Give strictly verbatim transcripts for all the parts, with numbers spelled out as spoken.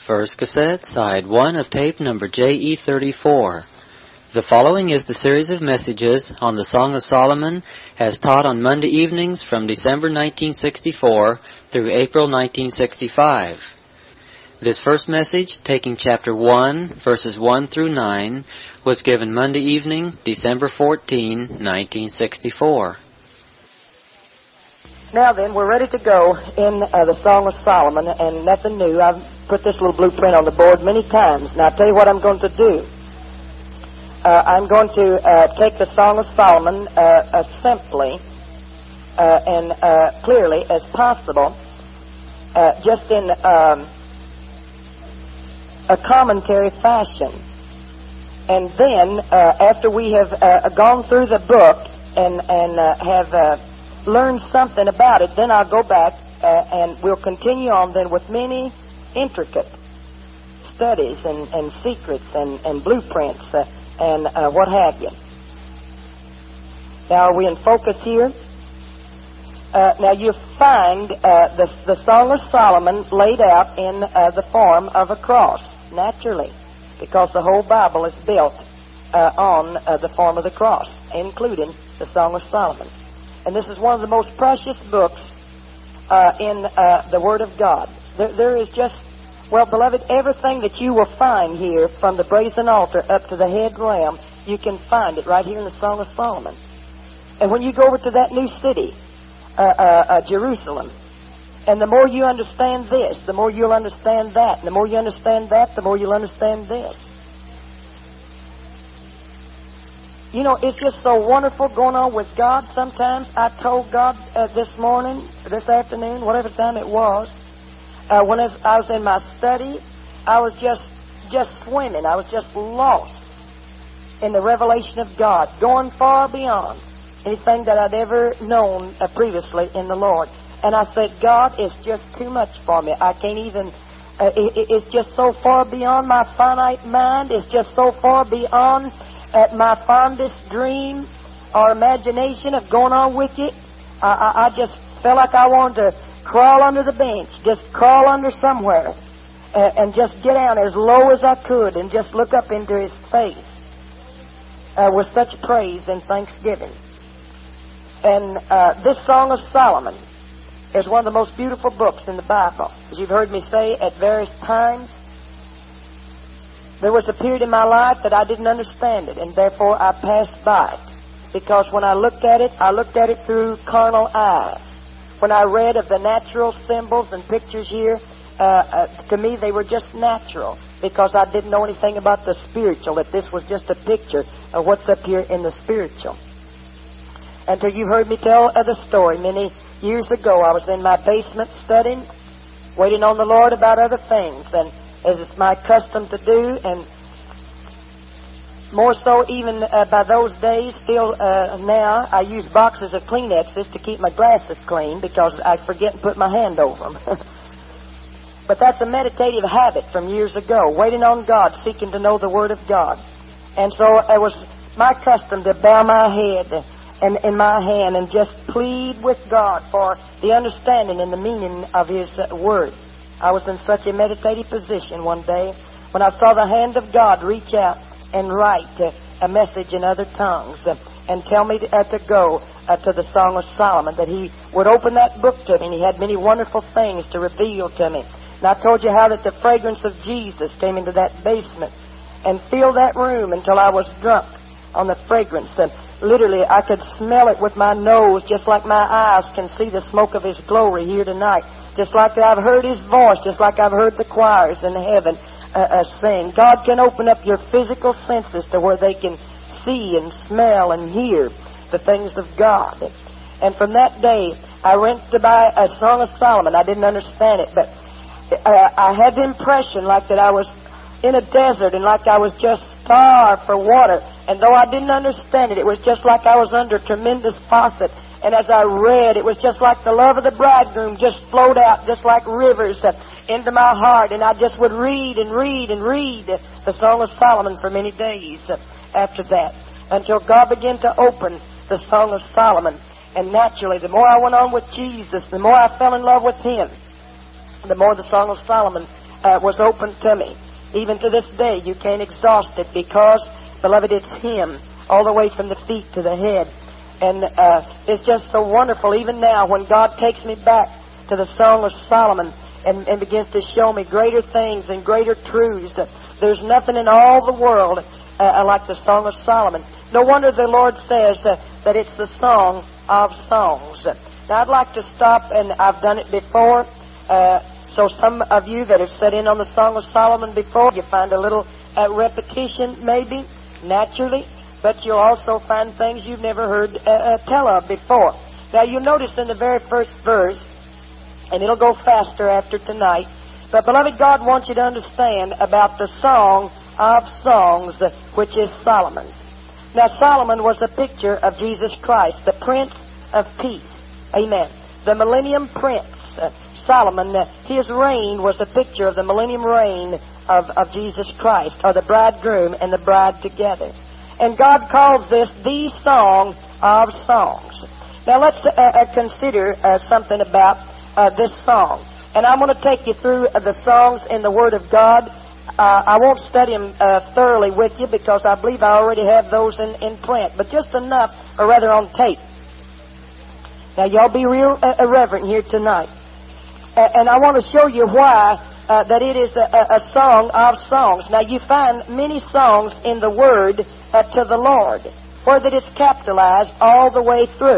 First cassette, side one of tape number J E thirty-four. The following is the series of messages on the Song of Solomon as taught on Monday evenings from December nineteen sixty-four through April nineteen sixty-five. This first message, taking chapter one, verses one through nine, was given Monday evening, December fourteenth, nineteen sixty-four. Now then, we're ready to go in uh, the Song of Solomon, and nothing new. I've put this little blueprint on the board many times. Now, I'll tell you what I'm going to do. Uh, I'm going to uh, take the Song of Solomon uh, as simply uh, and uh, clearly as possible, uh, just in um, a commentary fashion. And then, uh, after we have uh, gone through the book and, and uh, have... Uh, learn something about it, then I'll go back uh, and we'll continue on then with many intricate studies and, and secrets and, and blueprints uh, and uh, what have you. Now, are we in focus here? Uh, now, you find uh, the, the Song of Solomon laid out in uh, the form of a cross, naturally, because the whole Bible is built uh, on uh, the form of the cross, including the Song of Solomon. And this is one of the most precious books uh, in uh, the Word of God. There, there is just, well, beloved, everything that you will find here, from the brazen altar up to the head ram, you can find it right here in the Song of Solomon. And when you go over to that new city, uh, uh, uh, Jerusalem, and the more you understand this, the more you'll understand that. And the more you understand that, the more you'll understand this. You know, it's just so wonderful going on with God. Sometimes I told God uh, this morning, this afternoon, whatever time it was, uh, when I was, I was in my study, I was just just swimming. I was just lost in the revelation of God, going far beyond anything that I'd ever known uh, previously in the Lord. And I said, God, it's just too much for me. I can't even, uh, it, it's just so far beyond my finite mind. It's just so far beyond at my fondest dream or imagination of going on with it. I, I, I just felt like I wanted to crawl under the bench, just crawl under somewhere, uh, and just get down as low as I could and just look up into His face uh, with such praise and thanksgiving. And uh, this Song of Solomon is one of the most beautiful books in the Bible. As you've heard me say at various times, there was a period in my life that I didn't understand it, and therefore I passed by it. Because when I looked at it, I looked at it through carnal eyes. When I read of the natural symbols and pictures here, uh, uh, to me they were just natural, because I didn't know anything about the spiritual, that this was just a picture of what's up here in the spiritual. Until you heard me tell uh, the story many years ago, I was in my basement studying, waiting on the Lord about other things, and as it's my custom to do, and more so even uh, by those days, still uh, now, I use boxes of Kleenexes to keep my glasses clean because I forget and put my hand over them. But that's a meditative habit from years ago, waiting on God, seeking to know the Word of God. And so it was my custom to bow my head and in my hand and just plead with God for the understanding and the meaning of His uh, Word. I was in such a meditative position one day when I saw the hand of God reach out and write uh, a message in other tongues uh, and tell me to, uh, to go uh, to the Song of Solomon, that He would open that book to me, and He had many wonderful things to reveal to me. And I told you how that the fragrance of Jesus came into that basement and filled that room until I was drunk on the fragrance. And literally, I could smell it with my nose, just like my eyes can see the smoke of His glory here tonight. Just like I've heard His voice, just like I've heard the choirs in heaven uh, uh, sing. God can open up your physical senses to where they can see and smell and hear the things of God. And from that day, I went to buy a Song of Solomon. I didn't understand it, but uh, I had the impression like that I was in a desert and like I was just starved for water. And though I didn't understand it, it was just like I was under a tremendous faucet. And as I read, it was just like the love of the bridegroom just flowed out, just like rivers uh, into my heart. And I just would read and read and read uh, the Song of Solomon for many days uh, after that, until God began to open the Song of Solomon. And naturally, the more I went on with Jesus, the more I fell in love with Him, the more the Song of Solomon uh, was opened to me. Even to this day, you can't exhaust it because, beloved, it's Him all the way from the feet to the head. And uh, it's just so wonderful, even now, when God takes me back to the Song of Solomon and, and begins to show me greater things and greater truths. That there's nothing in all the world uh, like the Song of Solomon. No wonder the Lord says uh, that it's the Song of Songs. Now, I'd like to stop, and I've done it before. Uh, so some of you that have sat in on the Song of Solomon before, you find a little uh, repetition, maybe, naturally. But you'll also find things you've never heard uh, uh, tell of before. Now, you'll notice in the very first verse, and it'll go faster after tonight, but, beloved, God wants you to understand about the Song of Songs, which is Solomon. Now, Solomon was a picture of Jesus Christ, the Prince of Peace. Amen. The Millennium Prince, uh, Solomon, uh, his reign was a picture of the millennium reign of, of Jesus Christ, or the bridegroom and the bride together. And God calls this the Song of Songs. Now let's uh, uh, consider uh, something about uh, this song. And I'm going to take you through uh, the songs in the Word of God. Uh, I won't study them uh, thoroughly with you because I believe I already have those in, in print, but just enough, or rather on tape. Now y'all be real uh, irreverent here tonight. Uh, and I want to show you why uh, that it is a, a, a song of songs. Now you find many songs in the Word Uh, to the Lord, or that it's capitalized all the way through.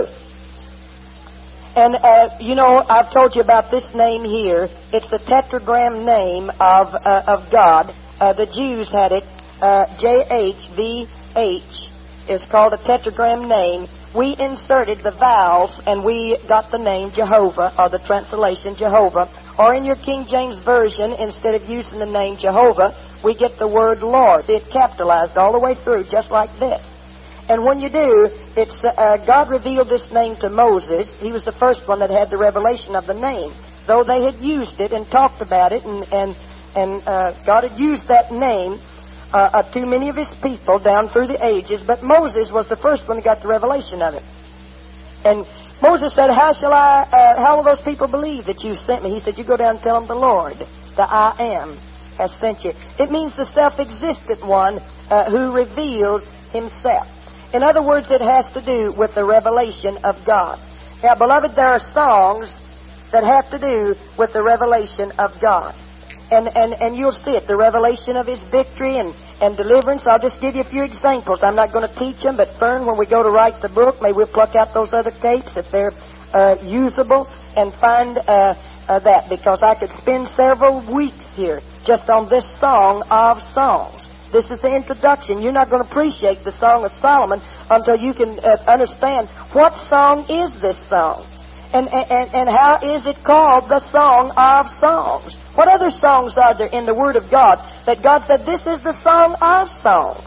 And, uh, you know, I've told you about this name here. It's the tetragram name of uh, of God. Uh, the Jews had it. Uh, J H V H is called a tetragram name. We inserted the vowels, and we got the name Jehovah, or the translation Jehovah. Or in your King James Version, instead of using the name Jehovah, we get the word Lord. It's capitalized all the way through, just like this. And when you do, it's uh, God revealed this name to Moses. He was the first one that had the revelation of the name. Though they had used it and talked about it, and and, and uh, God had used that name uh, uh, to many of His people down through the ages, but Moses was the first one that got the revelation of it. And Moses said, how shall I, uh, how will those people believe that you sent me? He said, you go down and tell them the Lord, the I Am, has sent you. It means the self-existent one uh, who reveals Himself. In other words, it has to do with the revelation of God. Now, beloved, there are songs that have to do with the revelation of God. And, and, and you'll see it, the revelation of His victory and, and deliverance. I'll just give you a few examples. I'm not going to teach them, but Fern, when we go to write the book, maybe we'll pluck out those other tapes if they're uh, usable and find uh, uh, that, because I could spend several weeks here just on this Song of Songs. This is the introduction. You're not going to appreciate the Song of Solomon until you can uh, understand what song is this song. And, and, and how is it called the Song of Songs? What other songs are there in the Word of God that God said, this is the Song of Songs?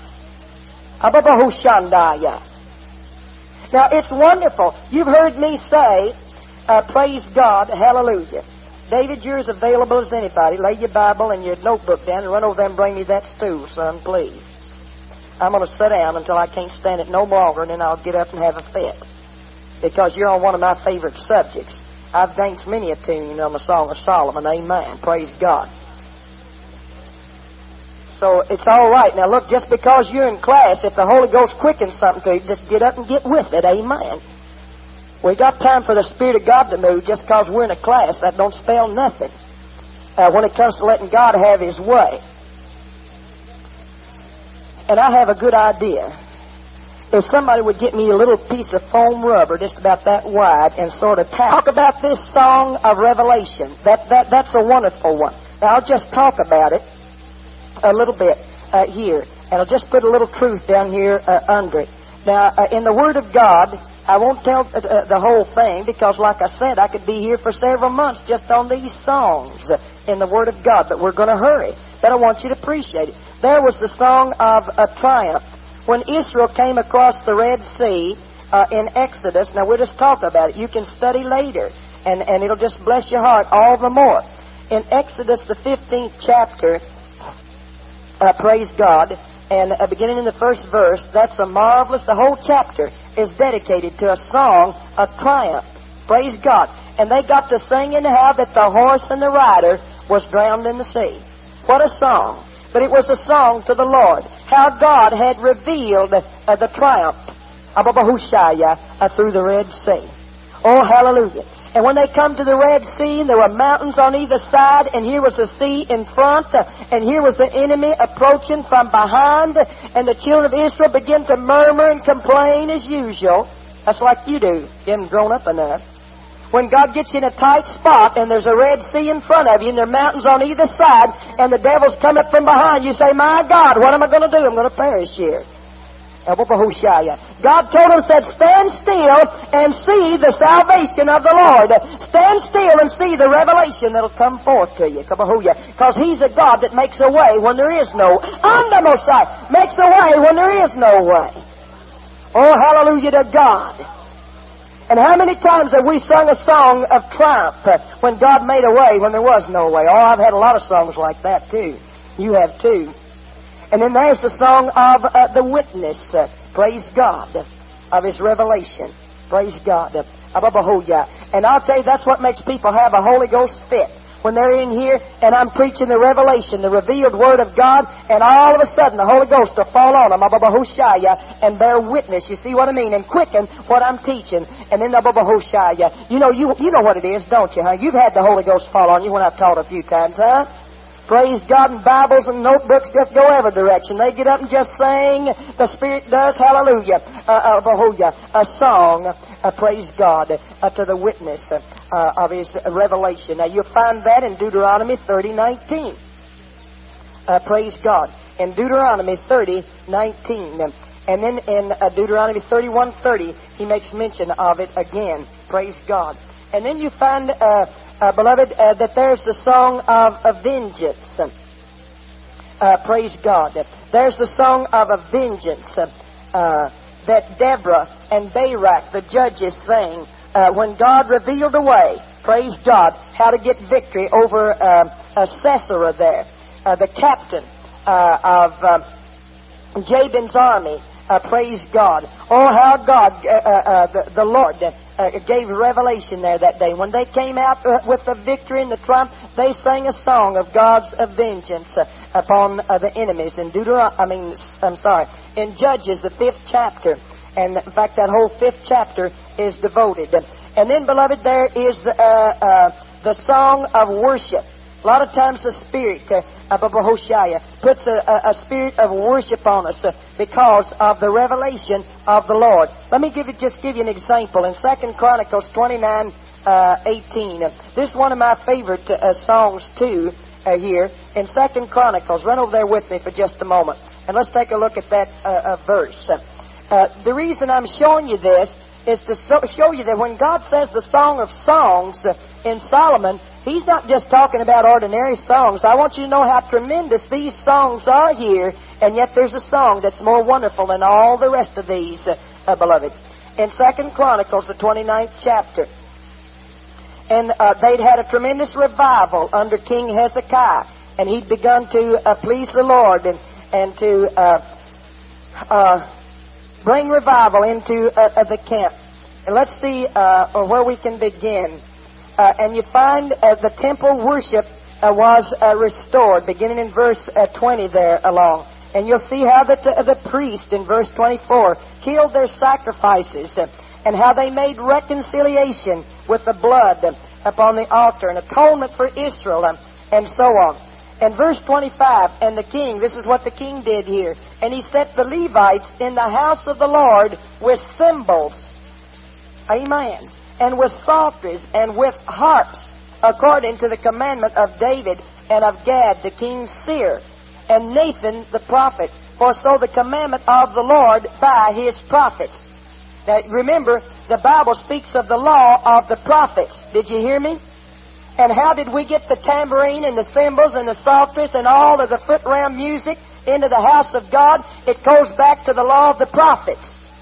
Now, it's wonderful. You've heard me say, uh, praise God, hallelujah. David, you're as available as anybody. Lay your Bible and your notebook down and run over there and bring me that stool, son, please. I'm going to sit down until I can't stand it no longer, and then I'll get up and have a fit. Because you're on one of my favorite subjects. I've danced many a tune on the Song of Solomon. Amen. Praise God. So it's all right. Now look, just because you're in class, if the Holy Ghost quickens something to you, just get up and get with it. Amen. We got time for the Spirit of God to move. Just because we're in a class, that don't spell nothing. Uh, when it comes to letting God have His way. And I have a good idea. If somebody would get me a little piece of foam rubber just about that wide and sort of talk about this Song of Revelation. That, that, that's a wonderful one. Now, I'll just talk about it a little bit uh, here. And I'll just put a little truth down here uh, under it. Now, uh, in the Word of God, I won't tell uh, the whole thing because, like I said, I could be here for several months just on these songs in the Word of God. But we're going to hurry. But I want you to appreciate it. There was the Song of uh, Triumph. When Israel came across the Red Sea uh, in Exodus, now we'll just talk about it. You can study later, and, and it'll just bless your heart all the more. In Exodus, the fifteenth chapter, uh, praise God, and uh, beginning in the first verse, that's a marvelous, the whole chapter is dedicated to a song of triumph. Praise God. And they got to singing how that the horse and the rider was drowned in the sea. What a song. But it was a song to the Lord. How God had revealed uh, the triumph of Abahushaya uh, through the Red Sea. Oh, hallelujah. And when they come to the Red Sea, there were mountains on either side, and here was the sea in front, uh, and here was the enemy approaching from behind, and the children of Israel began to murmur and complain as usual. That's like you do. You haven't grown up enough. When God gets you in a tight spot and there's a Red Sea in front of you and there are mountains on either side and the devil's coming from behind, you say, my God, what am I going to do? I'm going to perish here. God told him, said, stand still and see the salvation of the Lord. Stand still and see the revelation that'll come forth to you. Because He's a God that makes a way when there is no. Andamosai makes a way when there is no way. Oh, hallelujah to God. And how many times have we sung a song of triumph when God made a way when there was no way? Oh, I've had a lot of songs like that too. You have too. And then there's the song of uh, the witness. Uh, praise God. Of His revelation. Praise God. And I'll tell you, that's what makes people have a Holy Ghost fit. When they're in here and I'm preaching the revelation, the revealed Word of God, and all of a sudden the Holy Ghost will fall on them, and bear witness. You see what I mean? And quicken what I'm teaching. And then the you know, you you know what it is, don't you? Huh? You've had the Holy Ghost fall on you when I've taught a few times, huh? Praise God, and Bibles and notebooks just go every direction. They get up and just sing. The Spirit does, hallelujah, uh, uh, a song, uh, praise God, uh, to the witness uh, of His revelation. Now you'll find that in Deuteronomy thirty nineteen. Uh, praise God. In Deuteronomy thirty nineteen. And then in uh, Deuteronomy thirty-one thirty, he makes mention of it again. Praise God. And then you find... Uh, Uh, beloved, uh, that there's the song of, of vengeance. Uh, praise God. There's the song of a vengeance uh, that Deborah and Barak, the judges, sang uh, when God revealed a way, praise God, how to get victory over uh, uh, Sisera there, uh, the captain uh, of uh, Jabin's army. Uh, praise God. Oh, how God, uh, uh, the, the Lord, uh, gave revelation there that day. When they came out uh, with the victory and the triumph, they sang a song of God's uh, vengeance uh, upon uh, the enemies. In Deuteronomy, I mean, I'm sorry, in Judges, the fifth chapter. And in fact, that whole fifth chapter is devoted. And then, beloved, there is uh, uh, the song of worship. A lot of times the Spirit uh, of Abahushaya puts a, a, a spirit of worship on us uh, because of the revelation of the Lord. Let me give you, just give you an example. In Second Chronicles twenty-nine eighteen, uh, this is one of my favorite uh, songs too uh, here. In Second Chronicles, run over there with me for just a moment. And let's take a look at that uh, uh, verse. Uh, the reason I'm showing you this is to so, show you that when God says the Song of Songs uh, in Solomon, He's not just talking about ordinary songs. I want you to know how tremendous these songs are here, and yet there's a song that's more wonderful than all the rest of these, uh, uh, beloved. In Second Chronicles, the twenty-ninth chapter, and uh, they'd had a tremendous revival under King Hezekiah, and he'd begun to uh, please the Lord and, and to uh, uh, bring revival into uh, uh, the camp. And let's see uh, where we can begin. Uh, and you find uh, the temple worship uh, was uh, restored, beginning in verse uh, twenty there along. And you'll see how the, uh, the priest in verse twenty-four killed their sacrifices uh, and how they made reconciliation with the blood uh, upon the altar and atonement for Israel uh, and so on. And verse twenty-five, and the king, this is what the king did here, and he set the Levites in the house of the Lord with cymbals. Amen. And with psalteries, and with harps, according to the commandment of David, and of Gad the king's seer, and Nathan the prophet, for so the commandment of the Lord by His prophets. Now remember, the Bible speaks of the law of the prophets. Did you hear me? And how did we get the tambourine, and the cymbals, and the psalteries, and all of the foot round music into the house of God? It goes back to the law of the prophets.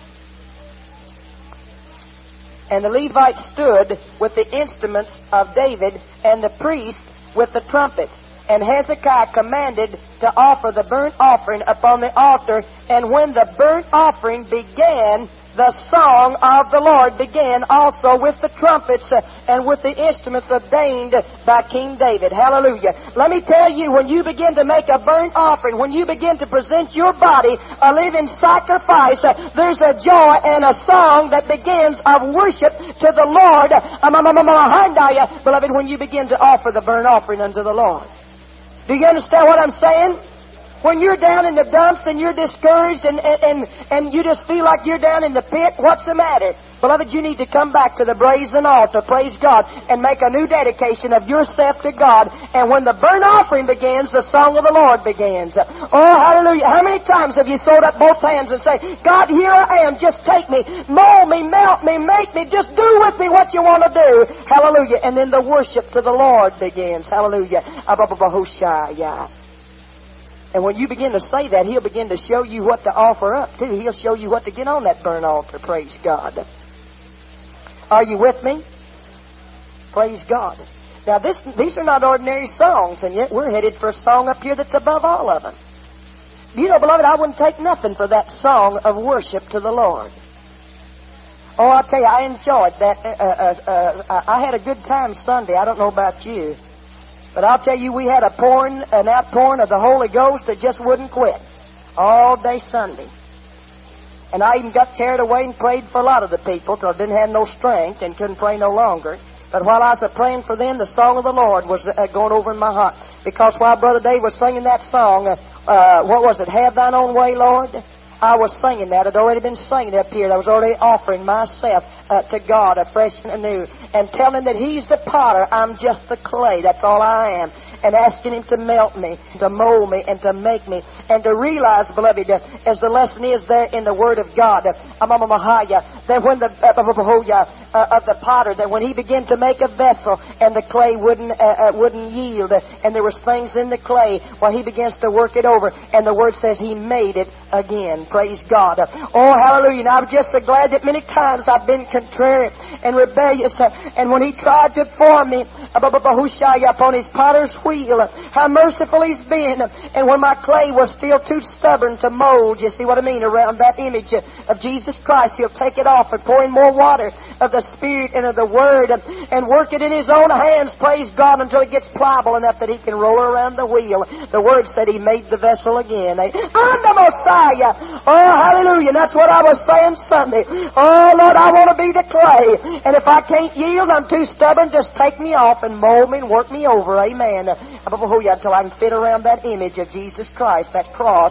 And the Levites stood with the instruments of David, and the priest with the trumpet. And Hezekiah commanded to offer the burnt offering upon the altar. And when the burnt offering began, the song of the Lord began also with the trumpets uh, and with the instruments ordained by King David. Hallelujah. Let me tell you, when you begin to make a burnt offering, when you begin to present your body a living sacrifice, uh, there's a joy and a song that begins of worship to the Lord. Beloved, when you begin to offer the burnt offering unto the Lord. Do you understand what I'm saying? When you're down in the dumps and you're discouraged and, and, and you just feel like you're down in the pit, what's the matter? Beloved, you need to come back to the brazen altar, praise God, and make a new dedication of yourself to God. And when the burnt offering begins, the song of the Lord begins. Oh, hallelujah. How many times have you thrown up both hands and say, God, here I am, just take me, mold me, melt me, make me, just do with me what you want to do. Hallelujah. And then the worship to the Lord begins. Hallelujah. And when you begin to say that, He'll begin to show you what to offer up, too. He'll show you what to get on that burnt altar, praise God. Are you with me? Praise God. Now, this, these are not ordinary songs, and yet we're headed for a song up here that's above all of them. You know, beloved, I wouldn't take nothing for that song of worship to the Lord. Oh, I'll tell you, I enjoyed that. Uh, uh, uh, I had a good time Sunday. I don't know about you. But I'll tell you, we had a pouring, an outpouring of the Holy Ghost that just wouldn't quit all day Sunday. And I even got carried away and prayed for a lot of the people till I didn't have no strength and couldn't pray no longer. But while I was praying for them, the song of the Lord was uh, going over in my heart. Because while Brother Dave was singing that song, uh, uh, what was it, Have Thine Own Way, Lord? I was singing that. I'd already been singing up here. I was already offering myself uh, to God afresh and anew. And telling Him that He's the potter, I'm just the clay. That's all I am. And asking Him to melt me, to mold me, and to make me. And to realize, beloved, uh, as the lesson is there in the Word of God, uh, that when the uh, uh, of the potter, that when he began to make a vessel and the clay wouldn't uh, uh, wouldn't yield, uh, and there was things in the clay, while he begins to work it over, and the Word says He made it again. Praise God. Uh, oh, hallelujah. And I'm just so glad that many times I've been contrary and rebellious, uh, and when He tried to form me upon His potter's wheel, uh, how merciful He's been. Uh, and when my clay was still too stubborn to mold, you see what I mean, around that image uh, of Jesus Christ, He'll take it off and pour in more water of the Spirit and of the Word, uh, and work it in His own hands, praise God, until it gets pliable enough that He can roll around the wheel. The Word said He made the vessel again. Eh? I'm the Messiah. Oh, hallelujah. And that's what I was saying Sunday. Oh, Lord, I want to be the clay. And if I can't yield, I'm too stubborn, just take me off and mold me and work me over. Amen. Until I can fit around that image of Jesus Christ, that cross.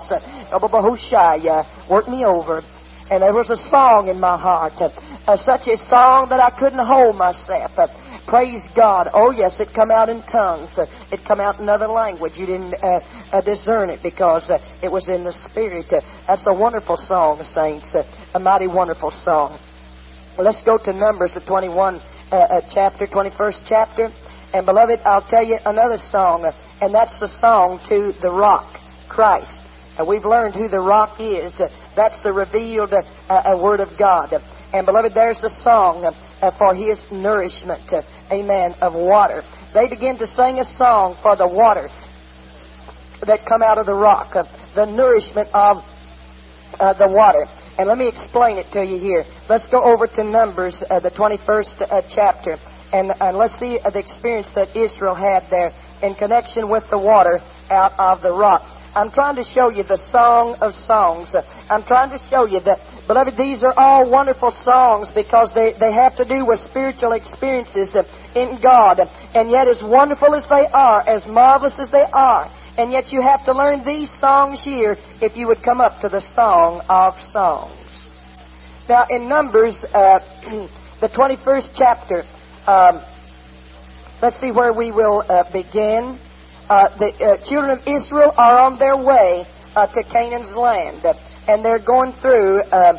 Work me over. And there was a song in my heart, uh, such a song that I couldn't hold myself. Uh, praise God. Oh, yes, it come out in tongues. Uh, it come out in another language. You didn't uh, uh, discern it because uh, it was in the Spirit. Uh, that's a wonderful song, saints. Uh, a mighty wonderful song. Well, let's go to Numbers, the twenty-first uh, uh, chapter, twenty-first chapter. And, beloved, I'll tell you another song, uh, and that's the song to the rock, Christ. Uh, we've learned who the rock is. Uh, that's the revealed uh, uh, Word of God. Uh, and, beloved, there's the song uh, uh, for His nourishment, uh, amen, of water. They begin to sing a song for the water that come out of the rock, uh, the nourishment of uh, the water. And let me explain it to you here. Let's go over to Numbers, uh, the twenty-first uh, chapter, and, and let's see uh, the experience that Israel had there in connection with the water out of the rock. I'm trying to show you the song of songs. I'm trying to show you that, beloved, these are all wonderful songs because they, they have to do with spiritual experiences in God. And yet, as wonderful as they are, as marvelous as they are, and yet you have to learn these songs here if you would come up to the Song of Songs. Now, in Numbers, uh, the twenty-first chapter, um, let's see where we will uh, begin. Uh, the uh, children of Israel are on their way uh, to Canaan's land, uh, and they're going through uh,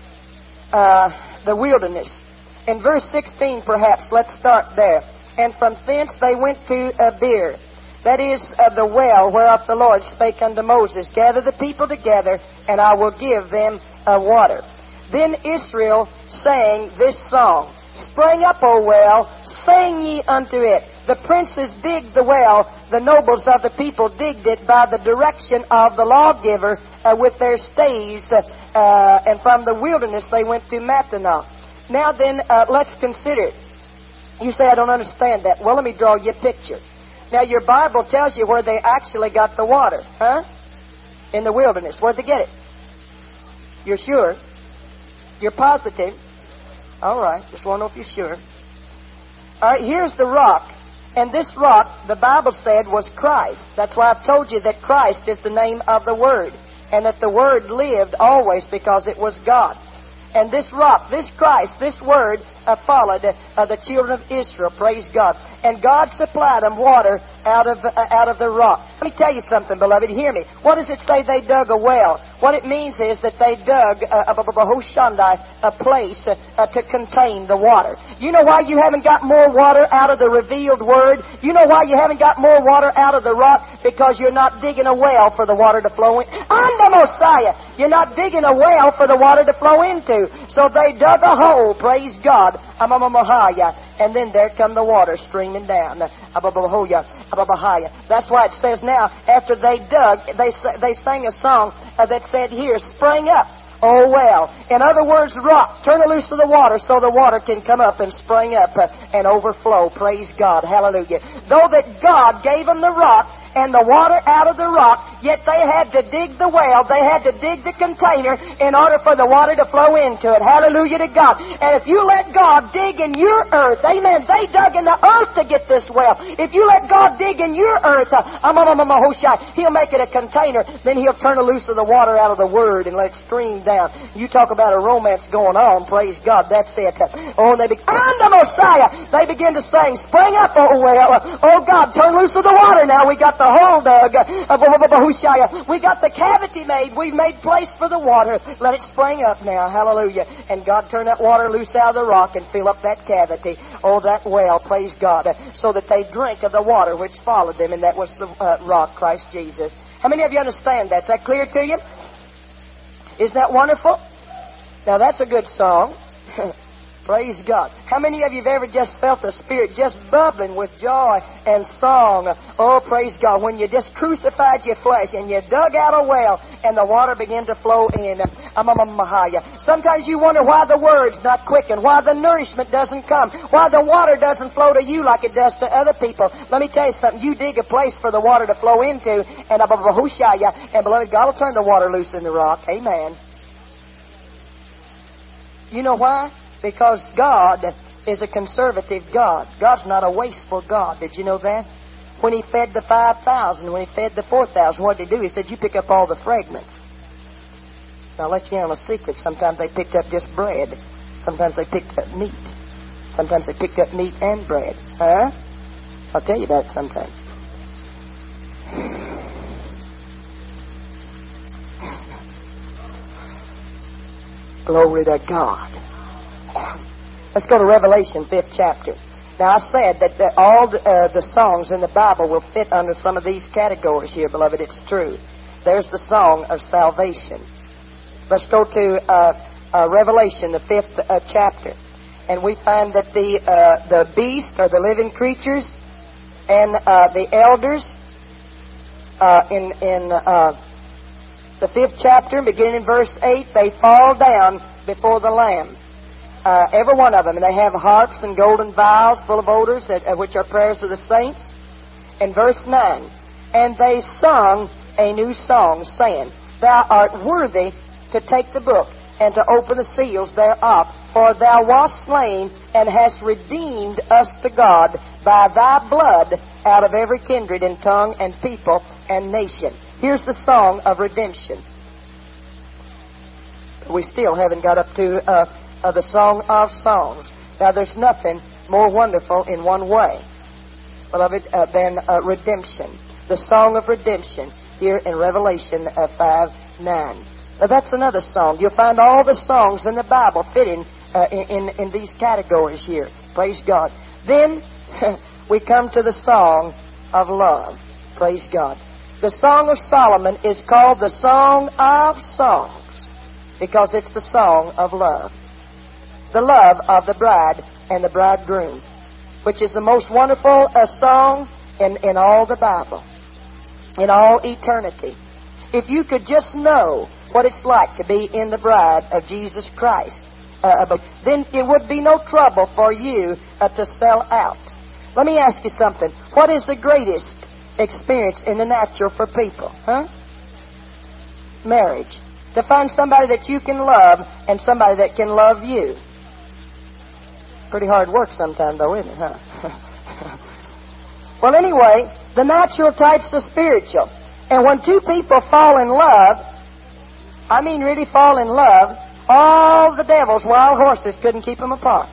uh, the wilderness. In verse sixteen, perhaps, let's start there. And from thence they went to uh, Beer, that is uh, the well whereof the Lord spake unto Moses, Gather the people together, and I will give them uh, water. Then Israel sang this song, Spring up, O well, sing ye unto it. The princes digged the well, the nobles of the people digged it by the direction of the lawgiver uh, with their staves uh, uh, and from the wilderness they went to Mattanah. Now then, uh, let's consider it. You say, I don't understand that. Well, let me draw you a picture. Now, your Bible tells you where they actually got the water, huh? In the wilderness. Where'd they get it? You're sure? You're positive? All right. Just want to know if you're sure. All right, here's the rock. And this rock, the Bible said, was Christ. That's why I've told you that Christ is the name of the Word. And that the Word lived always because it was God. And this rock, this Christ, this Word uh, followed uh, the children of Israel. Praise God. And God supplied them water out of uh, out of the rock. Let me tell you something, beloved. Hear me. What does it say they dug a well? What it means is that they dug uh, a place uh, uh, to contain the water. You know why you haven't got more water out of the revealed Word? You know why you haven't got more water out of the rock? Because you're not digging a well for the water to flow in. I'm the Messiah. You're not digging a well for the water to flow into. So they dug a hole, praise God. And then there come the water streaming down. That's why it says now, after they dug, they they sang a song that said here, sprang up, oh well. In other words, rock, turn it loose to the water so the water can come up and spring up and overflow. Praise God. Hallelujah. Though that God gave them the rock and the water out of the rock, yet they had to dig the well, they had to dig the container in order for the water to flow into it. Hallelujah to God. And if you let God dig in your earth, amen, they dug in the earth to get this well. If you let God dig in your earth, uh, He'll make it a container, then He'll turn the loose of the water out of the Word and let it stream down. You talk about a romance going on, praise God, that's it. Oh, and they begin, I'm the Messiah. They begin to sing, spring up, oh well. Oh God, turn loose of the water now. We got the hole dug. We got the cavity made. We've made place for the water. Let it spring up now. Hallelujah. And God turn that water loose out of the rock and fill up that cavity. Oh, that well. Praise God. So that they drink of the water which followed them, and that was the uh, rock, Christ Jesus. How many of you understand that? Is that clear to you? Isn't that wonderful? Now, that's a good song. Praise God. How many of you have ever just felt the Spirit just bubbling with joy and song? Oh, praise God. When you just crucified your flesh and you dug out a well and the water began to flow in. Sometimes you wonder why the Word's not quickened, why the nourishment doesn't come, why the water doesn't flow to you like it does to other people. Let me tell you something. You dig a place for the water to flow into, and and beloved, God will turn the water loose in the rock. Amen. You know why? Because God is a conservative God. God's not a wasteful God. Did you know that? When He fed the five thousand, when He fed the four thousand, what did He do? He said, you pick up all the fragments. Now, I'll let you in on a secret. Sometimes they picked up just bread. Sometimes they picked up meat. Sometimes they picked up meat and bread. Huh? I'll tell you that sometime. Glory to God. Let's go to Revelation, fifth chapter. Now, I said that the, all the, uh, the songs in the Bible will fit under some of these categories here, beloved. It's true. There's the song of salvation. Let's go to uh, uh, Revelation, the fifth uh, chapter. And we find that the uh, the beast, or the living creatures, and uh, the elders, uh, in, in uh, the fifth chapter, beginning in verse eight, they fall down before the Lamb. Uh, every one of them. And they have harps and golden vials full of odors, that, uh, which are prayers of the saints. In verse nine, and they sung a new song, saying, Thou art worthy to take the book and to open the seals thereof. For thou wast slain and hast redeemed us to God by thy blood out of every kindred and tongue and people and nation. Here's the song of redemption. We still haven't got up to... Uh, of the Song of Songs. Now, there's nothing more wonderful in one way, beloved, uh, than uh, redemption. The Song of Redemption here in Revelation uh, five nine. Now, that's another song. You'll find all the songs in the Bible fitting uh, in, in, in these categories here. Praise God. Then we come to the Song of Love. Praise God. The Song of Solomon is called the Song of Songs because it's the song of love. The love of the bride and the bridegroom, which is the most wonderful uh, song in, in all the Bible, in all eternity. If you could just know what it's like to be in the bride of Jesus Christ, uh, but then it would be no trouble for you uh, to sell out. Let me ask you something. What is the greatest experience in the natural for people? Huh? Marriage. To find somebody that you can love and somebody that can love you. Pretty hard work sometimes, though, isn't it, huh? Well, anyway, the natural types the spiritual. And when two people fall in love, I mean really fall in love, all the devil's wild horses couldn't keep them apart.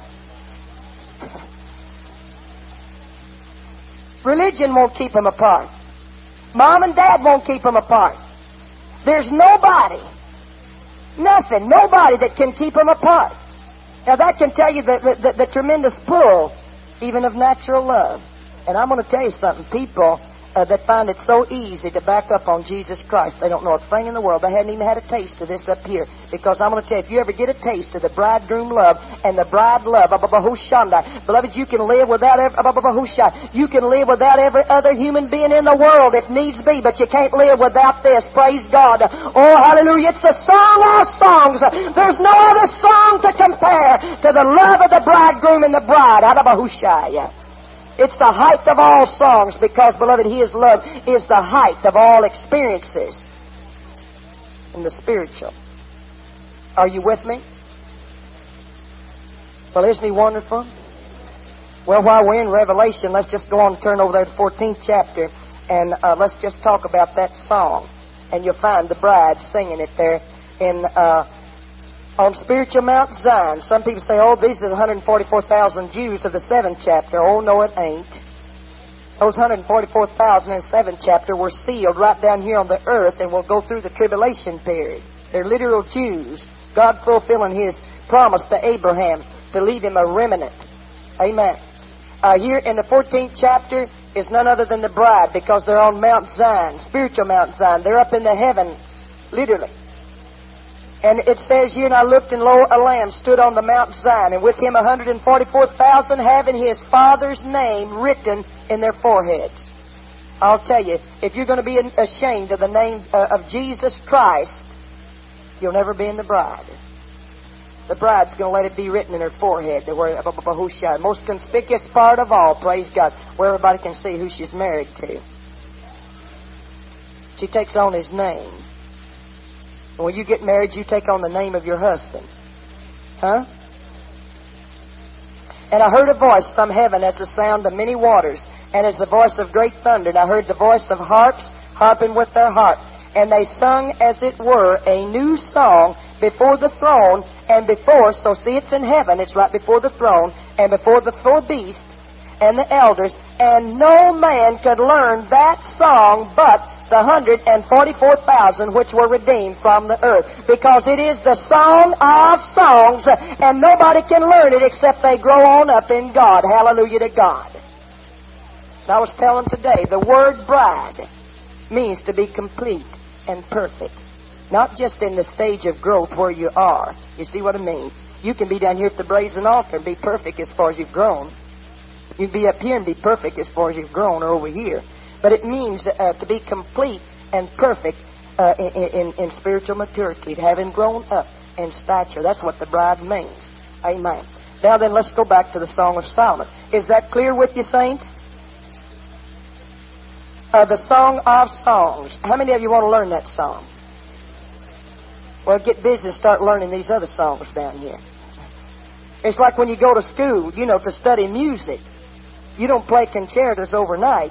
Religion won't keep them apart. Mom and Dad won't keep them apart. There's nobody, nothing, nobody that can keep them apart. Now that can tell you the, the, the, the tremendous pull, even of natural love. And I'm going to tell you something. People uh, that find it so easy to back up on Jesus Christ, they don't know a thing in the world. They hadn't even had a taste of this up here. Because I'm going to tell you, if you ever get a taste of the bridegroom love and the bride love, beloved, you can live without every, you can live without every other human being in the world if needs be, but you can't live without this. Praise God. Oh, hallelujah. It's the song of songs. There's no other song to compare to the love of the bridegroom and the bride. It's the height of all songs because, beloved, His love is the height of all experiences in the spiritual. Are you with me? Well, isn't He wonderful? Well, while we're in Revelation, let's just go on and turn over there to the fourteenth chapter, and uh, let's just talk about that song. And you'll find the bride singing it there in uh, on spiritual Mount Zion. Some people say, oh, these are the one hundred forty-four thousand Jews of the seventh chapter. Oh, no, it ain't. Those one hundred forty-four thousand in the seventh chapter were sealed right down here on the earth and will go through the tribulation period. They're literal Jews. God fulfilling His promise to Abraham to leave him a remnant. Amen. Uh, here in the fourteenth chapter is none other than the bride because they're on Mount Zion, spiritual Mount Zion. They're up in the heavens, literally. And it says here, and I looked, and lo, a lamb stood on the Mount Zion, and with him one hundred forty-four thousand having his Father's name written in their foreheads. I'll tell you, if you're going to be ashamed of the name uh, of Jesus Christ, you'll never be in the bride. The bride's going to let it be written in her forehead, where the most conspicuous part of all, praise God, where everybody can see who she's married to. She takes on His name. And when you get married, you take on the name of your husband. Huh? And I heard a voice from heaven as the sound of many waters, and as the voice of great thunder. And I heard the voice of harps harping with their harps. And they sung, as it were, a new song before the throne, and before, so see it's in heaven, it's right before the throne, and before the four beasts and the elders. And no man could learn that song but the one hundred forty-four thousand which were redeemed from the earth. Because it is the song of songs, and nobody can learn it except they grow on up in God. Hallelujah to God. And I was telling today, the word bride means to be complete and perfect. Not just in the stage of growth where you are. You see what I mean? You can be down here at the brazen altar and be perfect as far as you've grown. You can be up here and be perfect as far as you've grown, or over here. But it means uh, to be complete and perfect uh, in, in, in spiritual maturity, having grown up in stature. That's what the bride means. Amen. Now then, let's go back to the Song of Solomon. Is that clear with you, saints? Uh, the Song of Songs. How many of you want to learn that song? Well, get busy and start learning these other songs down here. It's like when you go to school, you know, to study music. You don't play concertos overnight.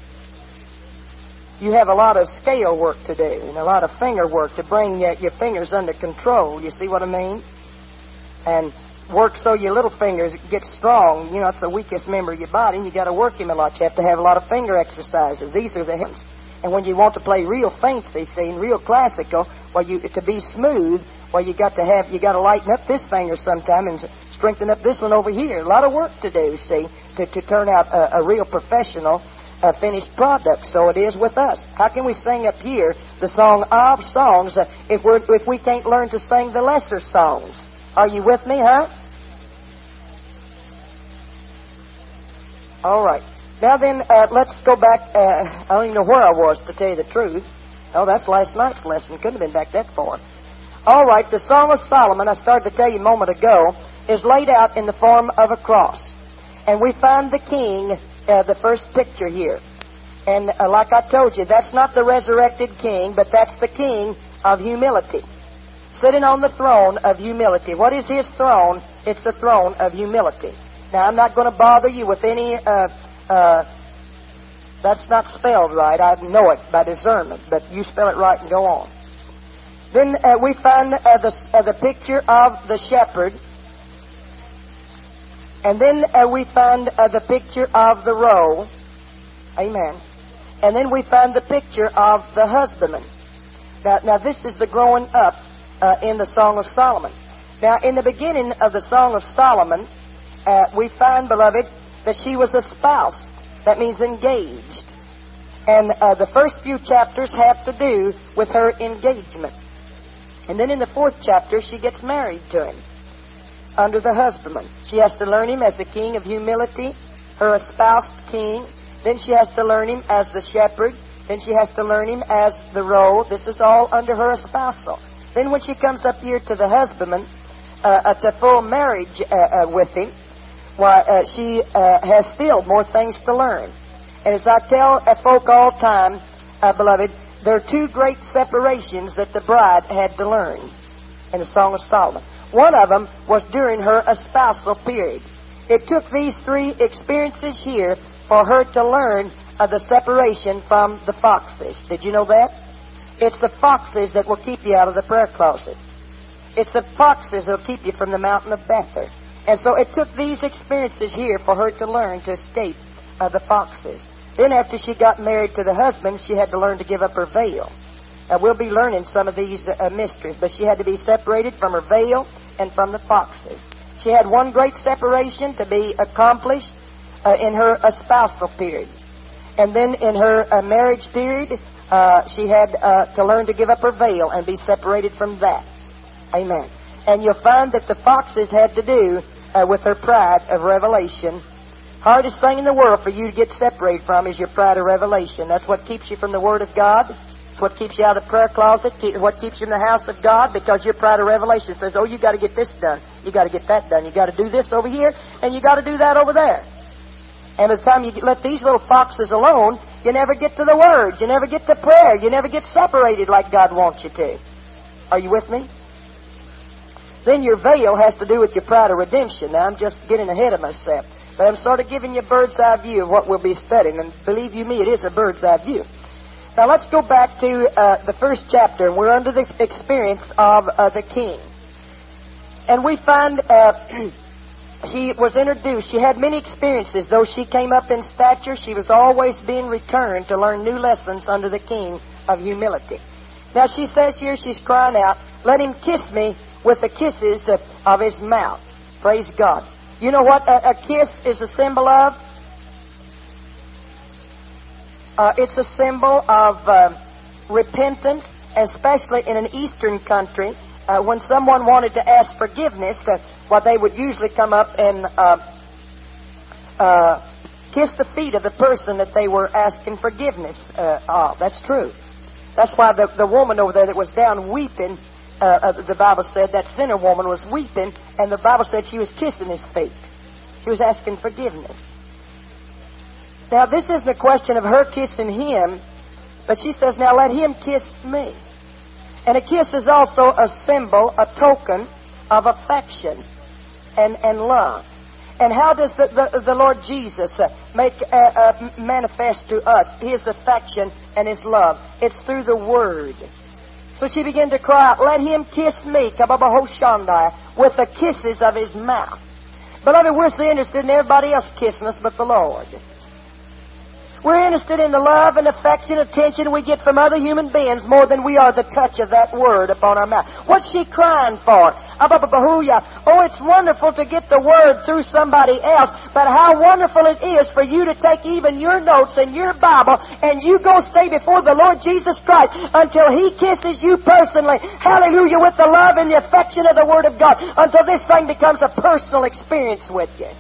You have a lot of scale work to do and a lot of finger work to bring your, your fingers under control. You see what I mean? And work so your little fingers get strong. You know, it's the weakest member of your body, and you got to work him a lot. You have to have a lot of finger exercises. These are the hands. And when you want to play real fancy, see, and real classical, well, you to be smooth, well, you got to have you got to lighten up this finger sometime and strengthen up this one over here. A lot of work to do, see, to to turn out a, a real professional uh, finished product. So it is with us. How can we sing up here the song of songs uh, if we if we can't learn to sing the lesser songs? Are you with me, huh? All right. Now then, uh, let's go back. Uh, I don't even know where I was, to tell you the truth. Oh, that's last night's lesson. Couldn't have been back that far. All right, the Song of Solomon, I started to tell you a moment ago, is laid out in the form of a cross. And we find the king, uh, the first picture here. And uh, like I told you, that's not the resurrected king, but that's the king of humility. Sitting on the throne of humility. What is his throne? It's the throne of humility. Now, I'm not going to bother you with any... Uh, uh, that's not spelled right. I know it by discernment, but you spell it right and go on. Then uh, we find uh, the, uh, the picture of the shepherd. And then uh, we find uh, the picture of the roe. Amen. And then we find the picture of the husbandman. Now, now this is the growing up uh, in the Song of Solomon. Now, in the beginning of the Song of Solomon, uh, we find, beloved, that she was espoused. That means engaged. And uh, the first few chapters have to do with her engagement. And then in the fourth chapter, she gets married to him under the husbandman. She has to learn him as the king of humility, her espoused king. Then she has to learn him as the shepherd. Then she has to learn him as the roe. This is all under her espousal. Then when she comes up here to the husbandman, uh, at the full marriage uh, uh, with him, why, uh, she uh, has still more things to learn. And as I tell uh, folk all the time, uh, beloved, there are two great separations that the bride had to learn in the Song of Solomon. One of them was during her espousal period. It took these three experiences here for her to learn of the separation from the foxes. Did you know that? It's the foxes that will keep you out of the prayer closet. It's the foxes that will keep you from the mountain of Bether. And so it took these experiences here for her to learn to escape uh, the foxes. Then after she got married to the husband, she had to learn to give up her veil. Uh, we'll be learning some of these uh, mysteries, but she had to be separated from her veil and from the foxes. She had one great separation to be accomplished uh, in her espousal period. And then in her uh, marriage period, uh, she had uh, to learn to give up her veil and be separated from that. Amen. And you'll find that the foxes had to do uh, with her pride of revelation. Hardest thing in the world for you to get separated from is your pride of revelation. That's what keeps you from the Word of God. It's what keeps you out of the prayer closet. What keeps you in the house of God, because your pride of revelation says, oh, you got to get this done. You got to get that done. You got to do this over here, and you got to do that over there. And by the time you let these little foxes alone, you never get to the Word. You never get to prayer. You never get separated like God wants you to. Are you with me? Then your veil has to do with your pride of redemption. Now, I'm just getting ahead of myself. But I'm sort of giving you a bird's eye view of what we'll be studying. And believe you me, it is a bird's eye view. Now, let's go back to uh, the first chapter. And we're under the experience of uh, the king. And we find uh, she was introduced. She had many experiences. Though she came up in stature, she was always being returned to learn new lessons under the king of humility. Now, she says here, she's crying out, let him kiss me with the kisses of, of his mouth. Praise God. You know what a, a kiss is a symbol of? Uh, it's a symbol of uh, repentance, especially in an Eastern country. Uh, when someone wanted to ask forgiveness, uh, well, they would usually come up and uh, uh, kiss the feet of the person that they were asking forgiveness uh, of. That's true. That's why the, the woman over there that was down weeping, Uh, uh, the Bible said that sinner woman was weeping, and the Bible said she was kissing his feet. She was asking forgiveness. Now, this isn't a question of her kissing him, but she says, now let him kiss me. And a kiss is also a symbol, a token of affection and, and love. And how does the, the, the Lord Jesus uh, make uh, uh, manifest to us his affection and his love? It's through the Word. So she began to cry out, let him kiss me, with the kisses of his mouth. Beloved, we're so interested in everybody else kissing us but the Lord. We're interested in the love and affection, attention we get from other human beings more than we are the touch of that word upon our mouth. What's she crying for? Oh, it's wonderful to get the word through somebody else, but how wonderful it is for you to take even your notes and your Bible and you go stay before the Lord Jesus Christ until He kisses you personally. Hallelujah, with the love and the affection of the Word of God, until this thing becomes a personal experience with you.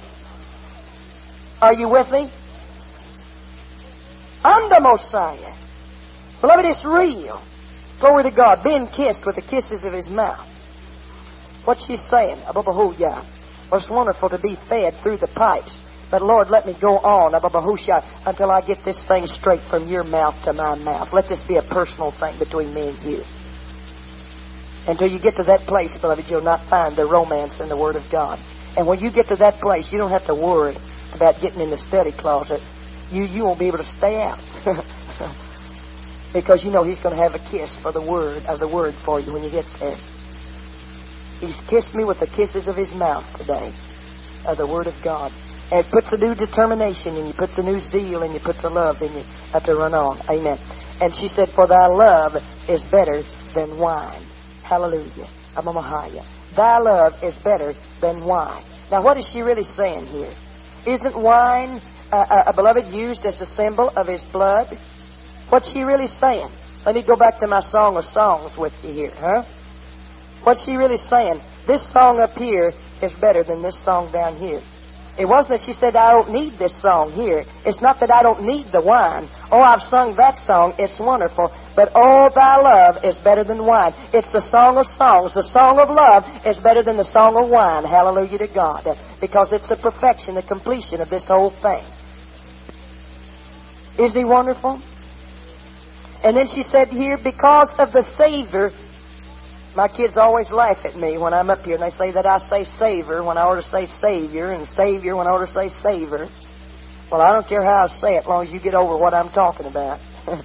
Are you with me? Under Messiah. Beloved, it's real. Glory to God. Being kissed with the kisses of His mouth. What's she saying? Ababahuya. Well, it's wonderful to be fed through the pipes. But Lord, let me go on, Ababahusha, until I get this thing straight from your mouth to my mouth. Let this be a personal thing between me and you. Until you get to that place, beloved, you'll not find the romance in the Word of God. And when you get to that place, you don't have to worry about getting in the study closet. You you won't be able to stay out. Because you know He's going to have a kiss for the Word, of the Word for you when you get there. He's kissed me with the kisses of His mouth today, of the Word of God. And it puts a new determination in you, puts a new zeal in you, puts a love in you to run on. Amen. And she said, for thy love is better than wine. Hallelujah. Amamahaya. Thy love is better than wine. Now what is she really saying here? Isn't wine, uh, a beloved, used as a symbol of His blood? What's she really saying? Let me go back to my Song of Songs with you here, huh? What's she really saying? This song up here is better than this song down here. It wasn't that she said, I don't need this song here. It's not that I don't need the wine. Oh, I've sung that song. It's wonderful. But oh, thy love is better than wine. It's the song of songs. The song of love is better than the song of wine. Hallelujah to God. Because it's the perfection, the completion of this whole thing. Isn't He wonderful? And then she said here, because of the savor. My kids always laugh at me when I'm up here and they say that I say savor when I ought to say Savior, and Savior when I ought to say savor. Well, I don't care how I say it as long as you get over what I'm talking about.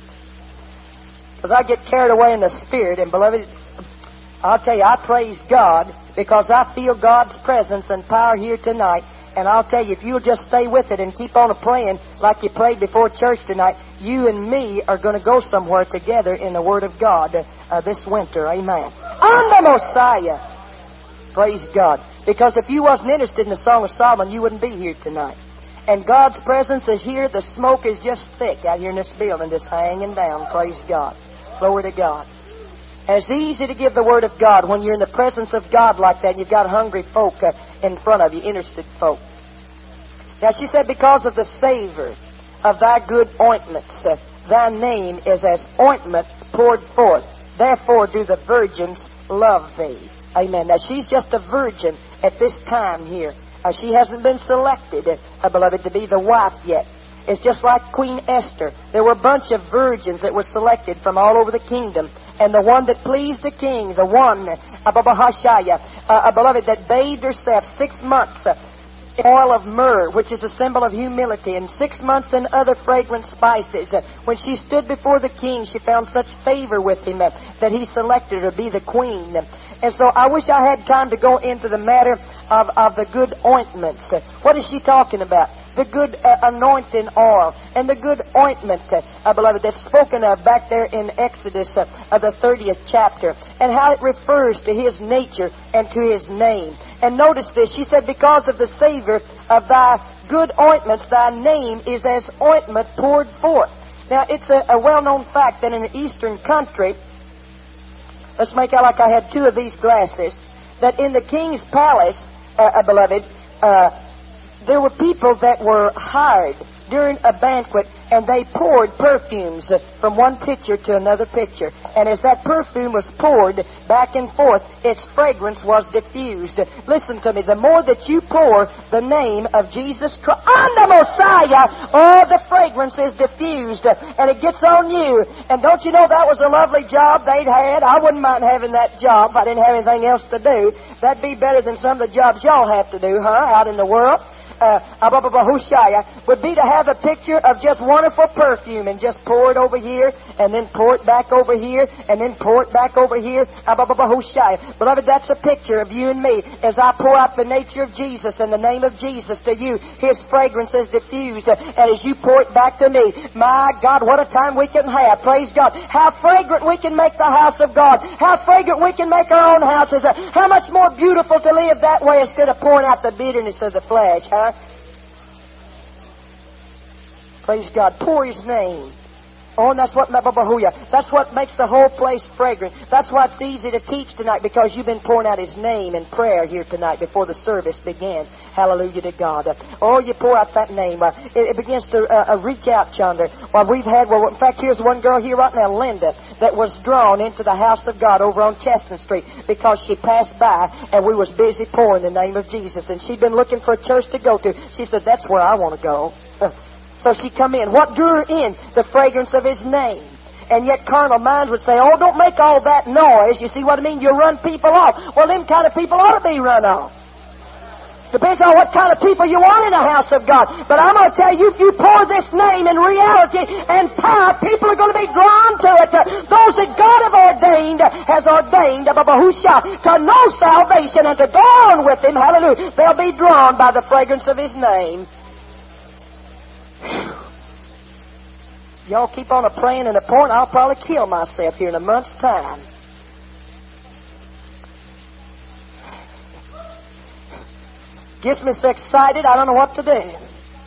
Because I get carried away in the Spirit, and beloved, I'll tell you, I praise God because I feel God's presence and power here tonight. And I'll tell you, if you'll just stay with it and keep on praying like you prayed before church tonight, you and me are going to go somewhere together in the Word of God uh, this winter. Amen. On the Messiah. Praise God. Because if you wasn't interested in the Song of Solomon, you wouldn't be here tonight. And God's presence is here. The smoke is just thick out here in this building, just hanging down. Praise God. Glory to God. And it's easy to give the Word of God when you're in the presence of God like that and you've got hungry folk uh, in front of you, interested folk. Now she said, because of the savor of thy good ointments, uh, thy name is as ointment poured forth. Therefore do the virgins love thee. Amen. Now she's just a virgin at this time here. Uh, she hasn't been selected, uh, beloved, to be the wife yet. It's just like Queen Esther. There were a bunch of virgins that were selected from all over the kingdom. And the one that pleased the king, the one, Ababahashaya, uh, beloved, that bathed herself six months uh, in oil of myrrh, which is a symbol of humility, and six months in other fragrant spices. Uh, when she stood before the king, she found such favor with him uh, that he selected her to be the queen. And so I wish I had time to go into the matter of, of the good ointments. Uh, what is she talking about? The good uh, anointing oil and the good ointment, uh, uh, beloved, that's spoken of back there in Exodus, uh, uh, the thirtieth chapter, and how it refers to His nature and to His name. And notice this, she said, because of the savor of thy good ointments, thy name is as ointment poured forth. Now, it's a, a well-known fact that in an eastern country, let's make out like I had two of these glasses, that in the king's palace, uh, uh, beloved, uh, there were people that were hired during a banquet, and they poured perfumes from one picture to another picture. And as that perfume was poured back and forth, its fragrance was diffused. Listen to me. The more that you pour the name of Jesus Christ on the Messiah, oh, the fragrance is diffused, and it gets on you. And don't you know that was a lovely job they'd had? I wouldn't mind having that job if I didn't have anything else to do. That'd be better than some of the jobs y'all have to do, huh, out in the world. Uh, would be to have a picture of just wonderful perfume and just pour it over here and then pour it back over here and then pour it back over here. Beloved, that's a picture of you and me as I pour out the nature of Jesus and the name of Jesus to you. His fragrance is diffused, and as you pour it back to me, my God, what a time we can have. Praise God. How fragrant we can make the house of God. How fragrant we can make our own houses. How much more beautiful to live that way instead of pouring out the bitterness of the flesh, huh? Praise God. Pour His name Oh, and that's what that's what makes the whole place fragrant. That's why it's easy to teach tonight, because you've been pouring out His name in prayer here tonight before the service began. Hallelujah to God. Oh, you pour out that name. It, it begins to uh, reach out yonder. Well, we've had, well, in fact, here's one girl here right now, Linda, that was drawn into the house of God over on Chestnut Street because she passed by and we was busy pouring the name of Jesus. And she'd been looking for a church to go to. She said, that's where I want to go. So she come in. What drew her in? The fragrance of His name. And yet carnal minds would say, oh, don't make all that noise. You see what I mean? You run people off. Well, them kind of people ought to be run off. Depends on what kind of people you want in the house of God. But I'm going to tell you, if you pour this name in reality and power, people are going to be drawn to it. Those that God have ordained, has ordained, to know salvation and to go on with Him, hallelujah, they'll be drawn by the fragrance of His name. Y'all keep on a praying and a pouring, I'll probably kill myself here in a month's time. Gets me so excited, I don't know what to do.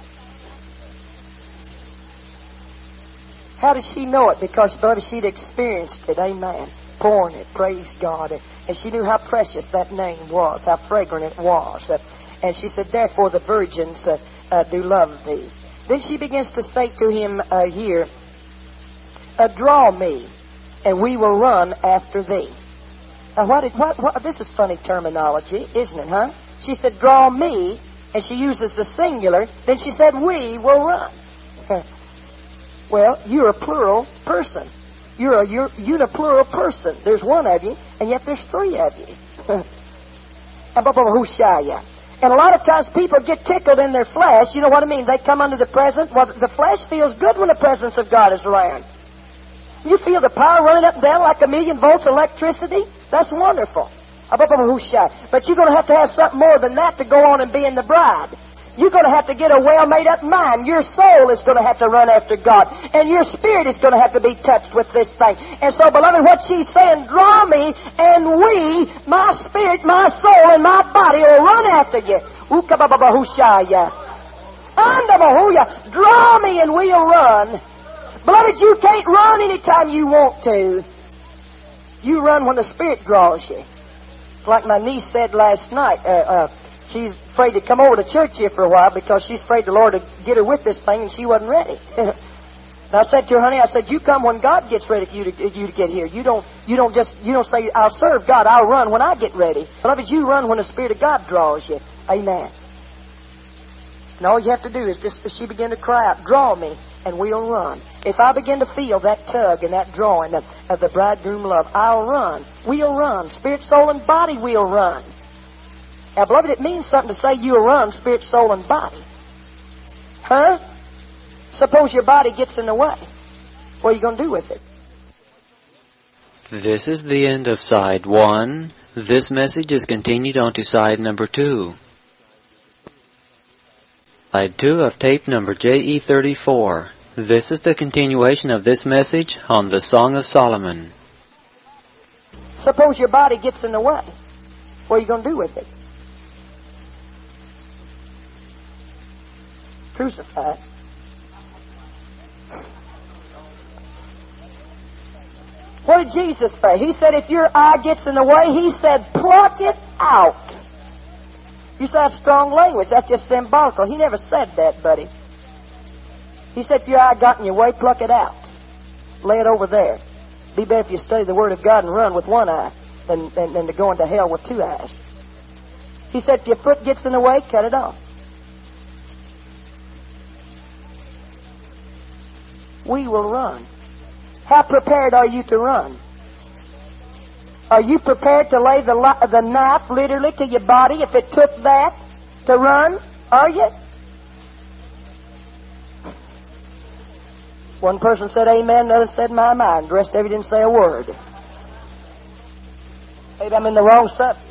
How does she know it? Because, brother, she'd experienced it. Amen. Pouring it. Praise God. And she knew how precious that name was, how fragrant it was. And she said, therefore the virgins uh, uh, do love thee. Then she begins to say to him uh, here, uh, draw me, and we will run after thee. Now, what, did, what, what? This is funny terminology, isn't it, huh? She said, draw me, and she uses the singular. Then she said, we will run. Well, you're a plural person. You're a you're uniplural person. There's one of you, and yet there's three of you. And a lot of times people get tickled in their flesh. You know what I mean? They come under the presence. Well, the flesh feels good when the presence of God is around. You feel the power running up and down like a million volts of electricity? That's wonderful. But you're going to have to have something more than that to go on and be in the bride. You're going to have to get a well-made-up mind. Your soul is going to have to run after God. And your spirit is going to have to be touched with this thing. And so, beloved, what she's saying, draw me, and we, my spirit, my soul, and my body will run after you. Draw me, and we'll run. Beloved, you can't run anytime you want to. You run when the Spirit draws you. Like my niece said last night, uh, uh, she's afraid to come over to church here for a while because she's afraid the Lord would get her with this thing, and she wasn't ready. And I said to her, honey, I said, you come when God gets ready for you to, you to get here. You don't, you don't just, you don't say, I'll serve God, I'll run when I get ready. Beloved, you run when the Spirit of God draws you. Amen. And all you have to do is just, she began to cry out, draw me, and we'll run. If I begin to feel that tug and that drawing of, of the bridegroom love, I'll run. We'll run. Spirit, soul, and body will run. Now, beloved, it means something to say you'll run, spirit, soul, and body. Huh? Suppose your body gets in the way. What are you going to do with it? This is the end of side one. This message is continued on to side number two. Side two of tape number J E thirty-four. This is the continuation of this message on the Song of Solomon. Suppose your body gets in the way. What are you going to do with it? Crucify it. What did Jesus say? He said, if your eye gets in the way, He said, pluck it out. You say that's strong language. That's just symbolical. He never said that, buddy. He said, if your eye got in your way, pluck it out. Lay it over there. Be better if you study the Word of God and run with one eye than, than, than to go into hell with two eyes. He said, if your foot gets in the way, cut it off. We will run. How prepared are you to run? Are you prepared to lay the, the knife literally to your body if it took that to run? Are you? One person said amen, another said my mind. The rest of you didn't say a word. Maybe I'm in the wrong subject.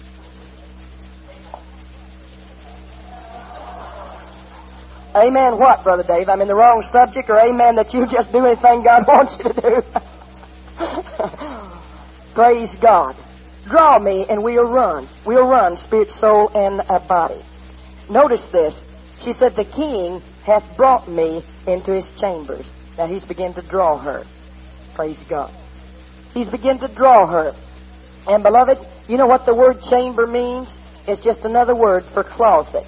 Amen what, Brother Dave? I'm in the wrong subject, or amen that you just do anything God wants you to do? Praise God. Draw me and we'll run. We'll run, spirit, soul, and a body. Notice this. She said, the king hath brought me into his chambers. Now He's beginning to draw her. Praise God. He's beginning to draw her. And beloved, you know what the word chamber means? It's just another word for closet.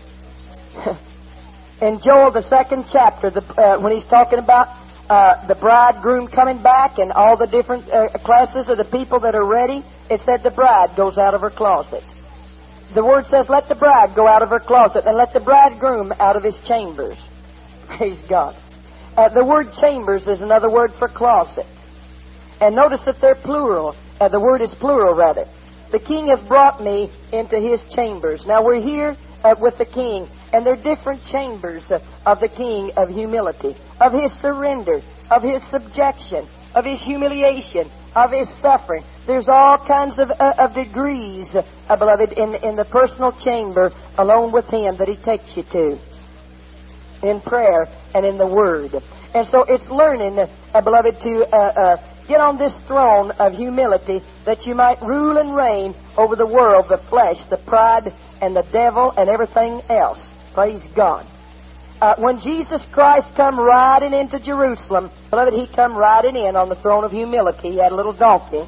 In Joel, the second chapter, the, uh, when he's talking about uh, the bridegroom coming back and all the different uh, classes of the people that are ready, it said the bride goes out of her closet. The word says, let the bride go out of her closet and let the bridegroom out of his chambers. Praise God. Uh, the word chambers is another word for closet. And notice that they're plural. Uh, the word is plural, rather. The king hath brought me into his chambers. Now we're here uh, with the king, and there are different chambers uh, of the king of humility, of his surrender, of his subjection, of his humiliation, of his suffering. There's all kinds of, uh, of degrees, uh, beloved, in, in the personal chamber alone with him that he takes you to in prayer and in the Word. And so it's learning, uh, beloved, to uh, uh, get on this throne of humility that you might rule and reign over the world, the flesh, the pride, and the devil, and everything else. Praise God. Uh, when Jesus Christ come riding into Jerusalem, beloved, He come riding in on the throne of humility. He had a little donkey.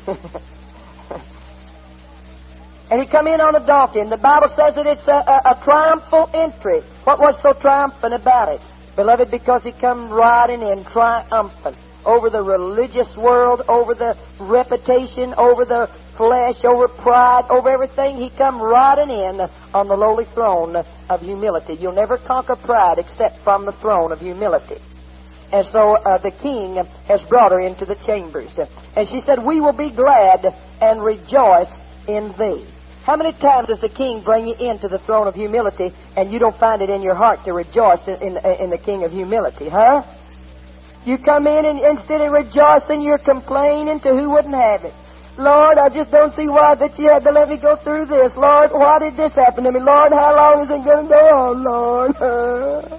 And He come in on a donkey, and the Bible says that it's a, a, a triumphal entry. What was so triumphant about it? Beloved, because He come riding in triumphant over the religious world, over the reputation, over the flesh, over pride, over everything. He come riding in on the lowly throne of humility. You'll never conquer pride except from the throne of humility. And so uh, the king has brought her into the chambers. And she said, we will be glad and rejoice in thee. How many times does the king bring you into the throne of humility and you don't find it in your heart to rejoice in, in, in the king of humility, huh? You come in and instead of rejoicing, you're complaining to who wouldn't have it. Lord, I just don't see why that you had to let me go through this. Lord, why did this happen to me? Lord, how long is it going to go on, Lord?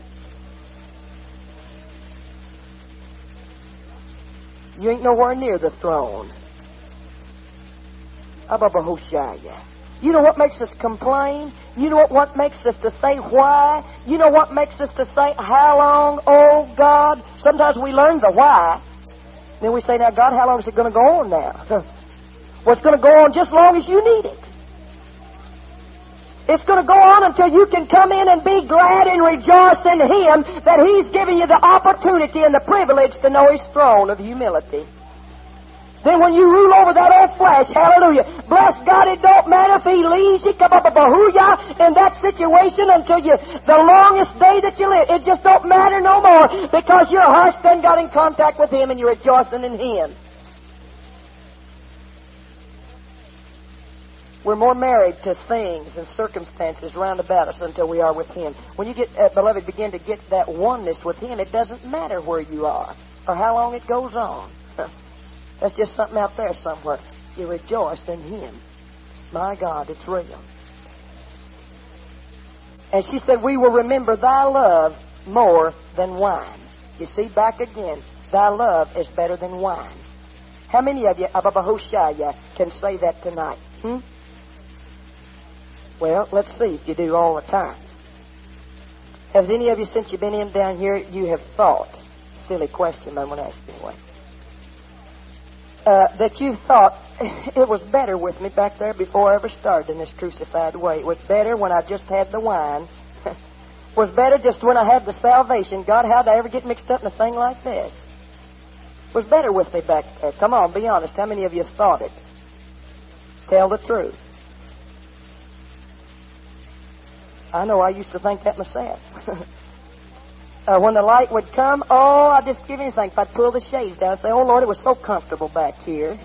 You ain't nowhere near the throne. Ababahoshaya. You know what makes us complain? You know what, what makes us to say why? You know what makes us to say how long, oh God? Sometimes we learn the why. Then we say, now God, how long is it going to go on now? Well, it's going to go on just as long as you need it. It's going to go on until you can come in and be glad and rejoice in Him that He's given you the opportunity and the privilege to know His throne of humility. Then when you rule over that old flesh, hallelujah, bless God, it don't matter if He leaves you, come up a bahooyah in that situation until you, the longest day that you live. It just don't matter no more because your heart's then got in contact with Him and you're rejoicing in Him. We're more married to things and circumstances round about us until we are with Him. When you get, uh, beloved, begin to get that oneness with Him, it doesn't matter where you are or how long it goes on. That's just something out there somewhere. You rejoice in Him. My God, it's real. And she said, we will remember Thy love more than wine. You see, back again, Thy love is better than wine. How many of you, Ababahoshaya, can say that tonight? Hmm? Well, let's see if you do all the time. Has any of you, since you've been in down here, you have thought, silly question, but I'm going to ask you anyway, uh, that you thought, it was better with me back there before I ever started in this crucified way. It was better when I just had the wine. It was better just when I had the salvation. God, how'd I ever get mixed up in a thing like this? It was better with me back there. Come on, be honest. How many of you thought it? Tell the truth. I know I used to think that myself. uh, when the light would come, oh, I'd just give anything. If I'd pull the shades down and say, oh, Lord, it was so comfortable back here.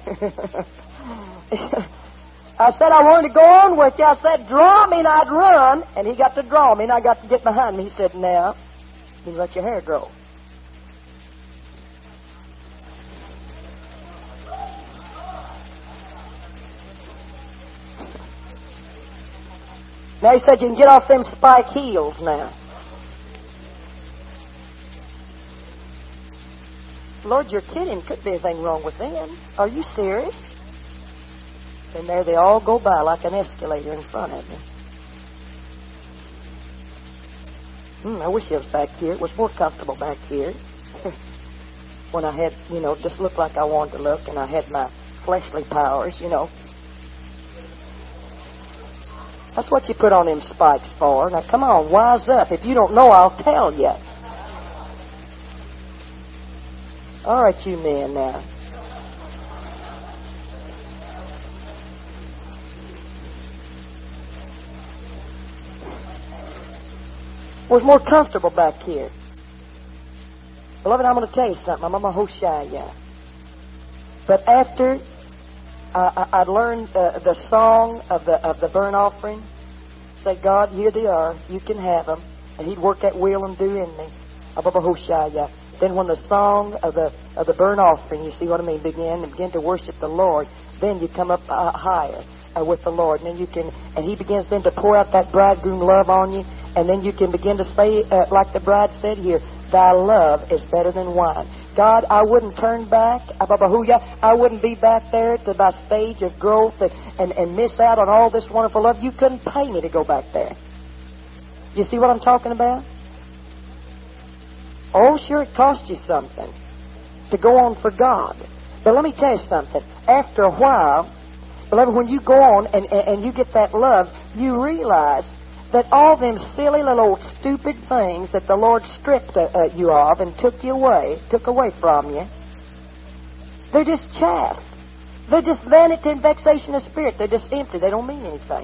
I said I wanted to go on with you. I said, draw me, and I'd run. And He got to draw me, and I got to get behind me. He said, now, you let your hair grow. Now He said you can get off them spike heels now. Lord, you're kidding. Could be anything wrong with them. Are you serious? And there they all go by like an escalator in front of me. Hmm, I wish it was back here. It was more comfortable back here. when I had, you know, just looked like I wanted to look, and I had my fleshly powers, you know. That's what you put on them spikes for. Now, come on, wise up. If you don't know, I'll tell you. All right, you men now. Well, it's more comfortable back here. Beloved, I'm going to tell you something. I'm a Hoshea. But after uh, I, I'd learned uh, the song of the of the burnt offering, say, God, here they are. You can have them. And He'd work that will and do in me. I'm a Hoshea. Then when the song of the of the burnt offering, you see what I mean, begin and begin to worship the Lord, then you come up uh, higher uh, with the Lord. And then you can, and He begins then to pour out that bridegroom love on you. And then you can begin to say, uh, like the bride said here, Thy love is better than wine. God, I wouldn't turn back. I wouldn't be back there to my stage of growth and, and, and miss out on all this wonderful love. You couldn't pay me to go back there. You see what I'm talking about? Oh, sure, it cost you something to go on for God. But let me tell you something. After a while, beloved, when you go on and, and, and you get that love, you realize that all them silly little old stupid things that the Lord stripped uh, uh, you of and took you away, took away from you, they're just chaff. They're just vanity and vexation of spirit. They're just empty. They don't mean anything.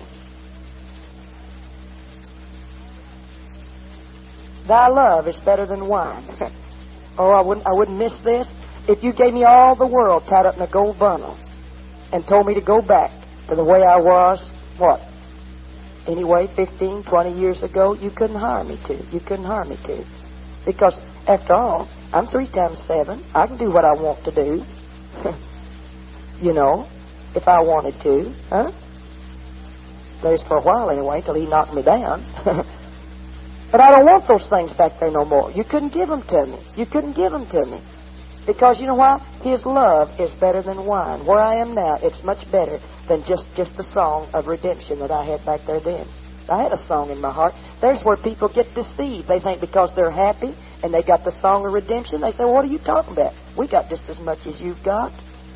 Thy love is better than wine. Oh, I wouldn't, I wouldn't miss this. If you gave me all the world tied up in a gold bundle and told me to go back to the way I was, what? Anyway, fifteen, twenty years ago, you couldn't hire me to. You couldn't hire me to. Because, after all, I'm three times seven. I can do what I want to do. You know, if I wanted to. Huh? That is for a while anyway, till He knocked me down. But I don't want those things back there no more. You couldn't give them to me. You couldn't give them to me. Because, you know what? His love is better than wine. Where I am now, it's much better than just, just the song of redemption that I had back there then. I had a song in my heart. There's where people get deceived. They think because they're happy and they got the song of redemption, they say, well, what are you talking about? We got just as much as you've got.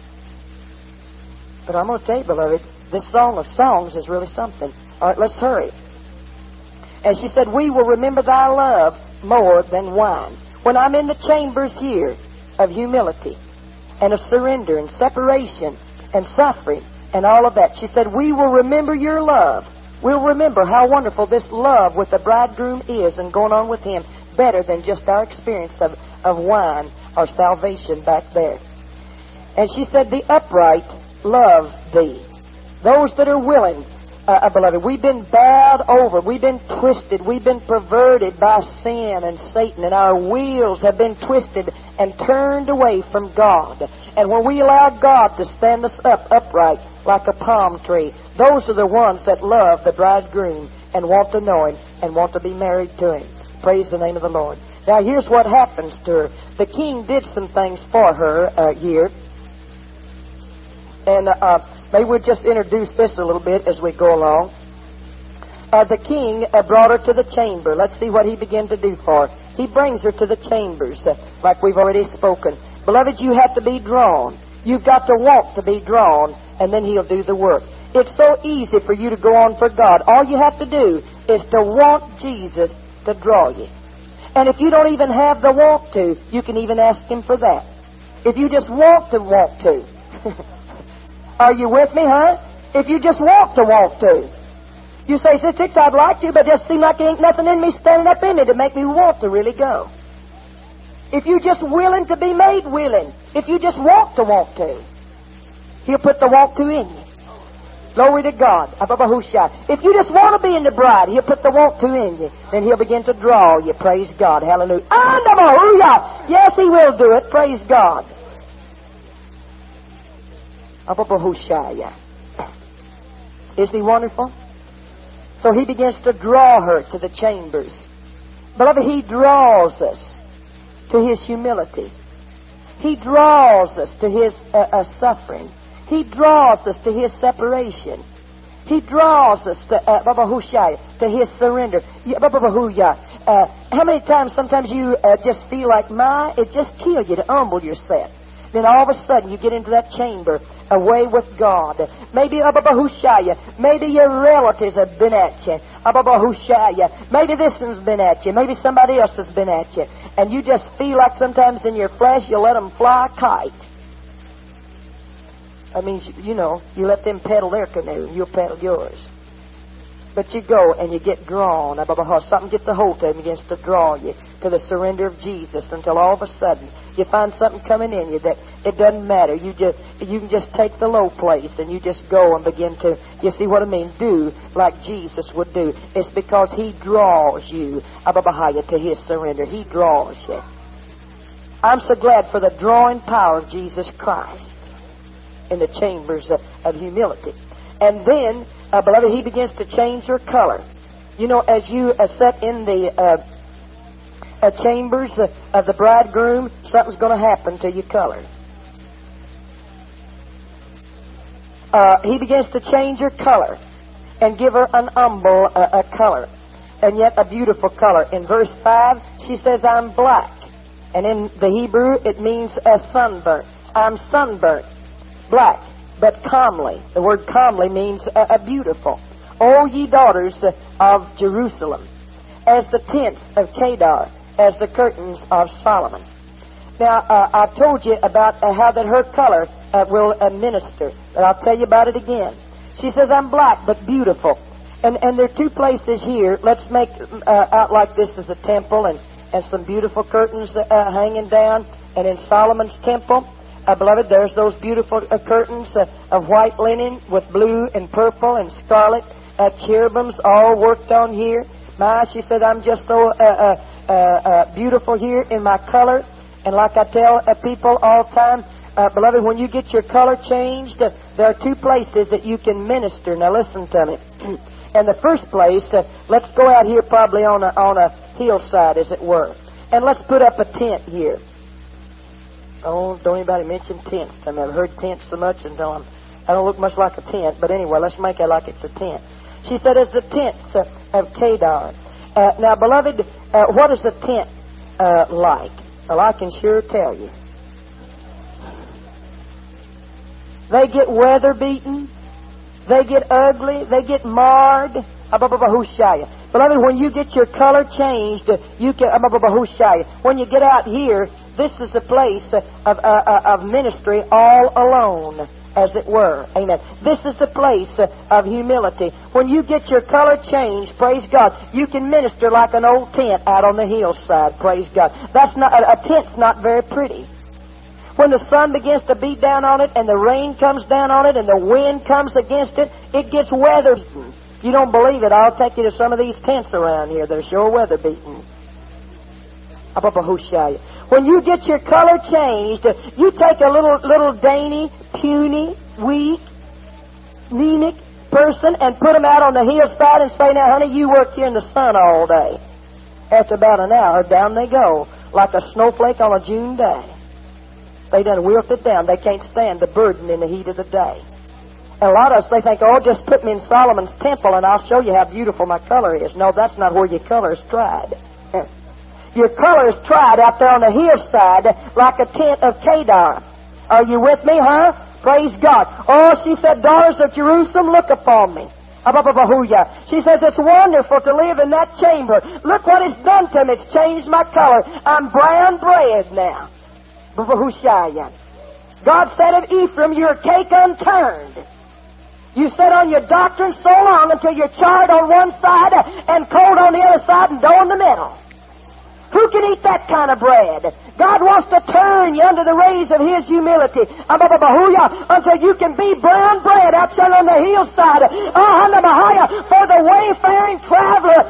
But I'm going to tell you, beloved, this song of songs is really something. All right, let's hurry. And she said, we will remember thy love more than wine. When I'm in the chambers here of humility and of surrender and separation and suffering and all of that, she said, we will remember your love. We'll remember how wonderful this love with the bridegroom is and going on with Him better than just our experience of, of wine or salvation back there. And she said, the upright love thee. Those that are willing, uh, beloved, we've been bowed over, we've been twisted, we've been perverted by sin and Satan, and our wheels have been twisted and turned away from God. And when we allow God to stand us up upright like a palm tree, those are the ones that love the bridegroom and want to know Him and want to be married to Him. Praise the name of the Lord. Now here's what happens to her. The king did some things for her uh, here. And uh, maybe we'll just introduce this a little bit as we go along. Uh, the king uh, brought her to the chamber. Let's see what he began to do for her. He brings her to the chambers, uh, like we've already spoken. Beloved, you have to be drawn. You've got to want to be drawn, and then He'll do the work. It's so easy for you to go on for God. All you have to do is to want Jesus to draw you. And if you don't even have the want to, you can even ask Him for that. If you just want to want to. Are you with me, huh? If you just want to want to. You say, Sister Hicks, I'd like to, but it just seems like there ain't nothing in me standing up in me to make me want to really go. If you're just willing to be made willing, if you just want to want to, He'll put the want to in you. Glory to God. If you just want to be in the bride, He'll put the want to in you. Then He'll begin to draw you. Praise God. Hallelujah. Yes, He will do it. Praise God. Isn't He wonderful? So He begins to draw her to the chambers. Beloved, He draws us to His humility. He draws us to His uh, uh, suffering. He draws us to His separation. He draws us to, uh, to His surrender. Uh, Uh, how many times sometimes you uh, just feel like, my, it just killed you to humble yourself. Then all of a sudden you get into that chamber, away with God. Maybe Ababahushaya, maybe your relatives have been at you. Ababahushaya, maybe this one's been at you. Maybe somebody else has been at you. And you just feel like sometimes in your flesh you let them fly a kite. That means, you know, you let them paddle their canoe and you'll paddle yours. But you go and you get drawn. Something gets a hold of you, begins to draw you to the surrender of Jesus until all of a sudden you find something coming in you that it doesn't matter. You just you can just take the low place and you just go and begin to, you see what I mean, do like Jesus would do. It's because He draws you to His surrender. He draws you. I'm so glad for the drawing power of Jesus Christ in the chambers of, of humility. And then, uh, beloved, He begins to change your color. You know, as you uh, sit in the uh, uh, chambers uh, of the bridegroom, something's going to happen to your color. Uh, he begins to change your color and give her an humble uh, a color, and yet a beautiful color. In verse five, she says, I'm black. And in the Hebrew, it means a sunburnt. I'm sunburnt, black, but comely. The word comely means uh, uh, beautiful. O ye daughters uh, of Jerusalem, as the tents of Kedar, as the curtains of Solomon. Now, uh, I told you about uh, how that her color uh, will uh, minister, but I'll tell you about it again. She says, I'm black, but beautiful. And and there are two places here. Let's make uh, out like this as a temple and, and some beautiful curtains uh, hanging down. And in Solomon's temple, Uh, beloved, there's those beautiful uh, curtains uh, of white linen with blue and purple and scarlet uh, cherubims all worked on here. My, she said, I'm just so uh, uh, uh, uh, beautiful here in my color. And like I tell uh, people all the time, uh, beloved, when you get your color changed, uh, there are two places that you can minister. Now listen to me. In the first place, uh, let's go out here probably on a, on a hillside, as it were. And let's put up a tent here. Oh, don't anybody mention tents to me. I've heard tents so much until I'm, I don't look much like a tent. But anyway, let's make it like it's a tent. She said, it's the tents uh, of Kedar. Uh, now, beloved, uh, what is a tent uh, like? Well, I can sure tell you. They get weather beaten. They get ugly. They get marred. Beloved, when you get your color changed, you can, when you get out here, this is the place of, uh, of ministry all alone, as it were. Amen. This is the place of humility. When you get your color changed, praise God, you can minister like an old tent out on the hillside, praise God. That's not, a, a tent's not very pretty. When the sun begins to beat down on it and the rain comes down on it and the wind comes against it, it gets weather beaten. You don't believe it, I'll take you to some of these tents around here that are sure weather beaten. When you get your color changed, you take a little little dainty, puny, weak, anemic person and put them out on the hillside and say, now, honey, you work here in the sun all day. After about an hour, down they go, like a snowflake on a June day. They done wilted down. They can't stand the burden in the heat of the day. And a lot of us, they think, oh, just put me in Solomon's temple and I'll show you how beautiful my color is. No, that's not where your color is tried. Your color is tried out there on the hillside like a tent of Kedar. Are you with me, huh? Praise God. Oh, she said, daughters of Jerusalem, look upon me. She says, it's wonderful to live in that chamber. Look what it's done to me. It's changed my color. I'm brown bread now. God said of Ephraim, you're a cake unturned. You sit on your doctrine so long until you're charred on one side and cold on the other side and dough in the middle. Who can eat that kind of bread? God wants to turn you under the rays of His humility until you can be brown bread out there on the hillside. For the wayfaring traveler.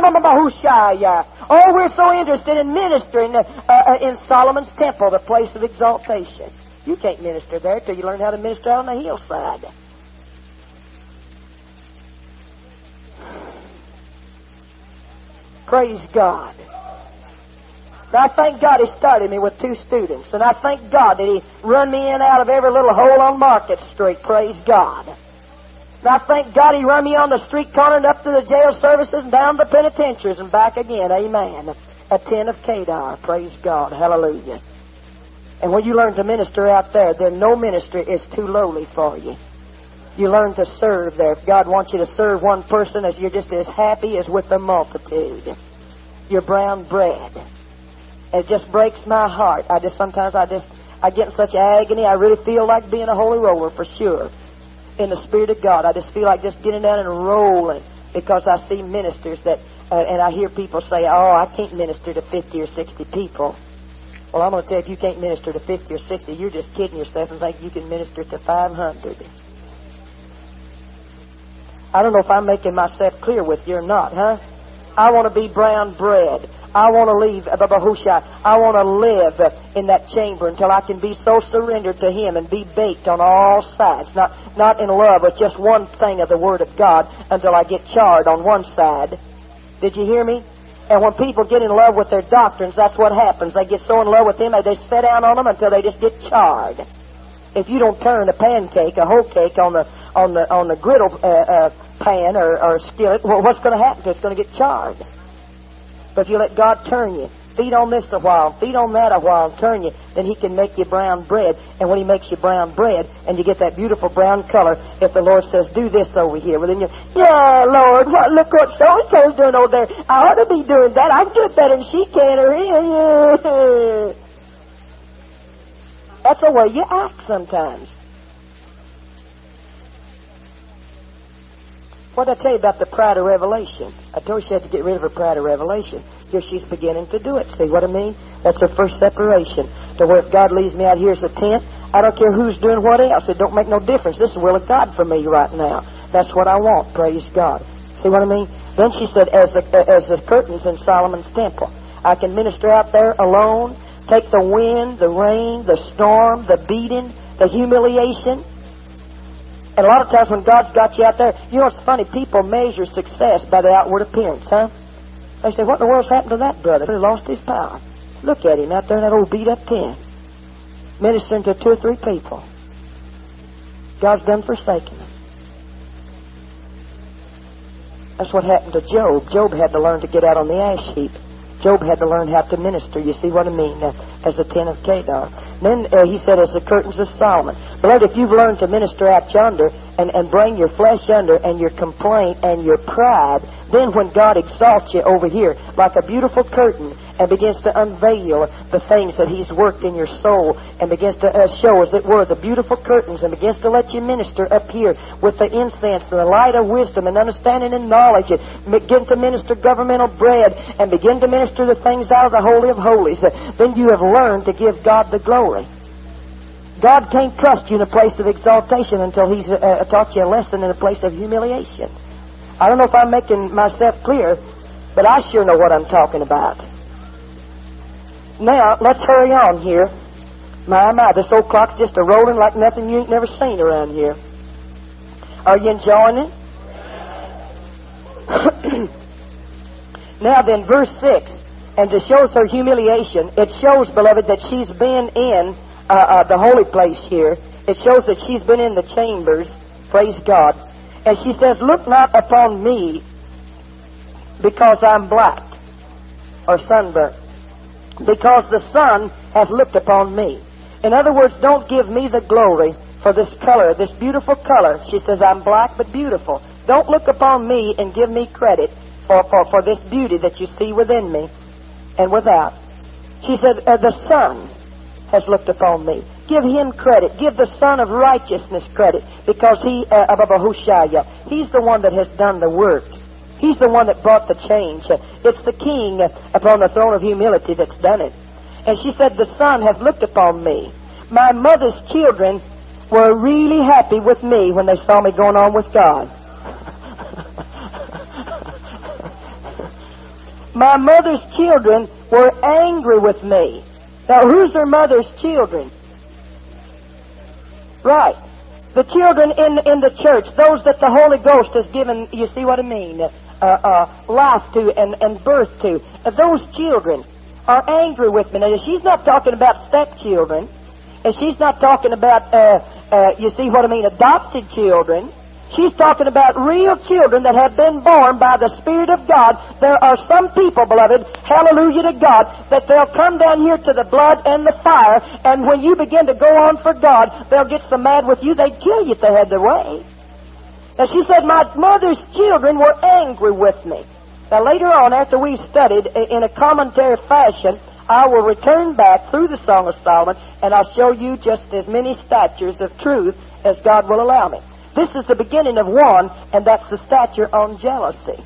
Oh, we're so interested in ministering uh, in Solomon's temple, the place of exaltation. You can't minister there till you learn how to minister on the hillside. Praise God. I thank God He started me with two students. And I thank God that He run me in and out of every little hole on Market Street. Praise God. And I thank God He run me on the street corner and up to the jail services and down to the penitentiaries and back again. Amen. At ten of Kedar. Praise God. Hallelujah. And when you learn to minister out there, then no ministry is too lowly for you. You learn to serve there. If God wants you to serve one person, as you're just as happy as with the multitude. You're brown bread. It just breaks my heart. I just sometimes I just I get in such agony. I really feel like being a holy roller for sure. In the Spirit of God, I just feel like just getting down and rolling because I see ministers that, uh, and I hear people say, "Oh, I can't minister to fifty or sixty people." Well, I'm going to tell you, if you can't minister to fifty or sixty, you're just kidding yourself and think you can minister to five hundred. I don't know if I'm making myself clear with you or not, huh? I want to be brown bread. I want to leave, I want to live in that chamber until I can be so surrendered to Him and be baked on all sides. Not, not in love with just one thing of the Word of God until I get charred on one side. Did you hear me? And when people get in love with their doctrines, that's what happens. They get so in love with them, they sit down on them until they just get charred. If you don't turn a pancake, a whole cake on the on the on the griddle uh, uh, pan or, or skillet, well, what's going to happen to it? It's going to get charred. But if you let God turn you, feed on this a while, feed on that a while, and turn you, then He can make you brown bread. And when He makes you brown bread, and you get that beautiful brown color, if the Lord says, do this over here, well then you, yeah, Lord, what, look what so-and-so's doing over there. I ought to be doing that. I can do it better than she can. Or yeah. That's the way you act sometimes. What did I tell you about the pride of revelation? I told you she had to get rid of her pride of revelation. Here she's beginning to do it. See what I mean? That's her first separation. To where if God leaves me out here as a tent, I don't care who's doing what else. It don't make no difference. This is the will of God for me right now. That's what I want. Praise God. See what I mean? Then she said, as the, as the curtains in Solomon's temple, I can minister out there alone, take the wind, the rain, the storm, the beating, the humiliation. And a lot of times when God's got you out there, you know what's funny? People measure success by the outward appearance, huh? They say, what in the world's happened to that brother who lost his power? Look at him out there in that old beat-up tent, ministering to two or three people. God's done forsaken him. That's what happened to Job. Job had to learn to get out on the ash heap. Job had to learn how to minister. You see what I mean? Uh, as the tent of Kedar. Then uh, he said, as the curtains of Solomon. Beloved, if you've learned to minister out yonder and, and bring your flesh under and your complaint and your pride, then when God exalts you over here like a beautiful curtain and begins to unveil the things that He's worked in your soul and begins to uh, show, as it were, the beautiful curtains and begins to let you minister up here with the incense and the light of wisdom and understanding and knowledge and begin to minister governmental bread and begin to minister the things out of the Holy of Holies, uh, then you have learned to give God the glory. God can't trust you in a place of exaltation until He's uh, taught you a lesson in a place of humiliation. I don't know if I'm making myself clear, but I sure know what I'm talking about. Now, let's hurry on here. My, my, this old clock's just a rolling like nothing you ain't never seen around here. Are you enjoying it? Now then, verse six, and to show us her humiliation, it shows, beloved, that she's been in uh, uh, the holy place here. It shows that she's been in the chambers, praise God. And she says, look not upon me because I'm black or sunburnt, because the sun hath looked upon me. In other words, don't give me the glory for this color, this beautiful color. She says, I'm black but beautiful. Don't look upon me and give me credit for, for, for this beauty that you see within me and without. She said, uh, the sun has looked upon me. Give Him credit. Give the Son of Righteousness credit, because He, uh, Ababahushaya, He's the one that has done the work. He's the one that brought the change. It's the King upon the throne of humility that's done it. And she said, the Son hath looked upon me. My mother's children were really happy with me when they saw me going on with God. My mother's children were angry with me. Now, who's her mother's children? Right. The children in, in the church, those that the Holy Ghost has given, you see what I mean, uh, uh, life to and, and birth to. Uh, those children are angry with me. Now, she's not talking about stepchildren. And she's not talking about, uh, uh, you see what I mean, adopted children. She's talking about real children that have been born by the Spirit of God. There are some people, beloved, hallelujah to God, that they'll come down here to the blood and the fire, and when you begin to go on for God, they'll get so mad with you, they'd kill you if they had their way. Now, she said, my mother's children were angry with me. Now, later on, after we've studied in a commentary fashion, I will return back through the Song of Solomon, and I'll show you just as many statures of truth as God will allow me. This is the beginning of one, and that's the stature on jealousy.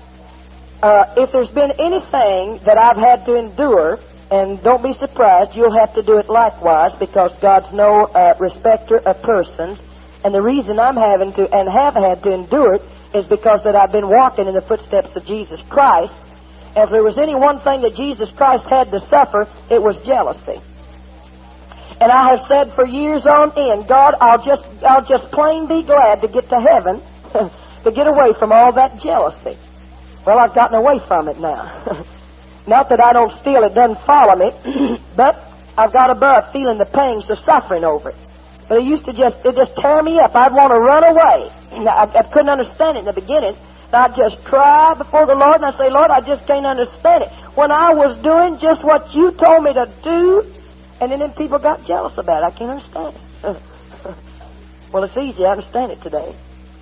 Uh, if there's been anything that I've had to endure, and don't be surprised, you'll have to do it likewise, because God's no uh, respecter of persons. And the reason I'm having to, and have had to endure it, is because that I've been walking in the footsteps of Jesus Christ. And if there was any one thing that Jesus Christ had to suffer, it was jealousy. And I have said for years on end, God, I'll just I'll just plain be glad to get to heaven, to get away from all that jealousy. Well, I've gotten away from it now. Not that I don't feel it doesn't follow me, but I've got above feeling the pangs of suffering over it. But it used to just it just tear me up. I'd want to run away. I, I couldn't understand it in the beginning. I'd just cry before the Lord, and I'd say, Lord, I just can't understand it. When I was doing just what you told me to do, and then, then people got jealous about it. I can't understand it. Well, it's easy. I understand it today.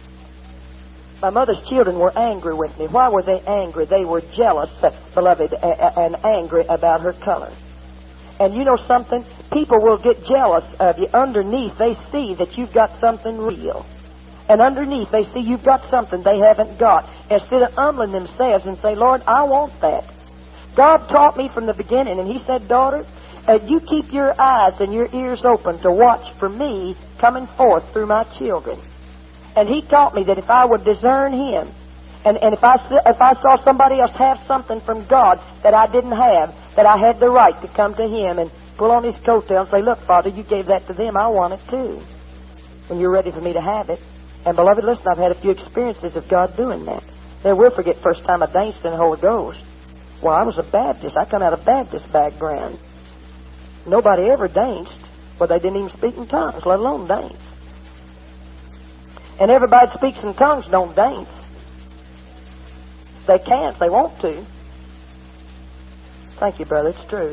My mother's children were angry with me. Why were they angry? They were jealous, beloved, and angry about her color. And you know something? People will get jealous of you. Underneath, they see that you've got something real. And underneath, they see you've got something they haven't got. Instead of humbling themselves and say, Lord, I want that. God taught me from the beginning, and He said, daughter, Uh, you keep your eyes and your ears open to watch for me coming forth through my children. And He taught me that if I would discern Him, and, and if I if I saw somebody else have something from God that I didn't have, that I had the right to come to Him and pull on His coattail and say, look, Father, you gave that to them, I want it too, when you're ready for me to have it. And beloved, listen, I've had a few experiences of God doing that. Never will forget first time I danced in the Holy Ghost. Well, I was a Baptist. I come out of Baptist background. Nobody ever danced, but they didn't even speak in tongues, let alone dance. And everybody that speaks in tongues don't dance. They can't. They want to. Thank you, brother. It's true.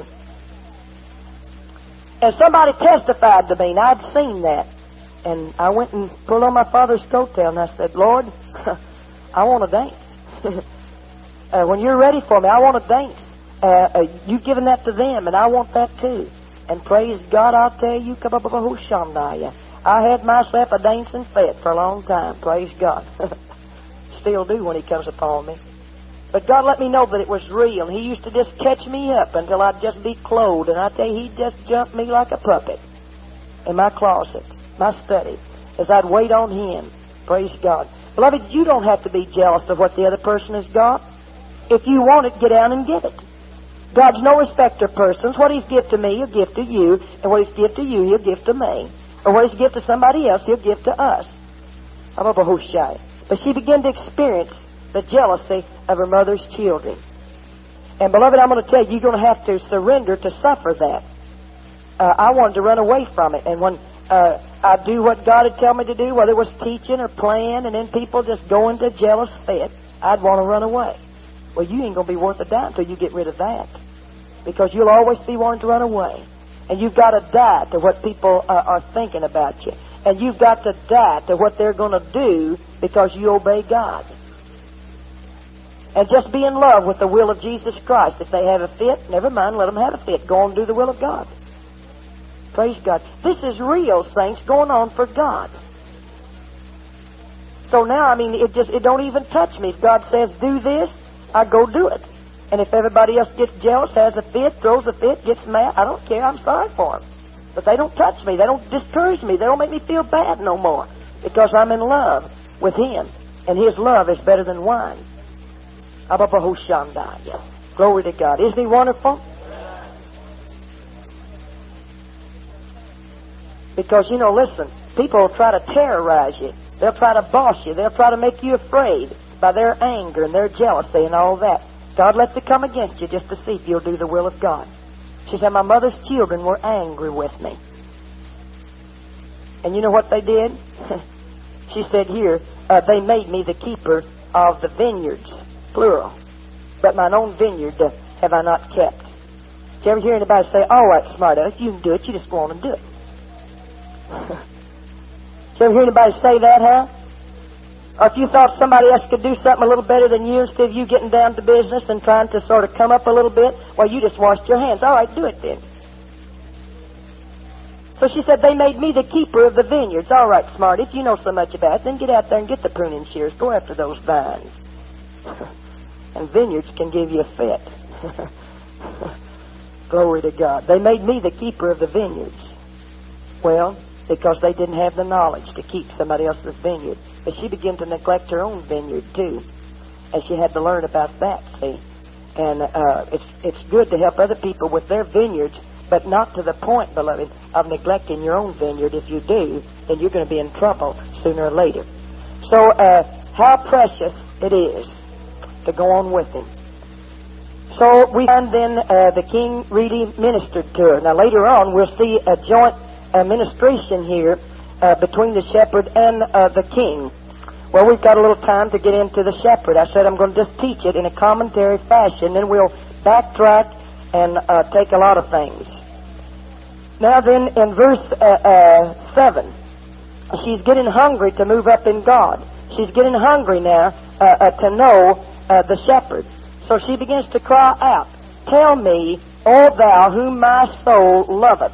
And somebody testified to me, and I'd seen that. And I went and pulled on my father's coattail, and I said, Lord, I want to dance. uh, when you're ready for me, I want to dance. Uh, uh, you've given that to them, and I want that too. And praise God, I'll tell you, I had myself a dancing fit for a long time. Praise God. Still do when He comes upon me. But God let me know that it was real. He used to just catch me up until I'd just be clothed. And I tell you, He'd just jump me like a puppet in my closet, my study, as I'd wait on Him. Praise God. Beloved, you don't have to be jealous of what the other person has got. If you want it, get down and get it. God's no respecter of persons. What He's give to me, He'll give to you. And what He's give to you, He'll give to me. Or what He's give to somebody else, He'll give to us. But she began to experience the jealousy of her mother's children. And beloved, I'm going to tell you, you're going to have to surrender to suffer that. Uh, I wanted to run away from it. And when uh, I do what God had told me to do, whether it was teaching or playing, and then people just go into jealous fit, I'd want to run away. Well, you ain't going to be worth a dime until you get rid of that. Because you'll always be wanting to run away. And you've got to die to what people uh, are thinking about you. And you've got to die to what they're going to do because you obey God. And just be in love with the will of Jesus Christ. If they have a fit, never mind, let them have a fit. Go on and do the will of God. Praise God. This is real, saints, going on for God. So now, I mean, it just it don't even touch me. If God says, do this, I go do it. And if everybody else gets jealous, has a fit, throws a fit, gets mad, I don't care. I'm sorry for them. But they don't touch me. They don't discourage me. They don't make me feel bad no more. Because I'm in love with Him. And His love is better than wine. Glory to God. Isn't He wonderful? Because, you know, listen, people will try to terrorize you. They'll try to boss you. They'll try to make you afraid by their anger and their jealousy and all that. God lets it come against you just to see if you'll do the will of God. She said, my mother's children were angry with me. And you know what they did? She said here, uh, they made me the keeper of the vineyards, plural. But mine own vineyard uh, have I not kept. Did you ever hear anybody say, all right, smart aleck, you can do it, you just go on and do it? Did you ever hear anybody say that, huh? Or if you thought somebody else could do something a little better than you, instead of you getting down to business and trying to sort of come up a little bit, well, you just washed your hands. All right, do it then. So she said, they made me the keeper of the vineyards. All right, smart, if you know so much about it, then get out there and get the pruning shears. Go after those vines. And vineyards can give you a fit. Glory to God. They made me the keeper of the vineyards. Well, because they didn't have the knowledge to keep somebody else's vineyard. But she began to neglect her own vineyard, too. And she had to learn about that, see. And uh, it's, it's good to help other people with their vineyards, but not to the point, beloved, of neglecting your own vineyard. If you do, then you're going to be in trouble sooner or later. So, uh, how precious it is to go on with him. So we find then uh, the king really ministered to her. Now later on we'll see a joint administration here uh, between the shepherd and uh, the king. Well, we've got a little time to get into the shepherd. I said I'm going to just teach it in a commentary fashion, then we'll backtrack and uh, take a lot of things. Now then, in verse uh, uh, seven, she's getting hungry to move up in God. She's getting hungry now uh, uh, to know uh, the shepherd. So she begins to cry out, tell me, O thou whom my soul loveth,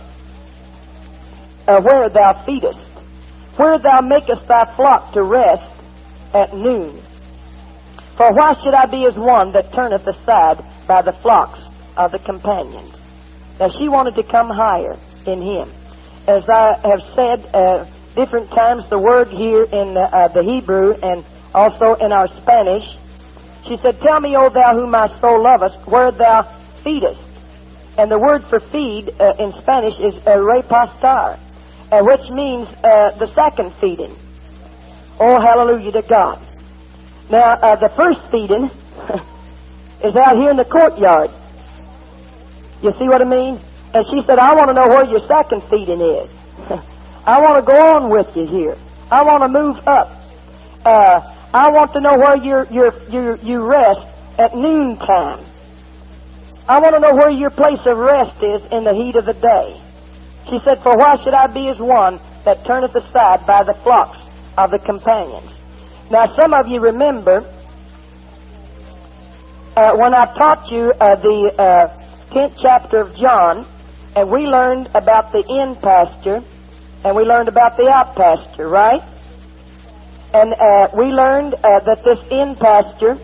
uh, where thou feedest, where thou makest thy flock to rest at noon. For why should I be as one that turneth aside by the flocks of the companions? Now she wanted to come higher in him. As I have said uh, different times, the word here in uh, the Hebrew and also in our Spanish, she said, tell me, O thou whom my soul lovest, where thou feedest. And the word for feed uh, in Spanish is uh, repastar, uh, which means uh, the second feeding. Oh, hallelujah to God. Now, uh, the first feeding is out here in the courtyard. You see what I mean? And she said, I want to know where your second feeding is. I want to go on with you here. I want to move up. Uh, I want to know where you're, you're, you're, you rest at noontime. I want to know where your place of rest is in the heat of the day. She said, for why should I be as one that turneth aside by the flocks of the companions? Now, some of you remember uh, when I taught you uh, the uh, tenth chapter of John, and we learned about the in pasture, and we learned about the out pasture, right? And uh, we learned uh, that this in pasture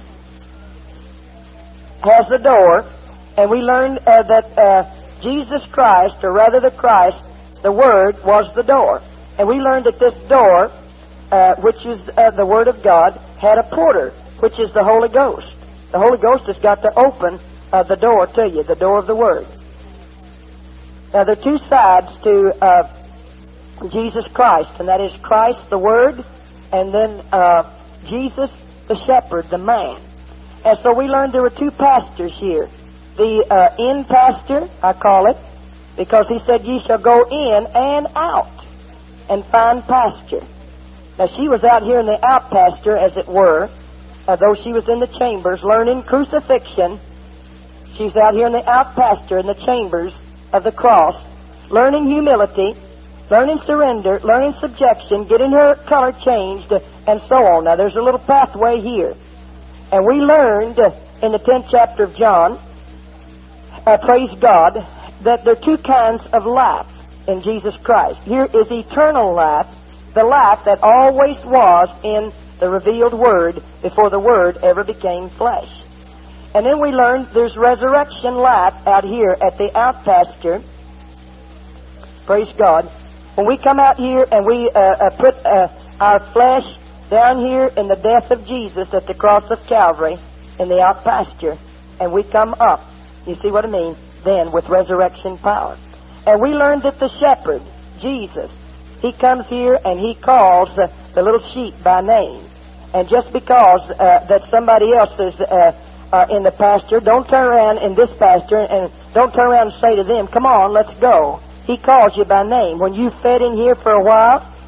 has a door, and we learned uh, that uh, Jesus Christ, or rather the Christ, the Word, was the door. And we learned that this door, uh, which is uh, the Word of God, had a porter, which is the Holy Ghost. The Holy Ghost has got to open uh, the door to you, the door of the Word. Now, there are two sides to uh, Jesus Christ, and that is Christ, the Word, and then uh, Jesus, the shepherd, the man. And so we learned there were two pastures here. The uh, in pasture, I call it, because he said, ye shall go in and out and find pasture. Now she was out here in the out pasture, as it were, uh, though she was in the chambers learning crucifixion. She's out here in the out pasture, in the chambers of the cross, learning humility, learning surrender, learning subjection, getting her color changed, and so on. Now, there's a little pathway here. And we learned in the tenth chapter of John, uh, praise God, that there are two kinds of life in Jesus Christ. Here is eternal life, the life that always was in the revealed Word before the Word ever became flesh. And then we learned there's resurrection life out here at the out pasture. Praise God. When we come out here and we uh, uh, put uh, our flesh down here in the death of Jesus at the cross of Calvary in the out pasture, and we come up, you see what I mean, then with resurrection power. And we learned that the shepherd, Jesus, he comes here and he calls uh, the little sheep by name. And just because uh, that somebody else is uh, uh, in the pasture, don't turn around in this pasture and don't turn around and say to them, come on, let's go. He calls you by name. When you fed in here for a while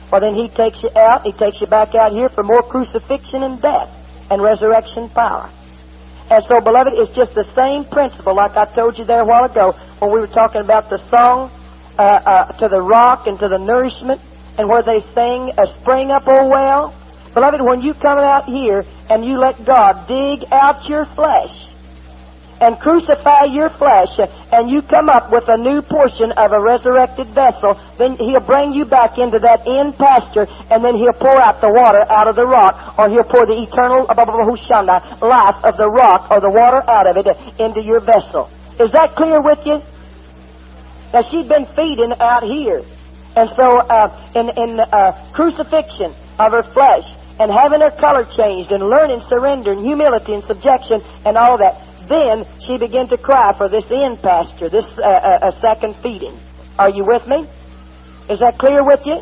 Well, then He takes you out. He takes you back out here for more crucifixion and death and resurrection power. And so, beloved, it's just the same principle like I told you there a while ago when we were talking about the song uh, uh, to the rock and to the nourishment and where they sing, uh, spring up, O well. Beloved, when you come out here and you let God dig out your flesh and crucify your flesh, and you come up with a new portion of a resurrected vessel, then He'll bring you back into that end pasture, and then He'll pour out the water out of the rock, or He'll pour the eternal life of the rock or the water out of it into your vessel. Is that clear with you? Now, she'd been feeding out here, and so uh, in, in uh, crucifixion of her flesh, and having her color changed, and learning surrender and humility and subjection and all that, then she began to cry for this end pasture, this uh, uh, uh, second feeding. Are you with me? Is that clear with you?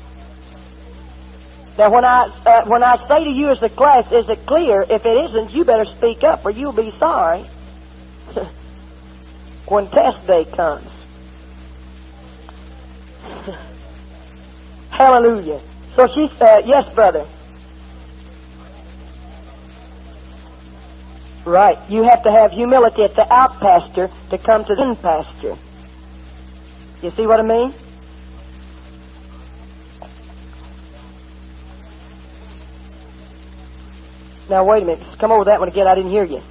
Now, when I uh, when I say to you as a class, is it clear? If it isn't, you better speak up, or you'll be sorry when test day comes. Hallelujah. So she, uh, yes, brother. Right. You have to have humility at the out pasture to come to the in pasture. You see what I mean? Now, wait a minute. Just come over that one again. I didn't hear you.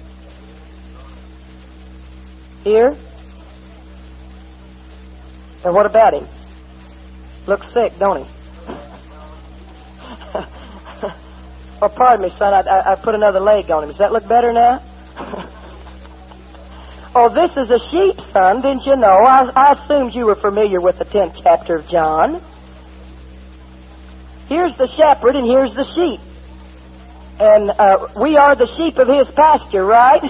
Here? And what about him? Looks sick, don't he? Oh, pardon me, son. I, I, I put another leg on him. Does that look better now? Oh, this is a sheep, son. Didn't you know? I, I assumed you were familiar with the tenth chapter of John. Here's the shepherd and here's the sheep. And uh, we are the sheep of His pasture, right?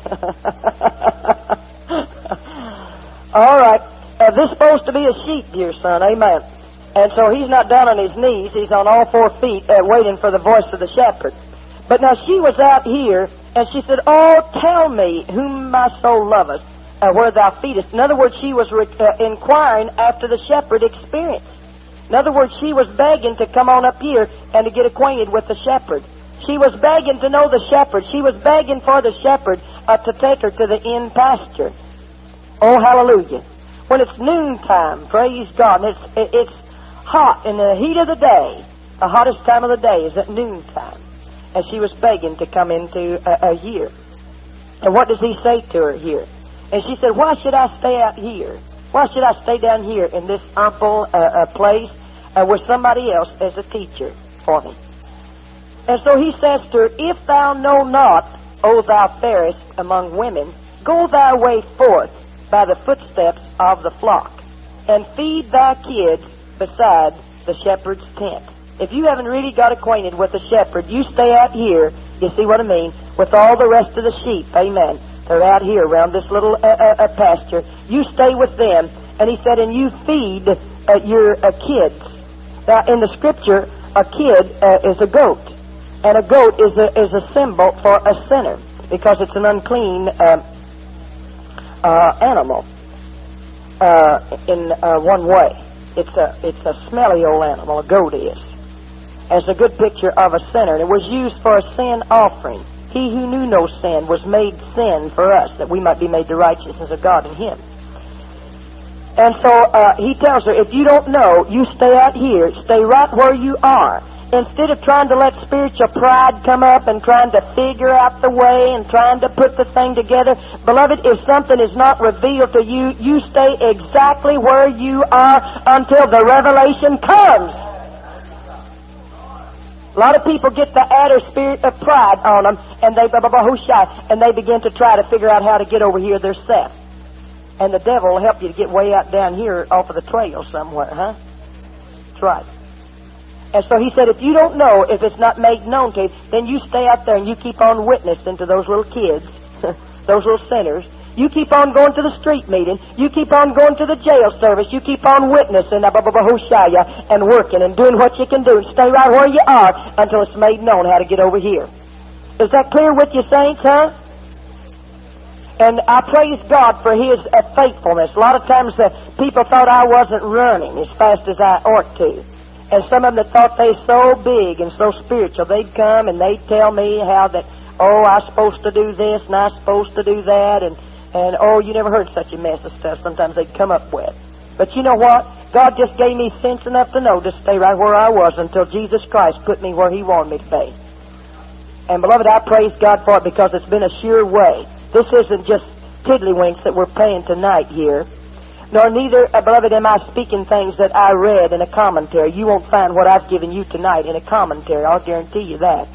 All right. Uh, this is supposed to be a sheep here, son. Amen. And so he's not down on his knees. He's on all four feet uh, waiting for the voice of the shepherd. But now she was out here, and she said, "Oh, tell me whom my soul loveth, uh, where thou feedest." In other words, she was re- uh, inquiring after the shepherd experience. In other words, she was begging to come on up here and to get acquainted with the shepherd. She was begging to know the shepherd. She was begging for the shepherd uh, to take her to the end pasture. Oh, hallelujah. When it's noontime, praise God, and it's, it's hot in the heat of the day. The hottest time of the day is at noontime. And she was begging to come into a, a year. And what does He say to her here? And she said, "Why should I stay out here? Why should I stay down here in this ample uh, uh, place uh, with somebody else as a teacher for me?" And so He says to her, "If thou know not, O thou fairest among women, go thy way forth by the footsteps of the flock, and feed thy kids beside the shepherd's tent." If you haven't really got acquainted with the shepherd, you stay out here, you see what I mean, with all the rest of the sheep, amen. They're out here around this little uh, uh, pasture. You stay with them, and He said, and you feed uh, your uh, kids. Now, in the Scripture, a kid uh, is a goat, and a goat is a, is a symbol for a sinner, because it's an unclean uh, uh, animal uh, in uh, one way. It's a it's a smelly old animal, a goat is, as a good picture of a sinner. And it was used for a sin offering. He who knew no sin was made sin for us, that we might be made the righteousness of God in Him. And so uh, He tells her, if you don't know, you stay out here, stay right where you are. Instead of trying to let spiritual pride come up and trying to figure out the way and trying to put the thing together, beloved, if something is not revealed to you, you stay exactly where you are until the revelation comes. A lot of people get the adder spirit of pride on them, and they and they begin to try to figure out how to get over here themselves. And the devil will help you to get way out down here off of the trail somewhere, huh? That's right. And so He said, if you don't know, if it's not made known to you, then you stay out there and you keep on witnessing to those little kids, those little sinners. You keep on going to the street meeting. You keep on going to the jail service. You keep on witnessing and working and doing what you can do. And stay right where you are until it's made known how to get over here. Is that clear with you, saints, huh? And I praise God for His uh, faithfulness. A lot of times uh, people thought I wasn't running as fast as I ought to. And some of them that thought they so big and so spiritual, they'd come and they'd tell me how that, oh, I'm supposed to do this and I'm supposed to do that, and, and oh, you never heard such a mess of stuff sometimes they'd come up with. But you know what? God just gave me sense enough to know to stay right where I was until Jesus Christ put me where He wanted me to be. And beloved, I praise God for it because it's been a sure way. This isn't just tiddlywinks that we're playing tonight here. Nor neither, uh, beloved, am I speaking things that I read in a commentary. You won't find what I've given you tonight in a commentary. I'll guarantee you that.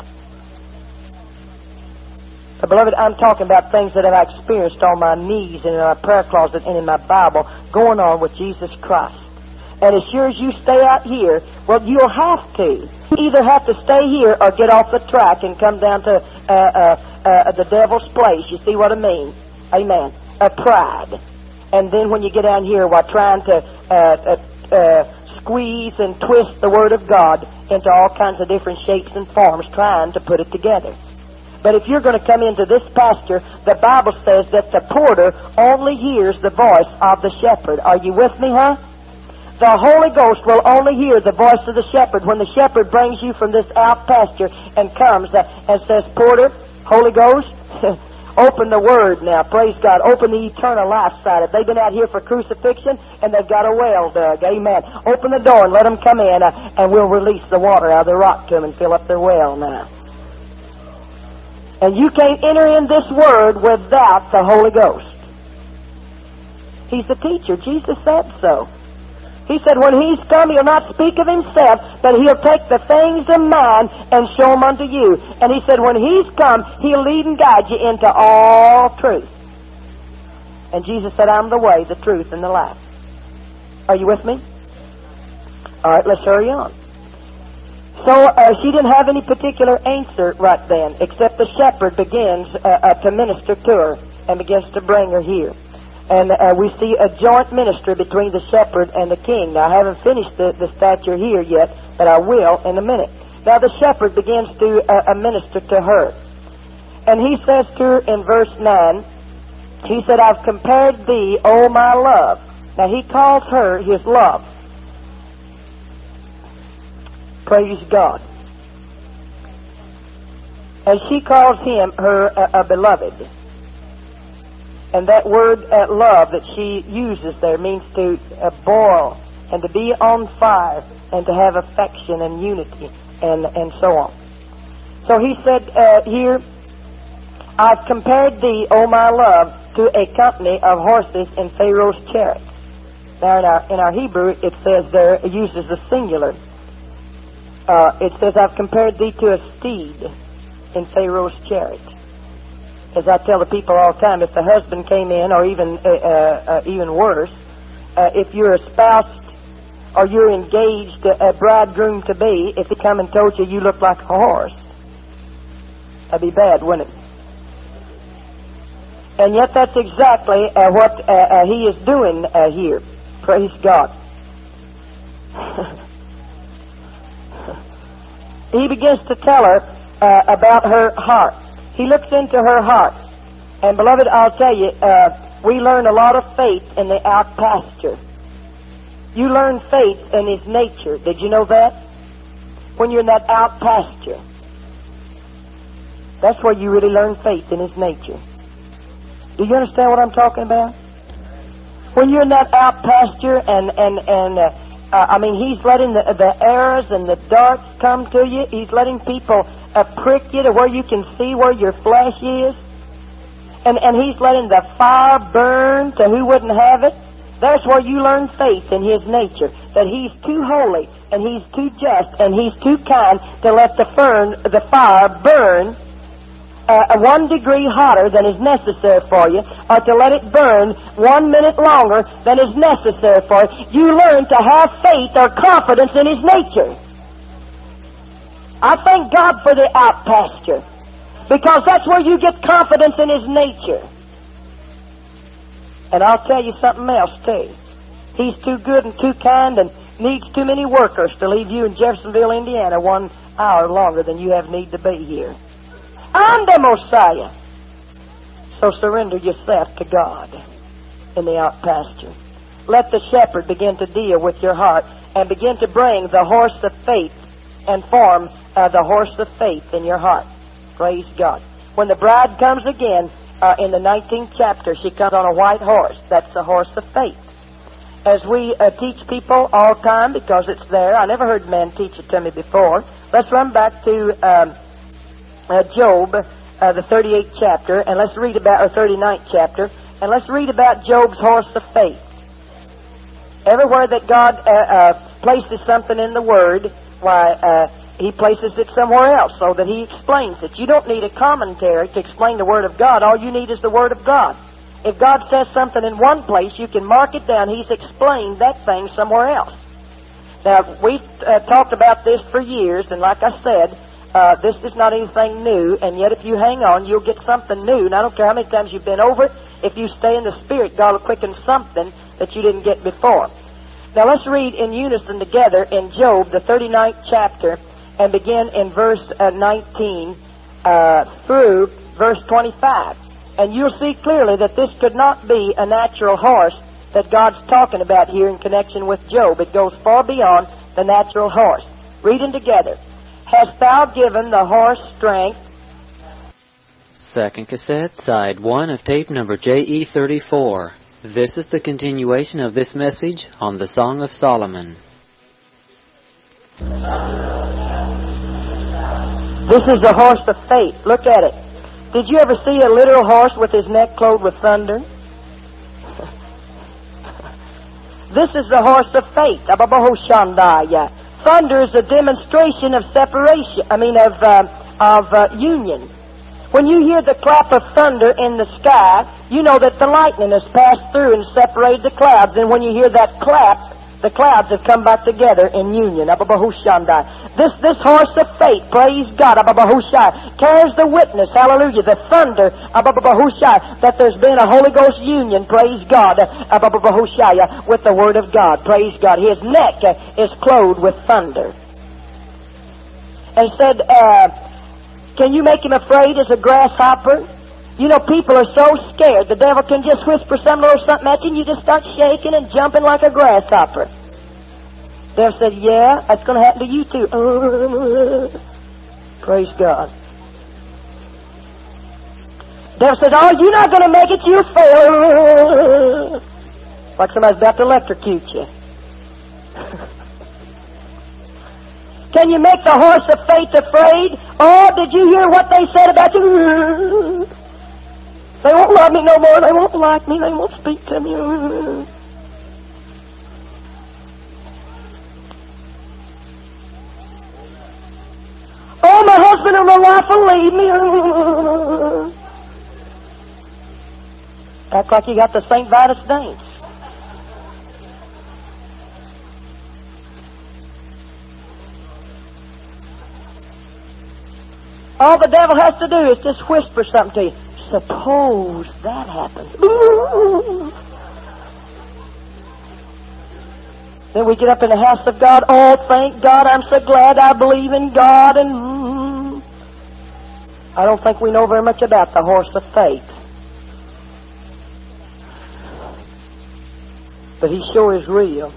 But beloved, I'm talking about things that I've experienced on my knees and in my prayer closet and in my Bible going on with Jesus Christ. And as sure as you stay out here, well, you'll have to. You either have to stay here or get off the track and come down to uh, uh, uh, the devil's place. You see what I mean? Amen. A pride. And then when you get down here while trying to uh, uh, uh, squeeze and twist the Word of God into all kinds of different shapes and forms, trying to put it together. But if you're going to come into this pasture, the Bible says that the porter only hears the voice of the shepherd. Are you with me, huh? The Holy Ghost will only hear the voice of the shepherd when the shepherd brings you from this out pasture and comes uh, and says, Porter, Holy Ghost, open the Word now. Praise God. Open the eternal life side of it. They've been out here for crucifixion, and they've got a well dug. Amen. Open the door and let them come in, uh, and we'll release the water out of the rock to them and fill up their well now. And you can't enter in this Word without the Holy Ghost. He's the teacher. Jesus said so. He said, when He's come, He'll not speak of Himself, but He'll take the things of mine and show them unto you. And He said, when He's come, He'll lead and guide you into all truth. And Jesus said, I'm the way, the truth, and the life. Are you with me? All right, let's hurry on. So uh, she didn't have any particular answer right then, except the shepherd begins uh, uh, to minister to her and begins to bring her here. And uh, we see a joint ministry between the shepherd and the king. Now, I haven't finished the, the stature here yet, but I will in a minute. Now, the shepherd begins to uh, minister to her. And he says to her in verse nine, he said, I've compared thee, O my love. Now, he calls her his love. Praise God. And she calls him her uh, a beloved. And that word uh, love that she uses there means to uh, boil and to be on fire and to have affection and unity and, and so on. So he said uh, here, I've compared thee, O my love, to a company of horses in Pharaoh's chariot. Now in our, in our Hebrew it says there, it uses the singular. Uh, it says, I've compared thee to a steed in Pharaoh's chariot. As I tell the people all the time, if the husband came in, or even uh, uh, even worse, uh, if you're espoused or you're engaged, uh, a bridegroom to be, if he come and told you you look like a horse, that'd be bad, wouldn't it? And yet that's exactly uh, what uh, uh, he is doing uh, here. Praise God. He begins to tell her uh, about her heart. He looks into her heart. And beloved, I'll tell you, uh, we learn a lot of faith in the out pasture. You learn faith in His nature. Did you know that? When you're in that out pasture. That's where you really learn faith in His nature. Do you understand what I'm talking about? When you're in that out pasture and, and, and uh, uh, I mean, He's letting the, the arrows and the darts come to you. He's letting people Uh, prick you to where you can see where your flesh is. And, and He's letting the fire burn to who wouldn't have it. That's where you learn faith in His nature. That He's too holy and He's too just and He's too kind to let the, fern, the fire burn uh, one degree hotter than is necessary for you, or to let it burn one minute longer than is necessary for you. You learn to have faith or confidence in His nature. I thank God for the out pasture, because that's where you get confidence in His nature. And I'll tell you something else too. He's too good and too kind and needs too many workers to leave you in Jeffersonville, Indiana one hour longer than you have need to be here. I'm the Messiah. So surrender yourself to God in the out pasture. Let the shepherd begin to deal with your heart and begin to bring the horse of faith and form uh, the horse of faith in your heart. Praise God. When the bride comes again uh, in the nineteenth chapter, she comes on a white horse. That's the horse of faith. As we uh, teach people all the time, because it's there, I never heard men teach it to me before. Let's run back to um, uh, Job, uh, the thirty-eighth chapter, and let's read about, or thirty-ninth chapter, and let's read about Job's horse of faith. Everywhere that God uh, uh, places something in the Word, why, uh, He places it somewhere else so that He explains it. You don't need a commentary to explain the Word of God. All you need is the Word of God. If God says something in one place, you can mark it down. He's explained that thing somewhere else. Now, we've uh, talked about this for years, and like I said, uh, this is not anything new, and yet if you hang on, you'll get something new. And I don't care how many times you've been over it, if you stay in the Spirit, God will quicken something that you didn't get before. Now, let's read in unison together in Job, the thirty-ninth chapter, and begin in verse uh, nineteen uh, through verse twenty-five. And you'll see clearly that this could not be a natural horse that God's talking about here in connection with Job. It goes far beyond the natural horse. Reading together. Hast thou given the horse strength? Second cassette, side one of tape number J E thirty-four. This is the continuation of this message on the Song of Solomon. This is the horse of faith. Look at it. Did you ever see a literal horse with his neck clothed with thunder? This is the horse of faith. Thunder is a demonstration of separation, I mean of, uh, of uh, union. When you hear the clap of thunder in the sky, you know that the lightning has passed through and separated the clouds. And when you hear that clap, the clouds have come back together in union. This this horse of faith, praise God, carries the witness, hallelujah, the thunder, that there's been a Holy Ghost union, praise God, with the Word of God, praise God. His neck is clothed with thunder. And said, uh, can you make him afraid as a grasshopper? You know, people are so scared. The devil can just whisper some little something at you, and you just start shaking and jumping like a grasshopper. The devil said, yeah, that's going to happen to you too. Praise God. The devil said, oh, you're not going to make it, you'll fail. Like somebody's about to electrocute you. Can you make the horse of faith afraid? Oh, did you hear what they said about you? They won't love me no more. They won't like me. They won't speak to me. Oh, my husband and my wife will leave me. Act like you got the Saint Vitus dance. All the devil has to do is just whisper something to you. Suppose that happens. Ooh. Then we get up in the house of God. Oh, thank God, I'm so glad I believe in God. And mm, I don't think we know very much about the horse of faith. But he sure is real.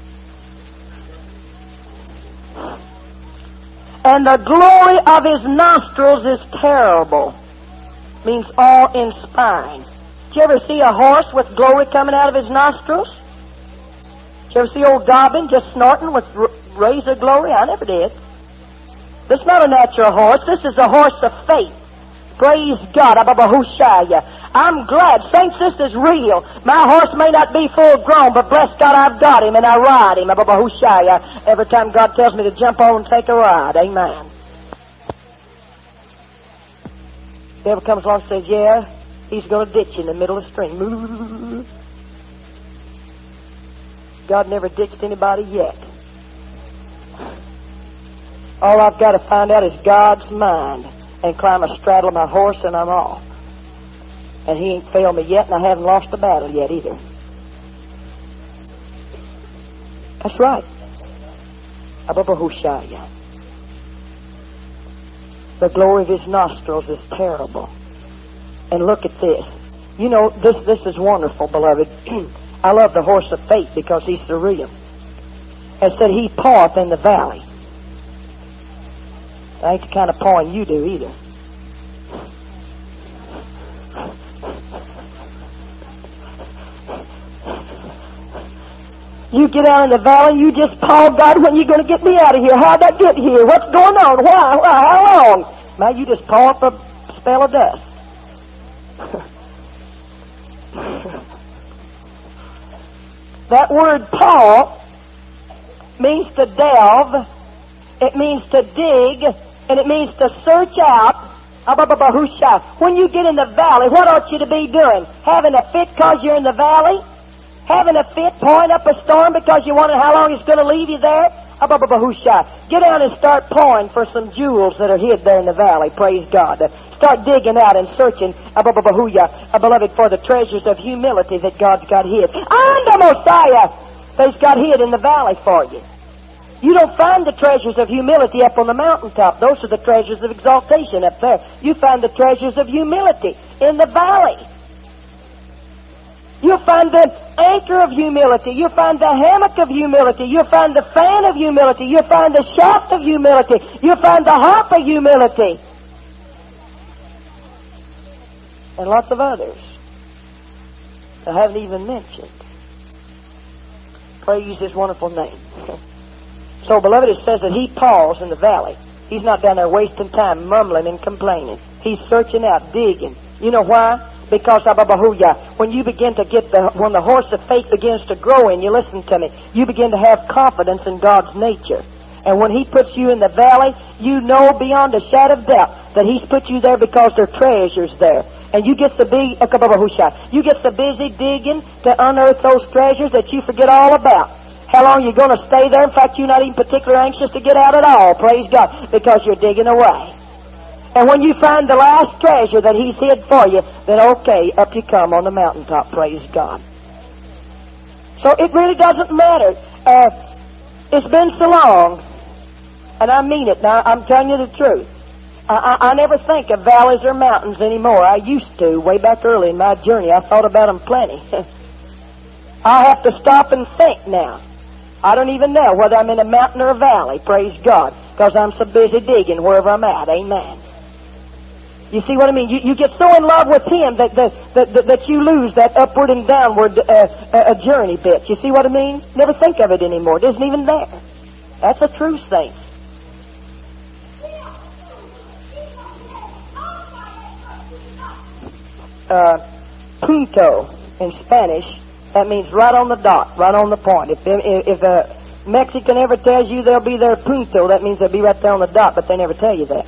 And the glory of his nostrils is terrible. Means awe-inspiring. Did you ever see a horse with glory coming out of his nostrils? Did you ever see old Goblin just snorting with r- rays of glory? I never did. This is not a natural horse. This is a horse of faith. Praise God. I'm glad. Saints, this is real. My horse may not be full grown, but bless God, I've got him and I ride him. Every time God tells me to jump on and take a ride. Amen. The devil comes along and says, yeah, he's going to ditch you in the middle of the stream. God never ditched anybody yet. All I've got to find out is God's mind and climb a straddle of my horse and I'm off. And he ain't failed me yet, and I haven't lost the battle yet either. That's right. The glory of his nostrils is terrible. And look at this. You know, this this is wonderful, beloved. I love the horse of faith because he's so real. and said, He paweth in the valley. That ain't the kind of pawing you do either. You get out in the valley, you just paw, God, when you going to get me out of here? How'd I get here? What's going on? Why? Why? How long? Now you just paw up a spell of dust. That word paw means to delve, it means to dig, and it means to search out. When you get in the valley, what ought you to be doing? Having a fit because you're in the valley? Having a fit, pouring up a storm because you wonder how long it's going to leave you there? Get down and start pouring for some jewels that are hid there in the valley. Praise God. Start digging out and searching, beloved, for the treasures of humility that God's got hid. And the Messiah that's got hid in the valley for you. You don't find the treasures of humility up on the mountaintop. Those are the treasures of exaltation up there. You find the treasures of humility in the valley. You'll find the anchor of humility. You'll find the hammock of humility. You'll find the fan of humility. You'll find the shaft of humility. You'll find the harp of humility. And lots of others I haven't even mentioned. Praise His wonderful name. So, beloved, it says that He paws in the valley. He's not down there wasting time mumbling and complaining. He's searching out, digging. You know why? Because, when you begin to get the, when the horse of faith begins to grow in you, listen to me, you begin to have confidence in God's nature. And when He puts you in the valley, you know beyond a shadow of doubt that He's put you there because there are treasures there. And you get so big, you get so busy digging to unearth those treasures that you forget all about how long you're going to stay there. In fact, you're not even particularly anxious to get out at all. Praise God, because you're digging away. And when you find the last treasure that He's hid for you, then okay, up you come on the mountaintop. Praise God. So it really doesn't matter. Uh, it's been so long, and I mean it. Now, I'm telling you the truth. I, I, I never think of valleys or mountains anymore. I used to, way back early in my journey. I thought about them plenty. I have to stop and think now. I don't even know whether I'm in a mountain or a valley. Praise God. Because I'm so busy digging wherever I'm at. Amen. You see what I mean? You, you get so in love with Him that that, that, that you lose that upward and downward uh, uh, journey bit. You see what I mean? Never think of it anymore. It isn't even there. That's a true saint. Uh, punto in Spanish, that means right on the dot, right on the point. If if, if a Mexican ever tells you they'll be there punto, that means they'll be right there on the dot, but they never tell you that.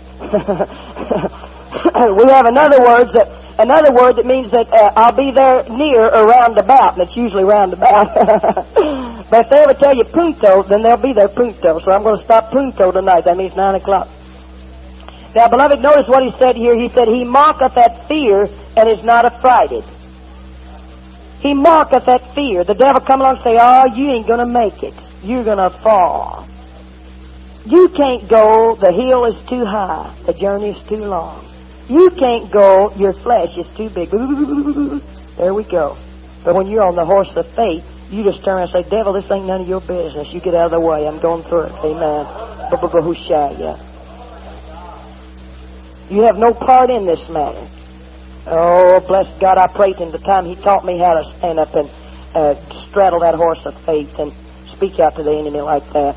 We have another word that another word that means that uh, I'll be there near or roundabout, and it's usually roundabout. But if they ever tell you punto, then they'll be there punto. So I'm going to stop punto tonight. That means nine o'clock. Now, beloved, notice what he said here. He said, He mocketh at fear and is not affrighted. He mocketh at fear. The devil come along and say, oh, you ain't going to make it. You're going to fall. You can't go. The hill is too high. The journey is too long. You can't go. Your flesh is too big. There we go. But when you're on the horse of faith, you just turn around and say, devil, this ain't none of your business. You get out of the way. I'm going through it. Amen. You have no part in this matter. Oh, bless God, I prayed Him the time He taught me how to stand up and uh, straddle that horse of faith and speak out to the enemy like that.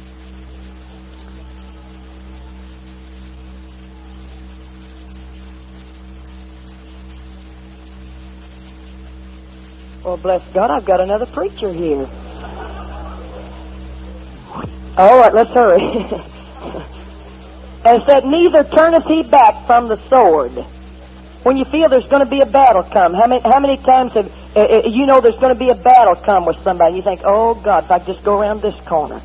Well, bless God, I've got another preacher here. All right, let's hurry. And said, neither turneth he back from the sword. When you feel there's going to be a battle come, how many, how many times have uh, you know there's going to be a battle come with somebody? You think, oh God, if I just go around this corner,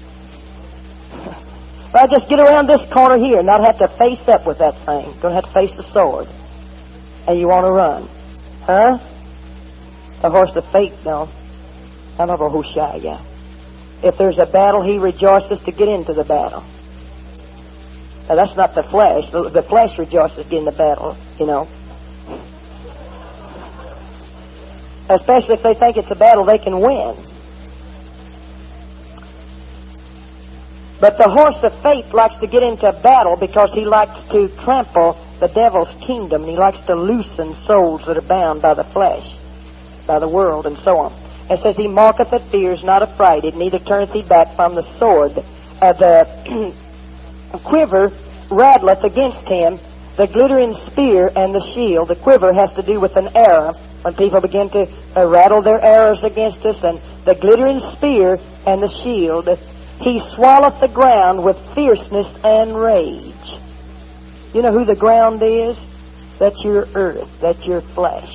if I just get around this corner here and not have to face up with that thing, going to have to face the sword, and you want to run, huh? The horse of faith, no. I'm of a Hoshaya. If there's a battle, he rejoices to get into the battle. Now, that's not the flesh. The, the flesh rejoices to get in the battle, you know. Especially if they think it's a battle they can win. But the horse of faith likes to get into battle because he likes to trample the devil's kingdom. And he likes to loosen souls that are bound by the flesh, by the world, and so on. It says, he mocketh at fears, not affrighted, neither turneth he back from the sword. Uh, the quiver rattleth against him, the glittering spear and the shield. The quiver has to do with an arrow. When people begin to uh, rattle their arrows against us, and the glittering spear and the shield, he swalloweth the ground with fierceness and rage. You know who the ground is? That's your earth. That's your flesh.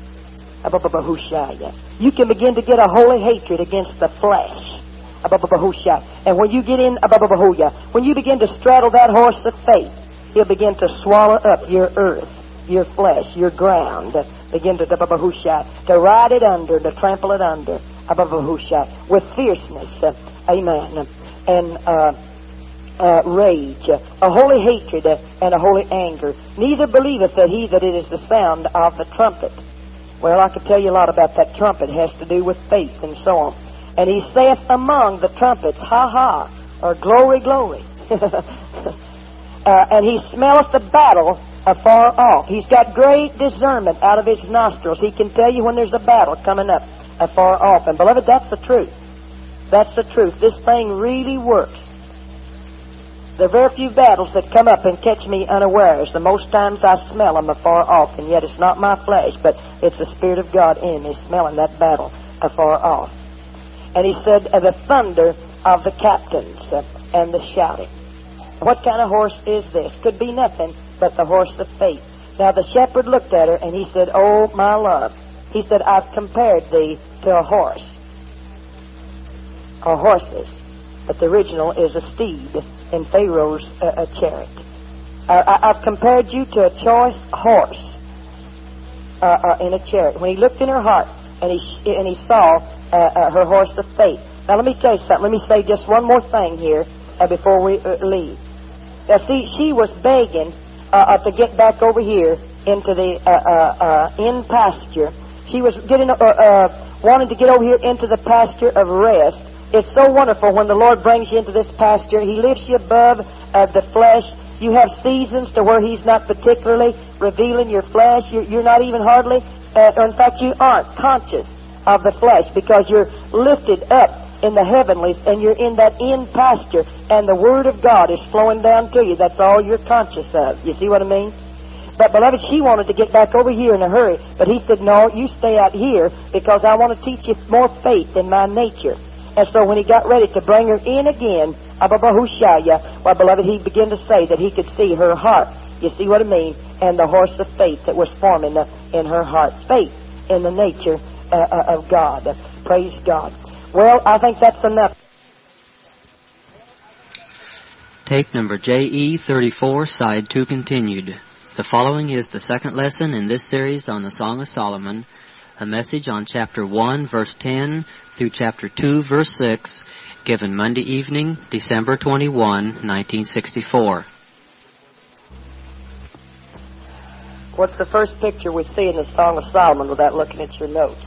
You can begin to get a holy hatred against the flesh. And when you get in, when you begin to straddle that horse of faith, he'll begin to swallow up your earth, your flesh, your ground. Begin to to ride it under, to trample it under, with fierceness. Amen. And uh, uh, rage, a holy hatred, and a holy anger. Neither believeth that he that it is the sound of the trumpet. Well, I could tell you a lot about that trumpet. It has to do with faith and so on. And he saith among the trumpets, ha ha, or glory, glory. uh, and he smelleth the battle afar off. He's got great discernment out of his nostrils. He can tell you when there's a battle coming up afar off. And beloved, that's the truth. That's the truth. This thing really works. There are very few battles that come up and catch me unawares. The most times I smell them afar off, and yet it's not my flesh, but it's the Spirit of God in me smelling that battle afar off. And he said, uh, the thunder of the captains uh, and the shouting. What kind of horse is this? Could be nothing but the horse of faith. Now the shepherd looked at her, and he said, oh, my love. He said, I've compared thee to a horse. Or horses. But the original is a steed in Pharaoh's uh, a chariot. Uh, I, I've compared you to a choice horse uh, uh, in a chariot. When he looked in her heart, and he and he saw uh, uh, her horse of faith. Now let me tell you something. Let me say just one more thing here uh, before we uh, leave. Now see, she was begging uh, uh, to get back over here into the uh, uh, uh, in pasture. She was getting uh, uh, wanting to get over here into the pasture of rest. It's so wonderful when the Lord brings you into this pasture. He lifts you above uh, the flesh. You have seasons to where He's not particularly revealing your flesh. You're, you're not even hardly, uh, or in fact you aren't conscious of the flesh because you're lifted up in the heavenlies and you're in that in pasture and the Word of God is flowing down to you. That's all you're conscious of. You see what I mean? But, beloved, she wanted to get back over here in a hurry. But He said, no, you stay out here because I want to teach you more faith in my nature. And so when he got ready to bring her in again, well, beloved, he began to say that he could see her heart. You see what I mean? And the horse of faith that was forming in her heart. Faith in the nature uh, of God. Praise God. Well, I think that's enough. Tape number J E thirty-four, side two continued. The following is the second lesson in this series on the Song of Solomon. A message on chapter one, verse ten, through chapter two, verse six, given Monday evening, December twenty-first, nineteen sixty-four. What's the first picture we see in the Song of Solomon without looking at your notes?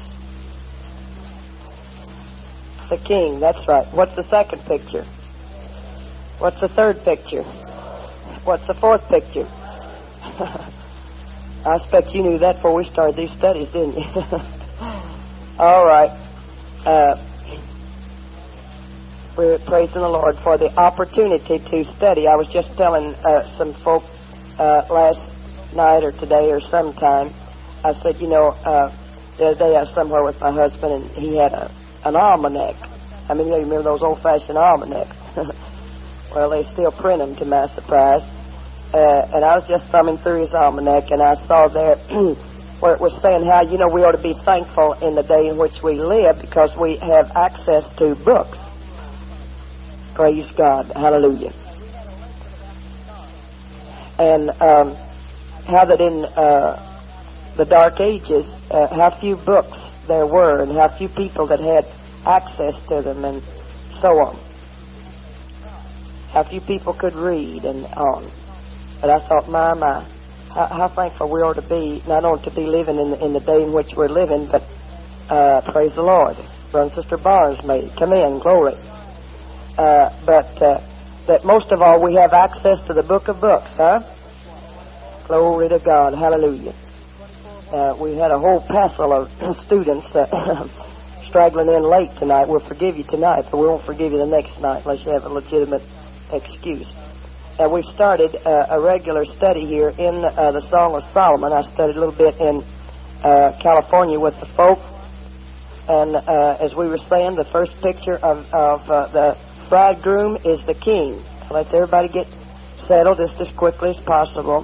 The king, that's right. What's the second picture? What's the third picture? What's the fourth picture? I expect you knew that before we started these studies, didn't you? All right. Uh, we're praising the Lord for the opportunity to study. I was just telling uh, some folk uh, last night or today or sometime, I said, you know, uh, the other day I was somewhere with my husband and he had a, an almanac. I mean, you remember those old-fashioned almanacs? Well, they still print them, to my surprise. Uh, and I was just thumbing through his almanac, and I saw there where it was saying how, you know, we ought to be thankful in the day in which we live because we have access to books. Praise God. Hallelujah. And um, how that in uh, the Dark Ages, uh, how few books there were and how few people that had access to them and so on. How few people could read and on. But I thought, my, my, how, how thankful we ought to be, not only to be living in the, in the day in which we're living, but uh, praise the Lord. Brother and Sister Barnes made it. Come in, glory. Uh, but uh, that most of all we have access to the book of books, huh? Glory to God. Hallelujah. Uh, we had a whole passel of students uh, straggling in late tonight. We'll forgive you tonight, but we won't forgive you the next night unless you have a legitimate excuse. Uh, we've started uh, a regular study here in uh, the Song of Solomon. I studied a little bit in uh, California with the folk. And uh, as we were saying, the first picture of, of uh, the bridegroom is the king. Let's everybody get settled just as quickly as possible.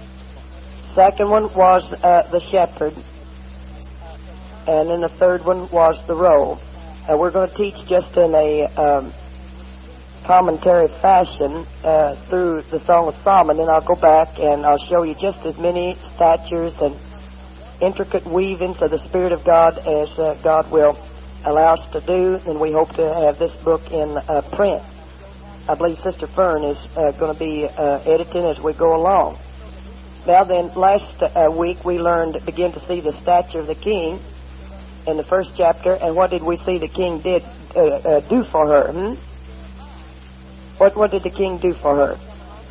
Second one was uh, the shepherd. And then the third one was the robe. And we're going to teach just in a um, commentary fashion uh, through the Song of Solomon. Then I'll go back and I'll show you just as many statures and intricate weavings of the Spirit of God as uh, God will allow us to do. And we hope to have this book in uh, print. I believe Sister Fern is uh, going to be uh, editing as we go along. Now then, last uh, week we learned, begin to see the stature of the king in the first chapter. And what did we see the king did uh, uh, do for her? Hmm? What, what did the king do for her?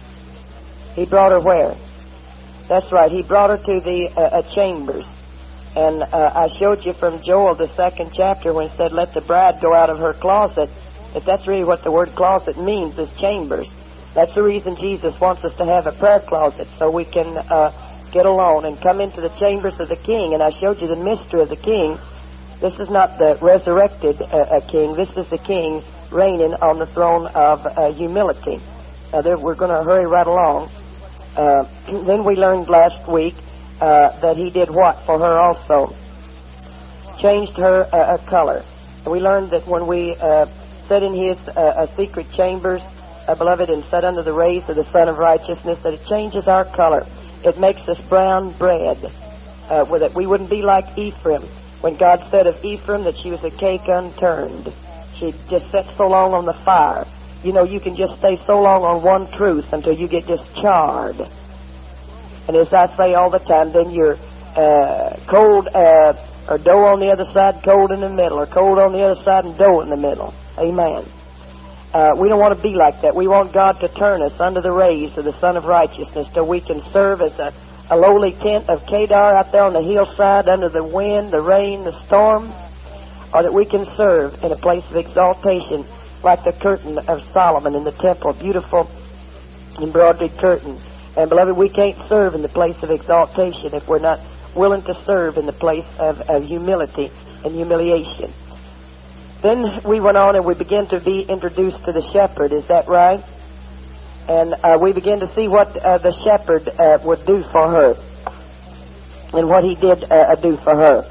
He brought her where? That's right. He brought her to the uh, uh, chambers. And uh, I showed you from Joel, the second chapter, when it said, let the bride go out of her closet, that that's really what the word closet means, is chambers. That's the reason Jesus wants us to have a prayer closet, so we can uh, get alone and come into the chambers of the king. And I showed you the mystery of the king. This is not the resurrected uh, uh, king. This is the king reigning on the throne of uh, humility. Now, there, we're going to hurry right along. Uh, then we learned last week uh, that he did what for her also? Changed her uh, uh, color. And we learned that when we uh, sat in his uh, uh, secret chambers, uh, beloved, and sat under the rays of the Son of Righteousness, that it changes our color. It makes us brown bread. Uh, with it, we wouldn't be like Ephraim. When God said of Ephraim that she was a cake unturned, she just sat so long on the fire. You know, you can just stay so long on one truth until you get just charred. And as I say all the time, then you're uh, cold, uh, or dough on the other side, cold in the middle, or cold on the other side and dough in the middle. Amen. Uh, we don't want to be like that. We want God to turn us under the rays of the Son of Righteousness till we can serve as a, a lowly tent of Kedar out there on the hillside under the wind, the rain, the storm, or that we can serve in a place of exaltation like the curtain of Solomon in the temple, beautiful embroidered curtain. And beloved, we can't serve in the place of exaltation if we're not willing to serve in the place of, of humility and humiliation. Then we went on and we began to be introduced to the shepherd. Is that right? And uh, we began to see what uh, the shepherd uh, would do for her and what he did uh, do for her.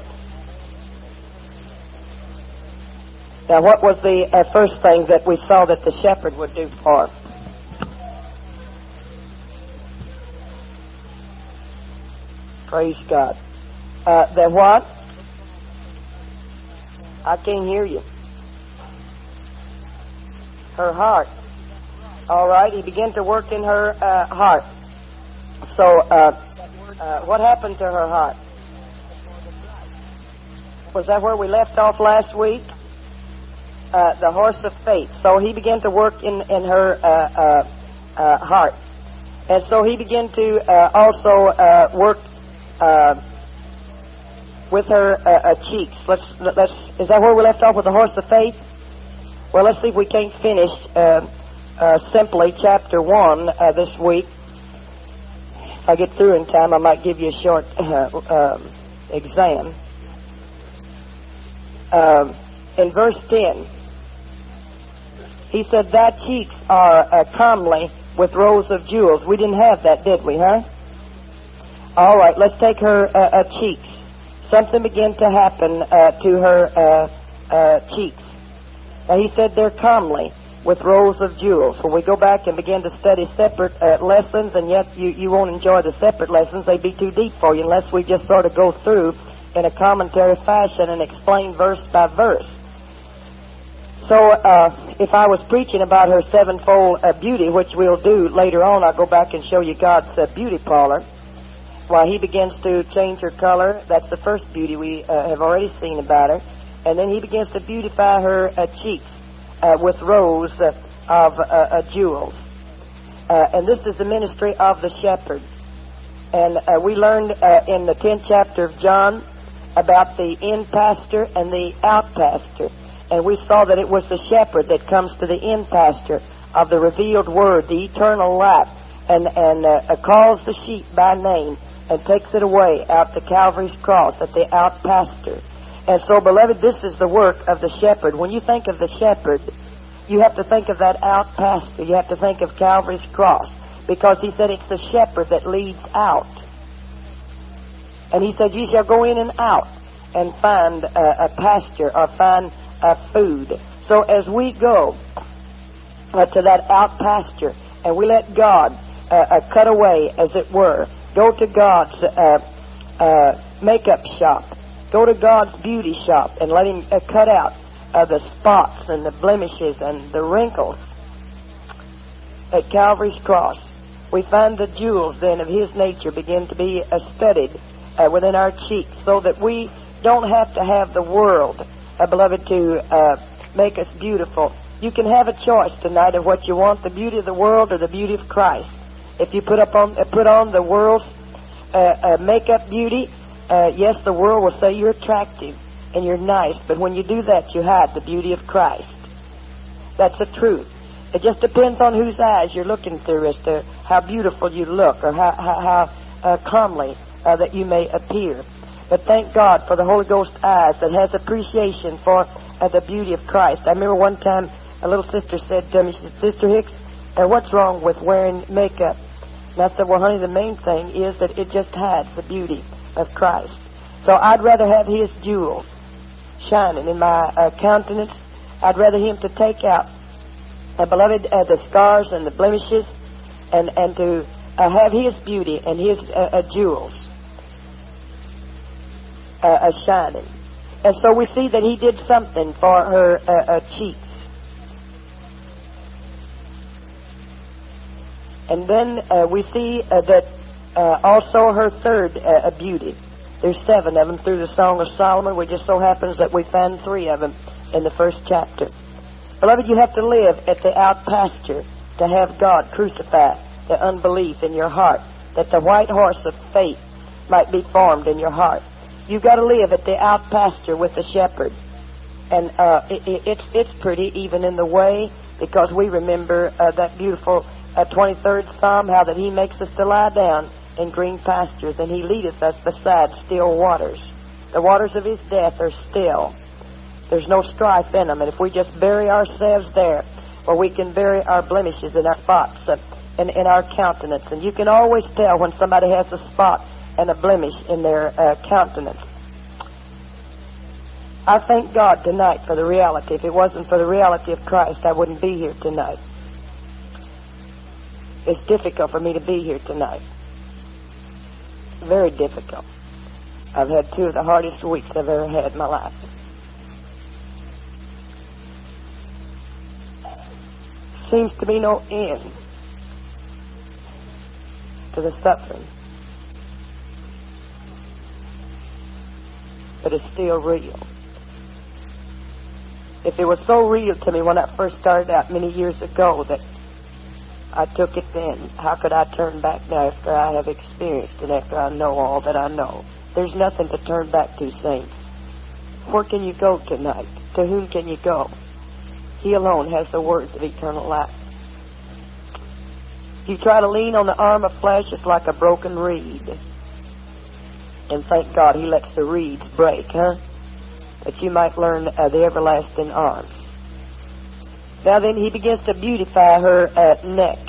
Now, what was the uh, first thing that we saw that the shepherd would do for her? Praise God. Uh, the what? I can't hear you. Her heart. All right, he began to work in her uh, heart. So, uh, uh, what happened to her heart? Was that where we left off last week? Uh, the horse of faith. So he began to work in, in her uh, uh, uh, heart. And so he began to uh, also uh, work uh, with her uh, uh, cheeks. Let's, let's, is that where we left off with the horse of faith? Well, let's see if we can't finish uh, uh, simply chapter one uh, this week. If I get through in time, I might give you a short uh, uh, exam. Uh, in verse ten, he said, thy cheeks are uh, comely with rows of jewels. We didn't have that, did we, huh? All right, let's take her uh, uh, cheeks. Something began to happen uh, to her uh, uh, cheeks. Now, he said they're comely with rows of jewels. When we go back and begin to study separate uh, lessons, and yet you, you won't enjoy the separate lessons, they'd be too deep for you unless we just sort of go through in a commentary fashion and explain verse by verse. So uh, if I was preaching about her sevenfold uh, beauty, which we'll do later on, I'll go back and show you God's uh, beauty parlor. While he begins to change her color, that's the first beauty we uh, have already seen about her. And then he begins to beautify her uh, cheeks uh, with rows uh, of uh, uh, jewels. Uh, and this is the ministry of the shepherd. And uh, we learned uh, in the tenth chapter of John about the in pasture and the out pasture. And we saw that it was the shepherd that comes to the in pasture of the revealed word, the eternal life, and, and uh, uh, calls the sheep by name and takes it away out to Calvary's cross at the out pasture. And so, beloved, this is the work of the shepherd. When you think of the shepherd, you have to think of that out pasture. You have to think of Calvary's cross. Because he said it's the shepherd that leads out. And he said, ye shall go in and out and find uh, a pasture or find uh, food. So as we go uh, to that out pasture and we let God uh, uh, cut away, as it were, go to God's uh, uh, makeup shop, go to God's beauty shop and let him uh, cut out uh, the spots and the blemishes and the wrinkles at Calvary's cross. We find the jewels then of his nature begin to be uh, studied uh, within our cheeks, so that we don't have to have the world, uh, beloved, to uh, make us beautiful. You can have a choice tonight of what you want, the beauty of the world or the beauty of Christ. If you put up on uh, put on the world's uh, uh, makeup beauty, uh, yes, the world will say you're attractive and you're nice, but when you do that, you hide the beauty of Christ. That's the truth. It just depends on whose eyes you're looking through as to how beautiful you look or how, how, how uh, calmly uh, that you may appear. But thank God for the Holy Ghost eyes that has appreciation for uh, the beauty of Christ. I remember one time a little sister said to me, she said, Sister Hicks, uh, what's wrong with wearing makeup? And I said, well, honey, the main thing is that it just hides the beauty of Christ. So I'd rather have his jewels shining in my uh, countenance. I'd rather him to take out Uh, beloved, uh, the scars and the blemishes, and, and to uh, have his beauty and his uh, uh, jewels uh, uh, shining. And so we see that he did something for her uh, uh, cheeks. And then uh, we see uh, that uh, also her third uh, beauty. There's seven of them through the Song of Solomon. It just so happens that we found three of them in the first chapter. Beloved, you have to live at the out pasture to have God crucify the unbelief in your heart, that the white horse of faith might be formed in your heart. You've got to live at the out pasture with the shepherd. And uh, it, it, it's, it's pretty even in the way, because we remember uh, that beautiful uh, twenty-third Psalm, how that he makes us to lie down in green pastures, and he leadeth us beside still waters. The waters of his death are still. There's no strife in them. And if we just bury ourselves there, where we can bury our blemishes and our spots uh, in, in our countenance. And you can always tell when somebody has a spot and a blemish in their uh, countenance. I thank God tonight for the reality. If it wasn't for the reality of Christ, I wouldn't be here tonight. It's difficult for me to be here tonight. Very difficult. I've had two of the hardest weeks I've ever had in my life. Seems to be no end to the suffering. But it's still real. If it was so real to me when I first started out many years ago that I took it then, how could I turn back now after I have experienced and after I know all that I know? There's nothing to turn back to, saints. Where can you go tonight? To whom can you go? He alone has the words of eternal life. If you try to lean on the arm of flesh, it's like a broken reed. And thank God he lets the reeds break, huh? That you might learn uh, the everlasting arms. Now then, he begins to beautify her uh, neck.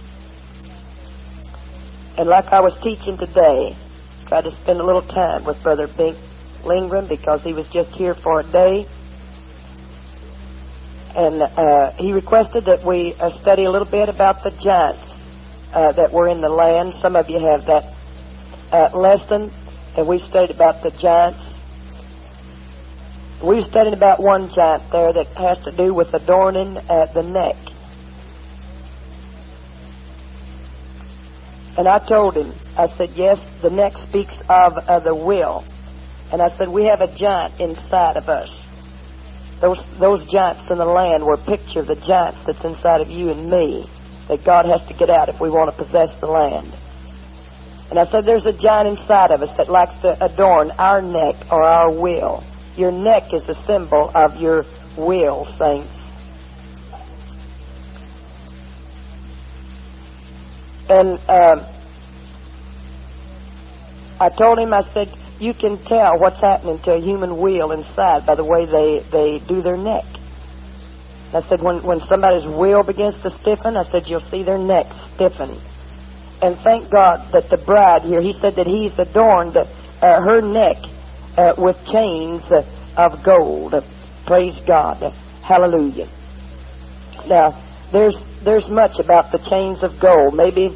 And like I was teaching today, tried to spend a little time with Brother Bink Lindgren, because he was just here for a day. And uh, he requested that we uh, study a little bit about the giants uh, that were in the land. Some of you have that uh, lesson, and we studied about the giants. We studied about one giant there that has to do with adorning uh, the neck. And I told him, I said, yes, the neck speaks of uh, the will. And I said, we have a giant inside of us. Those those giants in the land were a picture of the giants that's inside of you and me, that God has to get out if we want to possess the land. And I said there's a giant inside of us that likes to adorn our neck or our will. Your neck is a symbol of your will, saints. And um, I told him, I said, you can tell what's happening to a human will inside by the way they, they do their neck. I said, when, when somebody's will begins to stiffen, I said, you'll see their neck stiffen. And thank God that the bride here, he said that he's adorned uh, her neck uh, with chains uh, of gold. Praise God. Hallelujah. Now, there's there's much about the chains of gold. Maybe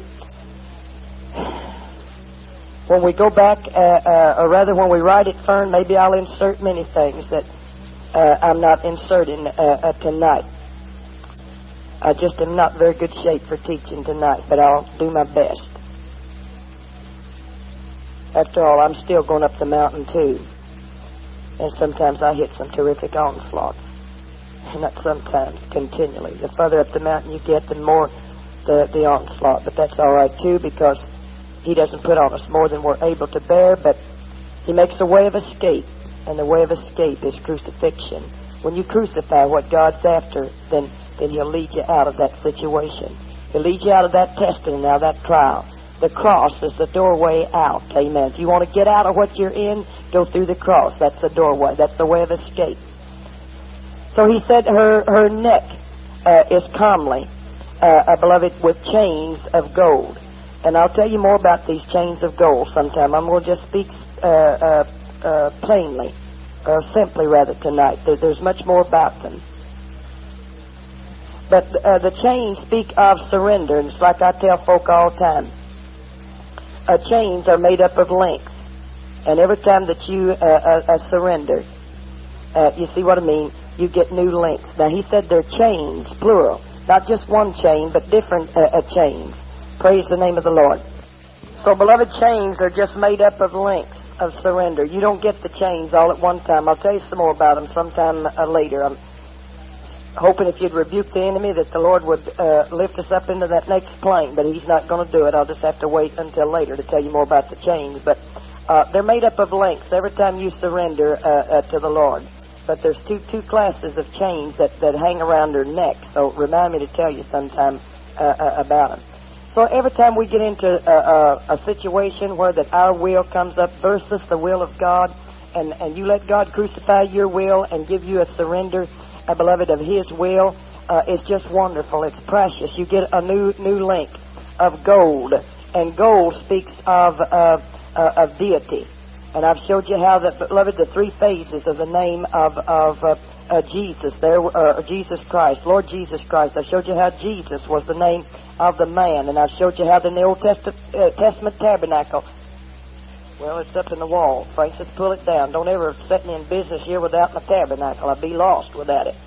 when we go back, uh, uh, or rather when we write it, Fern, maybe I'll insert many things that uh, I'm not inserting uh, uh, tonight. I just am not very good shape for teaching tonight, but I'll do my best. After all, I'm still going up the mountain too. And sometimes I hit some terrific onslaughts. Not sometimes, continually. The further up the mountain you get, the more the, the onslaught. But that's all right too, because He doesn't put on us more than we're able to bear, but He makes a way of escape. And the way of escape is crucifixion. When you crucify what God's after, then, then He'll lead you out of that situation. He'll lead you out of that testing and out of that trial. The cross is the doorway out. Amen. If you want to get out of what you're in, go through the cross. That's the doorway. That's the way of escape. So he said her, her neck uh, is comely, uh, beloved, with chains of gold. And I'll tell you more about these chains of gold sometime. I'm going to just speak uh, uh, uh, plainly, or simply rather, tonight. There, there's much more about them. But uh, the chains speak of surrender, and it's like I tell folk all the time. Uh, chains are made up of links. And every time that you uh, uh, uh, surrender, uh, you see what I mean? You get new links. Now, he said they're chains, plural. Not just one chain, but different uh, uh, chains. Praise the name of the Lord. So, beloved, chains are just made up of links of surrender. You don't get the chains all at one time. I'll tell you some more about them sometime uh, later. I'm hoping if you'd rebuke the enemy that the Lord would uh, lift us up into that next plane, but He's not going to do it. I'll just have to wait until later to tell you more about the chains. But uh, they're made up of links every time you surrender uh, uh, to the Lord. But there's two two classes of chains that, that hang around her neck. So remind me to tell you sometime uh, uh, about them. So every time we get into a, a, a situation where that our will comes up versus the will of God, and, and you let God crucify your will and give you a surrender, a beloved, of His will, uh, it's just wonderful. It's precious. You get a new new link of gold, and gold speaks of uh, uh, of deity. And I've showed you how that, beloved, the three phases of the name of of uh, uh, Jesus, there, uh, Jesus Christ, Lord Jesus Christ. I showed you how Jesus was the name of the man, and I've showed you how in the Old Testament, uh, Testament tabernacle. Well, it's up in the wall. Francis, pull it down. Don't ever set me in business here without my tabernacle. I'll be lost without it.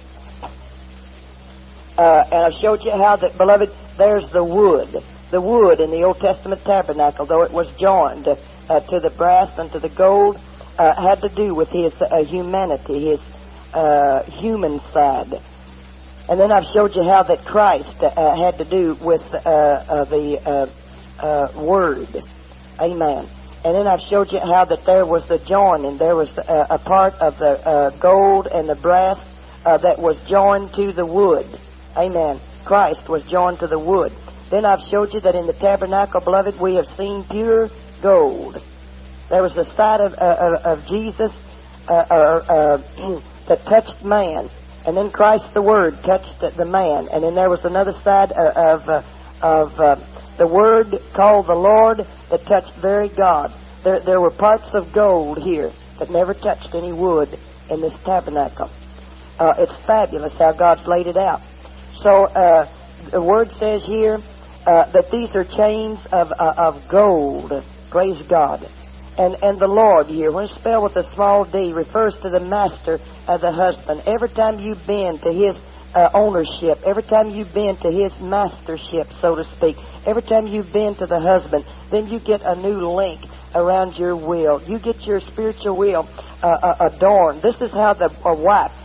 Uh, and I've showed you how that, beloved, there's the wood. The wood in the Old Testament tabernacle, though it was joined uh, to the brass and to the gold, uh, had to do with his uh, humanity, his uh, human side. And then I've showed you how that Christ uh, had to do with uh, uh, the uh, uh, Word. Amen. And then I've showed you how that there was the joining. There was uh, a part of the uh, gold and the brass uh, that was joined to the wood. Amen. Christ was joined to the wood. Then I've showed you that in the tabernacle, beloved, we have seen pure gold. There was the side of, uh, of Jesus uh, uh, uh, that touched man. And then Christ the Word touched the man. And then there was another side of, uh, of uh, the Word called the Lord that touched very God. There, there were parts of gold here that never touched any wood in this tabernacle. Uh, it's fabulous how God's laid it out. So uh, the Word says here uh, that these are chains of uh, of gold. Praise God. And and the Lord here, when it's spelled with a small d, refers to the master of the husband. Every time you bend to his uh, ownership, every time you bend to his mastership, so to speak, every time you bend to the husband, then you get a new link around your will. You get your spiritual will uh, uh, adorned. This is how the a wife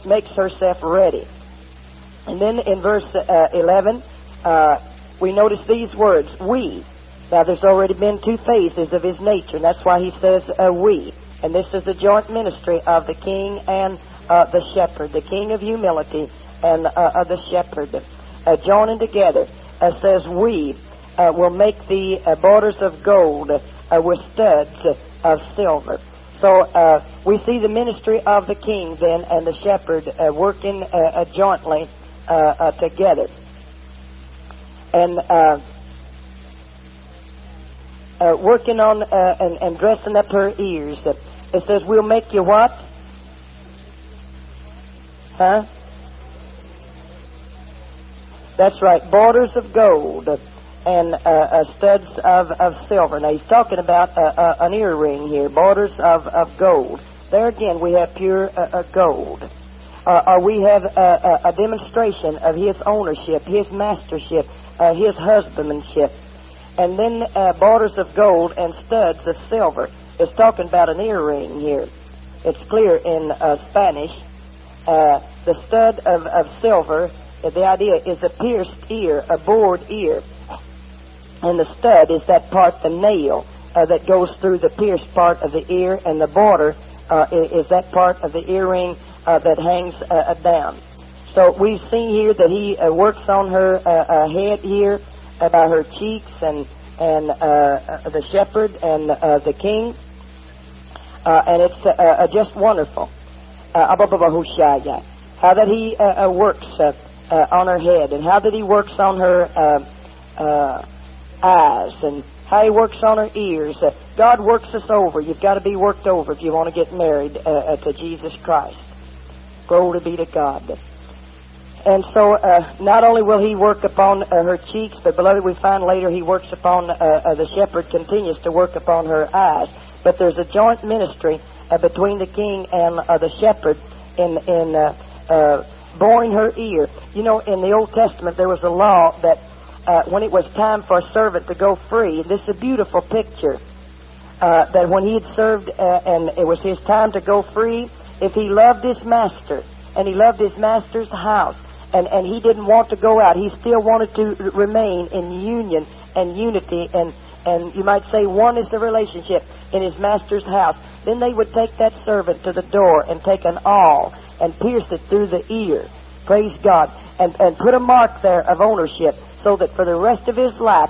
makes herself ready. And then in verse uh, eleven, uh, we notice these words, we. Now there's already been two phases of his nature, and that's why he says uh, we. And this is the joint ministry of the king and uh, the shepherd, the king of humility and uh, uh, the shepherd. Uh, joining together, uh, says we uh, will make the uh, borders of gold uh, with studs uh, of silver. So uh, we see the ministry of the king then and the shepherd uh, working uh, uh, jointly uh, uh, together. And uh, uh, working on uh, and, and dressing up her ears. It says, we'll make you what? Huh? That's right, borders of gold and uh, uh, studs of, of silver. Now he's talking about uh, uh, an earring here, borders of, of gold. There again we have pure uh, uh, gold. Uh, or we have uh, a demonstration of his ownership, his mastership, uh, his husbandmanship. And then uh, borders of gold and studs of silver. It's talking about an earring here. It's clear in uh, Spanish. Uh, the stud of, of silver, uh, the idea is a pierced ear, a bored ear. And the stud is that part, the nail, uh, that goes through the pierced part of the ear, and the border uh, is that part of the earring uh, that hangs uh, down. So we've seen here that he uh, works on her uh, uh, head here, about her cheeks, and and uh, uh, the shepherd and uh, the king, uh, and it's uh, uh, just wonderful. Uh, how that he uh, uh, works uh, uh, on her head, and how that he works on her uh, uh, eyes, and how he works on her ears. Uh, God works us over. You've got to be worked over if you want to get married uh, to Jesus Christ. Glory be to God. And so, uh, not only will he work upon uh, her cheeks, but beloved, we find later he works upon, uh, uh, the shepherd continues to work upon her eyes. But there's a joint ministry uh, between the king and uh, the shepherd in, in uh, uh, boring her ear. You know, in the Old Testament there was a law that uh, when it was time for a servant to go free, this is a beautiful picture, uh, that when he had served uh, and it was his time to go free, if he loved his master and he loved his master's house, And, and he didn't want to go out. He still wanted to remain in union and unity, and, and you might say one is the relationship in his master's house. Then they would take that servant to the door and take an awl and pierce it through the ear. Praise God. And, and put a mark there of ownership so that for the rest of his life,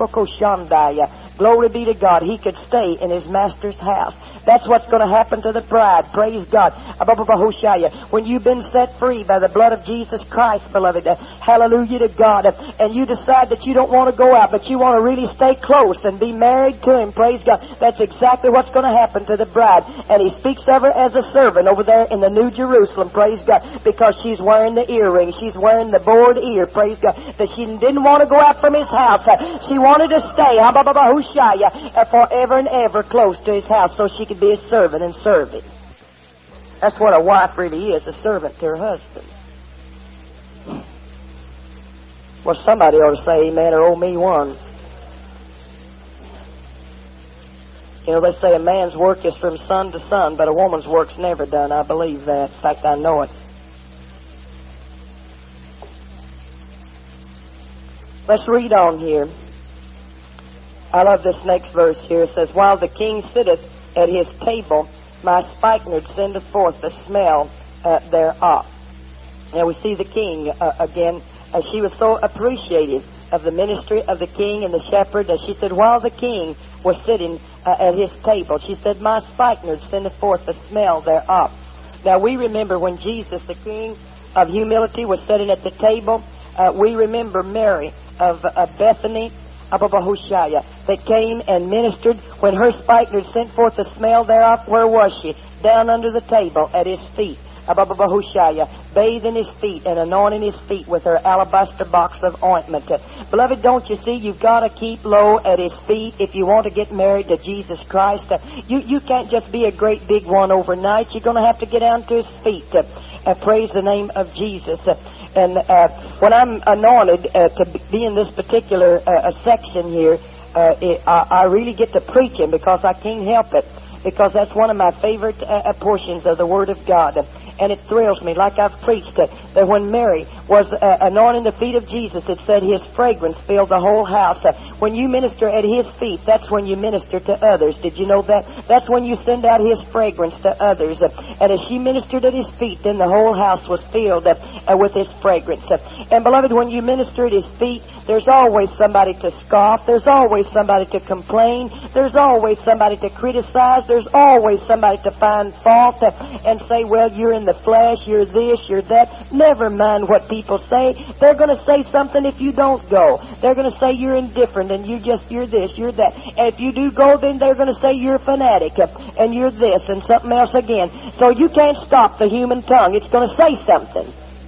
glory be to God, he could stay in his master's house. That's what's going to happen to the bride. Praise God. When you've been set free by the blood of Jesus Christ, beloved, hallelujah to God, and you decide that you don't want to go out, but you want to really stay close and be married to him, praise God, that's exactly what's going to happen to the bride. And he speaks of her as a servant over there in the New Jerusalem, praise God, because she's wearing the earring. She's wearing the bored ear, praise God, that she didn't want to go out from his house. She wanted to stay forever and ever close to his house so she could be a servant and serve him. That's what a wife really is, a servant to her husband. Well, somebody ought to say amen or owe me one. You know, they say a man's work is from sun to sun, but a woman's work's never done. I believe that. In fact, I know it. Let's read on here. I love this next verse here. It says, while the king sitteth at his table, my spikenard sendeth forth the smell uh, thereof. Now we see the king uh, again. Uh, she was so appreciative of the ministry of the king and the shepherd that she said, while the king was sitting uh, at his table, she said, my spikenard sendeth forth the smell thereof. Now we remember when Jesus, the king of humility, was sitting at the table. Uh, we remember Mary of uh, Bethany, that came and ministered. When her spikenard sent forth the smell thereof, where was she? Down under the table at his feet. Bathing his feet and anointing his feet with her alabaster box of ointment. Beloved, don't you see, you've got to keep low at his feet if you want to get married to Jesus Christ. You, you can't just be a great big one overnight. You're going to have to get down to his feet. Uh, praise the name of Jesus. Uh, and uh, when I'm anointed uh, to be in this particular uh, section here, uh, it, I, I really get to preaching because I can't help it. Because that's one of my favorite uh, portions of the Word of God. And it thrills me, like I've preached it, that when Mary was uh, anointing the feet of Jesus, it said his fragrance filled the whole house. Uh, when you minister at his feet, that's when you minister to others. Did you know that? That's when you send out his fragrance to others. Uh, and as she ministered at his feet, then the whole house was filled uh, uh, with his fragrance. Uh, and beloved, when you minister at his feet, there's always somebody to scoff. There's always somebody to complain. There's always somebody to criticize. There's always somebody to find fault uh, and say, well, you're in the flesh, you're this, you're that. Never mind what people say. They're going to say something if you don't go. They're going to say you're indifferent and you just, you're this, you're that. And if you do go, then they're going to say you're a fanatic uh, and you're this and something else again. So you can't stop the human tongue. It's going to say something.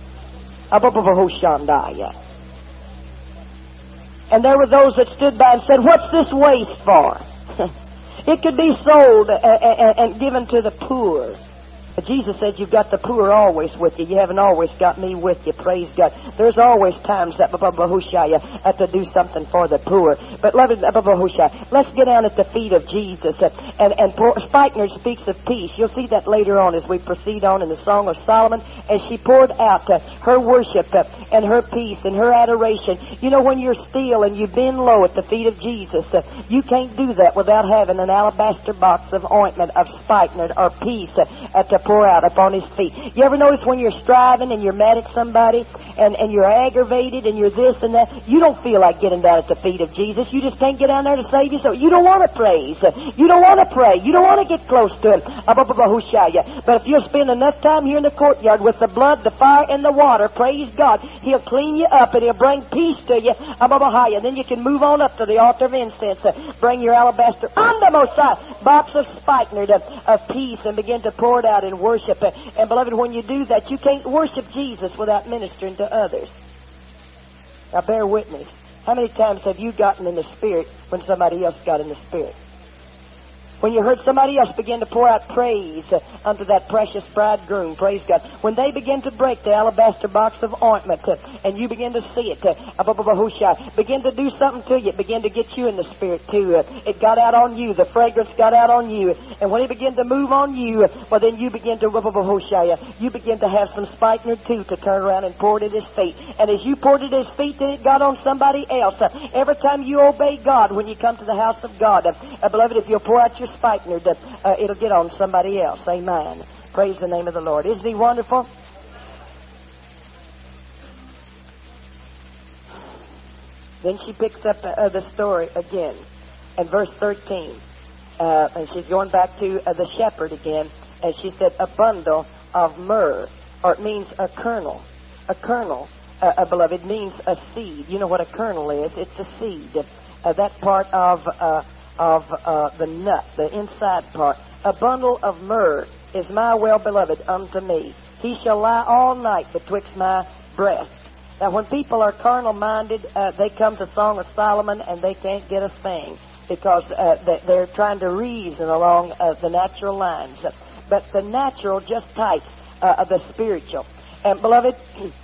And there were those that stood by and said, what's this waste for? It could be sold and, and given to the poor. But Jesus said, you've got the poor always with you. You haven't always got me with you. Praise God. There's always times that have to do something for the poor. But let's get down at the feet of Jesus. And, and Spikener speaks of peace. You'll see that later on as we proceed on in the Song of Solomon. As she poured out uh, her worship uh, and her peace and her adoration. You know, when you're still and you bend low at the feet of Jesus, uh, you can't do that without having an alabaster box of ointment of spikenard or peace uh, at the pour out upon his feet. You ever notice when you're striving and you're mad at somebody and, and you're aggravated and you're this and that, you don't feel like getting down at the feet of Jesus. You just can't get down there to save yourself. You don't want to praise. You don't want to pray. You don't want to get close to him. But if you'll spend enough time here in the courtyard with the blood, the fire, and the water, praise God, he'll clean you up and he'll bring peace to you. And then you can move on up to the altar of incense. Bring your alabaster box of spikenard of, of peace and begin to pour it out in worship. And beloved, when you do that, you can't worship Jesus without ministering to others. Now bear witness. How many times have you gotten in the Spirit when somebody else got in the Spirit? When you heard somebody else begin to pour out praise uh, unto that precious bridegroom, praise God. When they begin to break the alabaster box of ointment uh, and you begin to see it, uh, begin to do something to you, it began to get you in the Spirit too. Uh, it got out on you, the fragrance got out on you. And when he began to move on you, uh, well then you begin to, you begin to have some spikenard too to turn around and pour it at his feet. And as you poured it at his feet, then it got on somebody else. Uh, every time you obey God, when you come to the house of God, uh, uh, beloved, if you'll pour out your spikenard, uh, it'll get on somebody else. Amen. Praise the name of the Lord. Isn't he wonderful? Then she picks up uh, the story again in verse thirteen. Uh, and she's going back to uh, the shepherd again. And she said, a bundle of myrrh, or it means a kernel. A kernel, uh, uh, beloved, means a seed. You know what a kernel is? It's a seed. Uh, that part of... Uh, of uh, the nut, the inside part. A bundle of myrrh is my well-beloved unto me. He shall lie all night betwixt my breasts. Now, when people are carnal-minded, uh, they come to Song of Solomon and they can't get a thing because uh, they're trying to reason along uh, the natural lines. But the natural just types uh, the spiritual. And, beloved,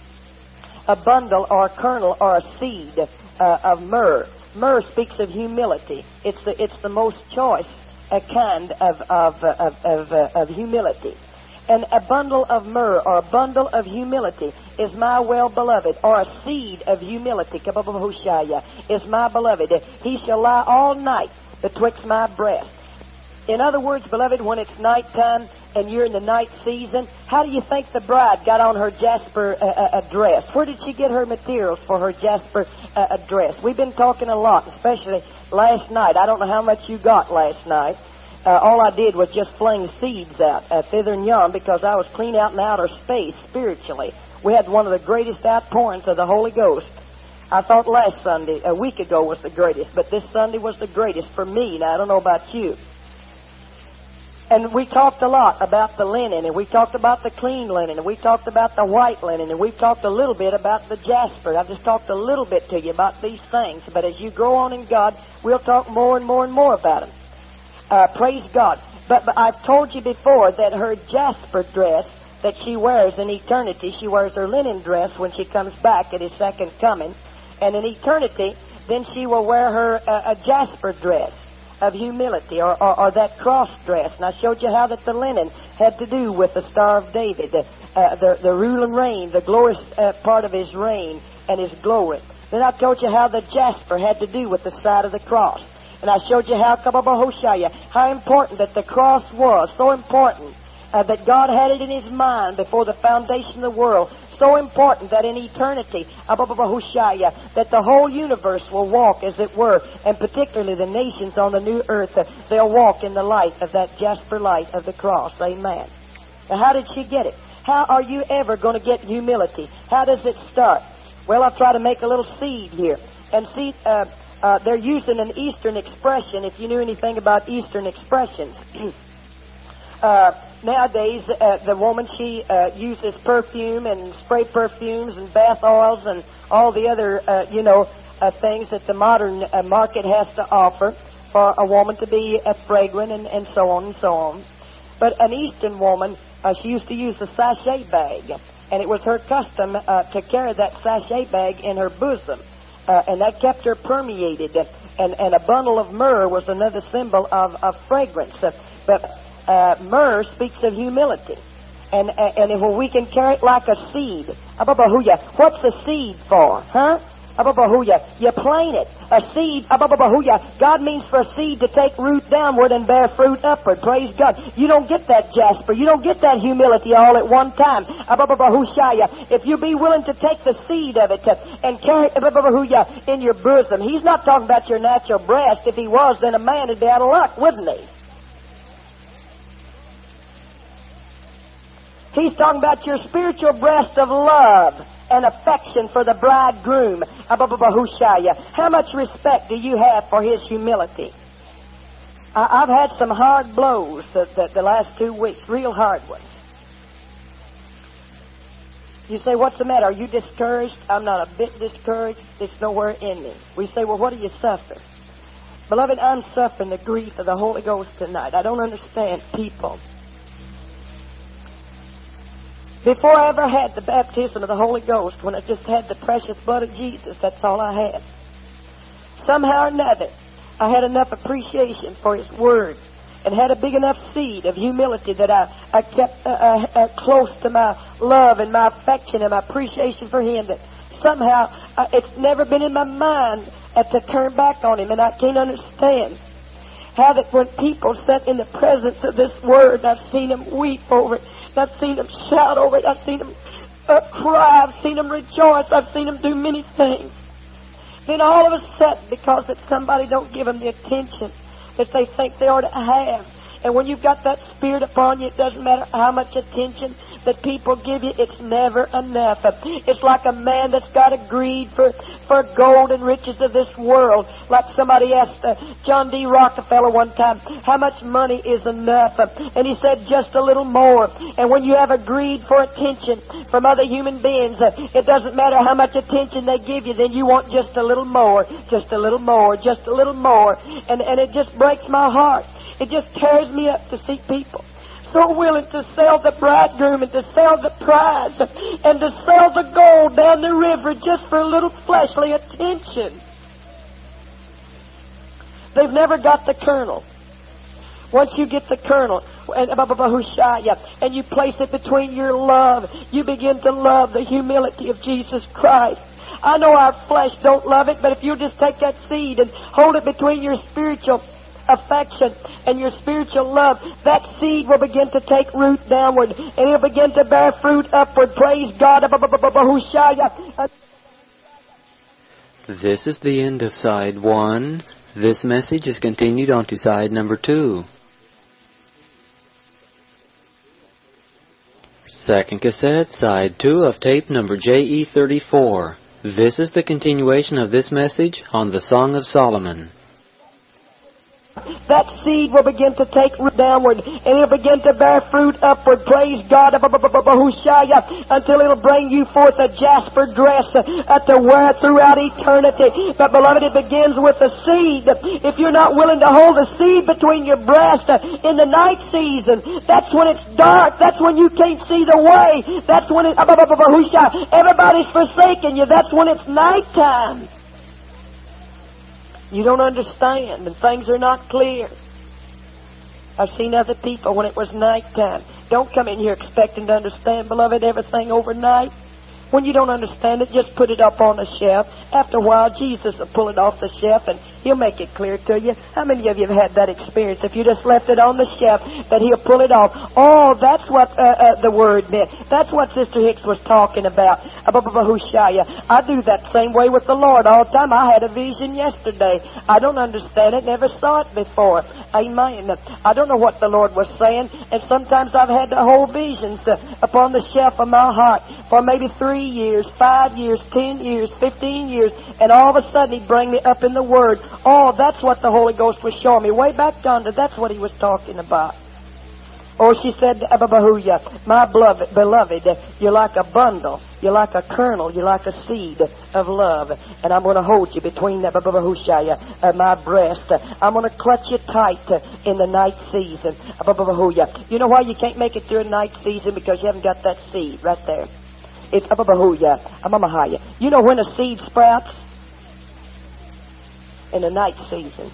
a bundle or a kernel or a seed uh, of myrrh. Myrrh speaks of humility. It's the it's the most choice uh, kind of of of of, uh, of humility. And a bundle of myrrh or a bundle of humility is my well-beloved, or a seed of humility is my beloved. He shall lie all night betwixt my breasts. In other words, beloved, when it's nighttime and you're in the night season, how do you think the bride got on her jasper uh, uh, dress? Where did she get her materials for her jasper uh, dress? We've been talking a lot, especially last night. I don't know how much you got last night. Uh, all I did was just fling seeds out uh, thither and yon because I was clean out in outer space spiritually. We had one of the greatest outpourings of the Holy Ghost. I thought last Sunday, a week ago, was the greatest, but this Sunday was the greatest for me. Now, I don't know about you. And we talked a lot about the linen, and we talked about the clean linen, and we talked about the white linen, and we talked a little bit about the jasper. I've just talked a little bit to you about these things, but as you grow on in God, we'll talk more and more and more about them. Uh, praise God. But, but I've told you before that her jasper dress that she wears in eternity, she wears her linen dress when she comes back at His second coming, and in eternity, then she will wear her uh, a jasper dress. of humility, or, or, or that cross dress. And I showed you how that the linen had to do with the Star of David, the, uh, the, the rule and reign, the glorious uh, part of his reign and his glory. Then I told you how the jasper had to do with the side of the cross. And I showed you how, how important that the cross was, so important uh, that God had it in his mind before the foundation of the world. So important that in eternity, that the whole universe will walk, as it were, and particularly the nations on the new earth, they'll walk in the light of that jasper light of the cross. Amen. Now, how did she get it? How are you ever going to get humility? How does it start? Well, I'll try to make a little seed here. And see, uh, uh, they're using an Eastern expression, if you knew anything about Eastern expressions. Uh, nowadays, uh, the woman, she uh, uses perfume and spray perfumes and bath oils and all the other, uh, you know, uh, things that the modern uh, market has to offer for a woman to be uh, fragrant and, and so on and so on. But an Eastern woman, uh, she used to use a sachet bag, and it was her custom uh, to carry that sachet bag in her bosom, uh, and that kept her permeated. And, and a bundle of myrrh was another symbol of, of fragrance. Uh, but Uh, myrrh speaks of humility. And uh, and if we can carry it like a seed. What's a seed for? Huh? You plant it. A seed. God means for a seed to take root downward and bear fruit upward. Praise God. You don't get that jasper. You don't get that humility all at one time. If you be willing to take the seed of it and carry it in your bosom. He's not talking about your natural breast. If he was, then a man would be out of luck, wouldn't he? He's talking about your spiritual breast of love and affection for the bridegroom. How much respect do you have for his humility? I've had some hard blows the, the, the last two weeks, real hard ones. You say, what's the matter? Are you discouraged? I'm not a bit discouraged. It's nowhere in me. We say, well, what do you suffer? Beloved, I'm suffering the grief of the Holy Ghost tonight. I don't understand people. Before I ever had the baptism of the Holy Ghost, when I just had the precious blood of Jesus, that's all I had. Somehow or another, I had enough appreciation for His Word and had a big enough seed of humility that I, I kept uh, uh, uh, close to my love and my affection and my appreciation for Him, that somehow uh, it's never been in my mind uh, to turn back on Him, and I can't understand how that when people sit in the presence of this Word, I've seen them weep over it. I've seen them shout over it. I've seen them uh, cry. I've seen them rejoice. I've seen them do many things. Then all of a sudden, because that somebody don't give them the attention that they think they ought to have. And when you've got that Spirit upon you, it doesn't matter how much attention that people give you, it's never enough. It's like a man that's got a greed for, for gold and riches of this world. Like somebody asked uh, John D. Rockefeller one time, how much money is enough? And he said, just a little more. And when you have a greed for attention from other human beings, uh, it doesn't matter how much attention they give you, then you want just a little more, just a little more, just a little more. And, and it just breaks my heart. It just tears me up to see people so willing to sell the bridegroom and to sell the prize and to sell the gold down the river just for a little fleshly attention. They've never got the kernel. Once you get the kernel and, and you place it between your love, you begin to love the humility of Jesus Christ. I know our flesh don't love it, but if you just take that seed and hold it between your spiritual affection and your spiritual love, that seed will begin to take root downward and it'll begin to bear fruit upward. Praise God. This is the end of side one. This message is continued on to side number two. Second cassette, side two of tape number J E thirty-four. This is the continuation of this message on the Song of Solomon. That seed will begin to take root downward and it'll begin to bear fruit upward. Praise God. Until it'll bring you forth a jasper dress to wear throughout eternity. But beloved, it begins with a seed. If you're not willing to hold a seed between your breast in the night season, that's when it's dark. That's when you can't see the way. That's when it, everybody's forsaken you. That's when it's nighttime. You don't understand, and things are not clear. I've seen other people when it was nighttime. Don't come in here expecting to understand, beloved, everything overnight. When you don't understand it, just put it up on the shelf. After a while, Jesus will pull it off the shelf and He'll make it clear to you. How many of you have had that experience? If you just left it on the shelf, that He'll pull it off. Oh, that's what uh, uh, the Word meant. That's what Sister Hicks was talking about. I do that same way with the Lord all the time. I had a vision yesterday. I don't understand it. Never saw it before. Amen. I don't know what the Lord was saying. And sometimes I've had to hold visions uh, upon the shelf of my heart for maybe three years, five years, ten years, fifteen years, and all of a sudden He'd bring me up in the Word. Oh, that's what the Holy Ghost was showing me. Way back yonder, that's what He was talking about. Or she said, Ababahuya, my beloved, beloved, you're like a bundle, you're like a kernel, you're like a seed of love. And I'm going to hold you between the Ababahushaya, uh, my breast. I'm going to clutch you tight uh, in the night season. Ababahuya. You know why you can't make it through a night season? Because you haven't got that seed right there. It's Ababahuya, Amamahaya. You know when a seed sprouts? In the night season.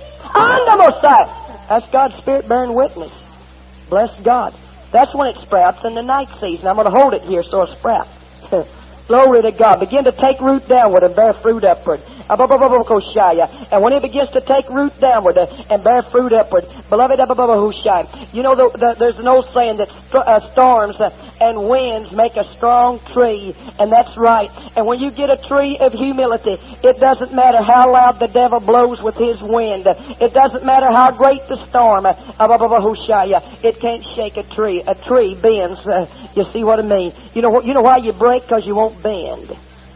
That's God's Spirit bearing witness. Bless God. That's when it sprouts, in the night season. I'm going to hold it here so it sprouts. Glory to God. Begin to take root downward and bear fruit upward. And when it begins to take root downward and bear fruit upward, beloved, you know the, the, there's an old saying that st- uh, storms and winds make a strong tree, and that's right. And when you get a tree of humility, it doesn't matter how loud the devil blows with his wind. It doesn't matter how great the storm. It can't shake a tree. A tree bends. Uh, you see what I mean? You know, you know why you break? Because you won't bend.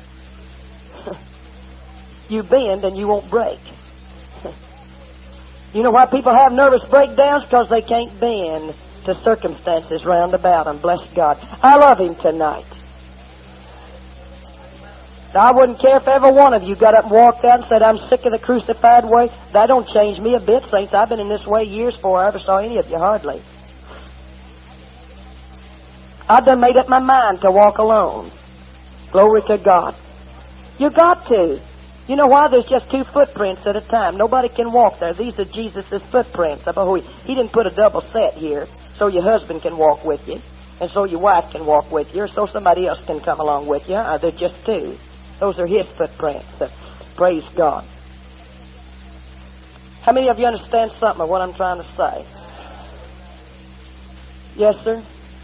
You bend and you won't break. You know why people have nervous breakdowns? Because they can't bend to circumstances round about them. Bless God. I love Him tonight. Now, I wouldn't care if every one of you got up and walked out and said, I'm sick of the crucified way. That don't change me a bit, saints. I've been in this way years before I ever saw any of you, hardly. I've done made up my mind to walk alone. Glory to God. You got to. You know why? There's just two footprints at a time. Nobody can walk there. These are Jesus' footprints. He didn't put a double set here so your husband can walk with you, and so your wife can walk with you, or so somebody else can come along with you. Uh, they're just two. Those are His footprints. Uh, praise God. How many of you understand something of what I'm trying to say? Yes, sir?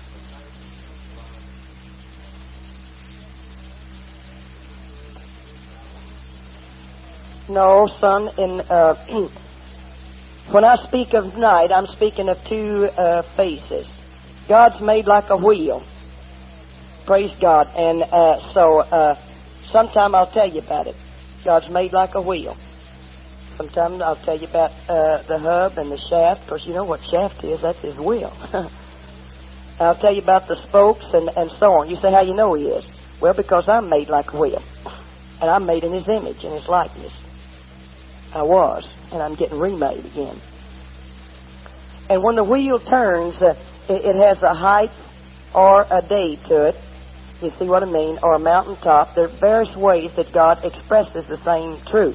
No, son. In uh, when I speak of night, I'm speaking of two uh, faces. God's made like a wheel. Praise God. And uh, so, uh, sometime I'll tell you about it. God's made like a wheel. Sometime I'll tell you about uh, the hub and the shaft. Of course, you know what shaft is. That's His wheel. I'll tell you about the spokes and, and so on. You say, how you know He is? Well, because I'm made like a wheel. And I'm made in His image and His likeness. I was, and I'm getting remade again. And when the wheel turns, uh, it, it has a height or a day to it. You see what I mean? Or a mountaintop. There are various ways that God expresses the same truth.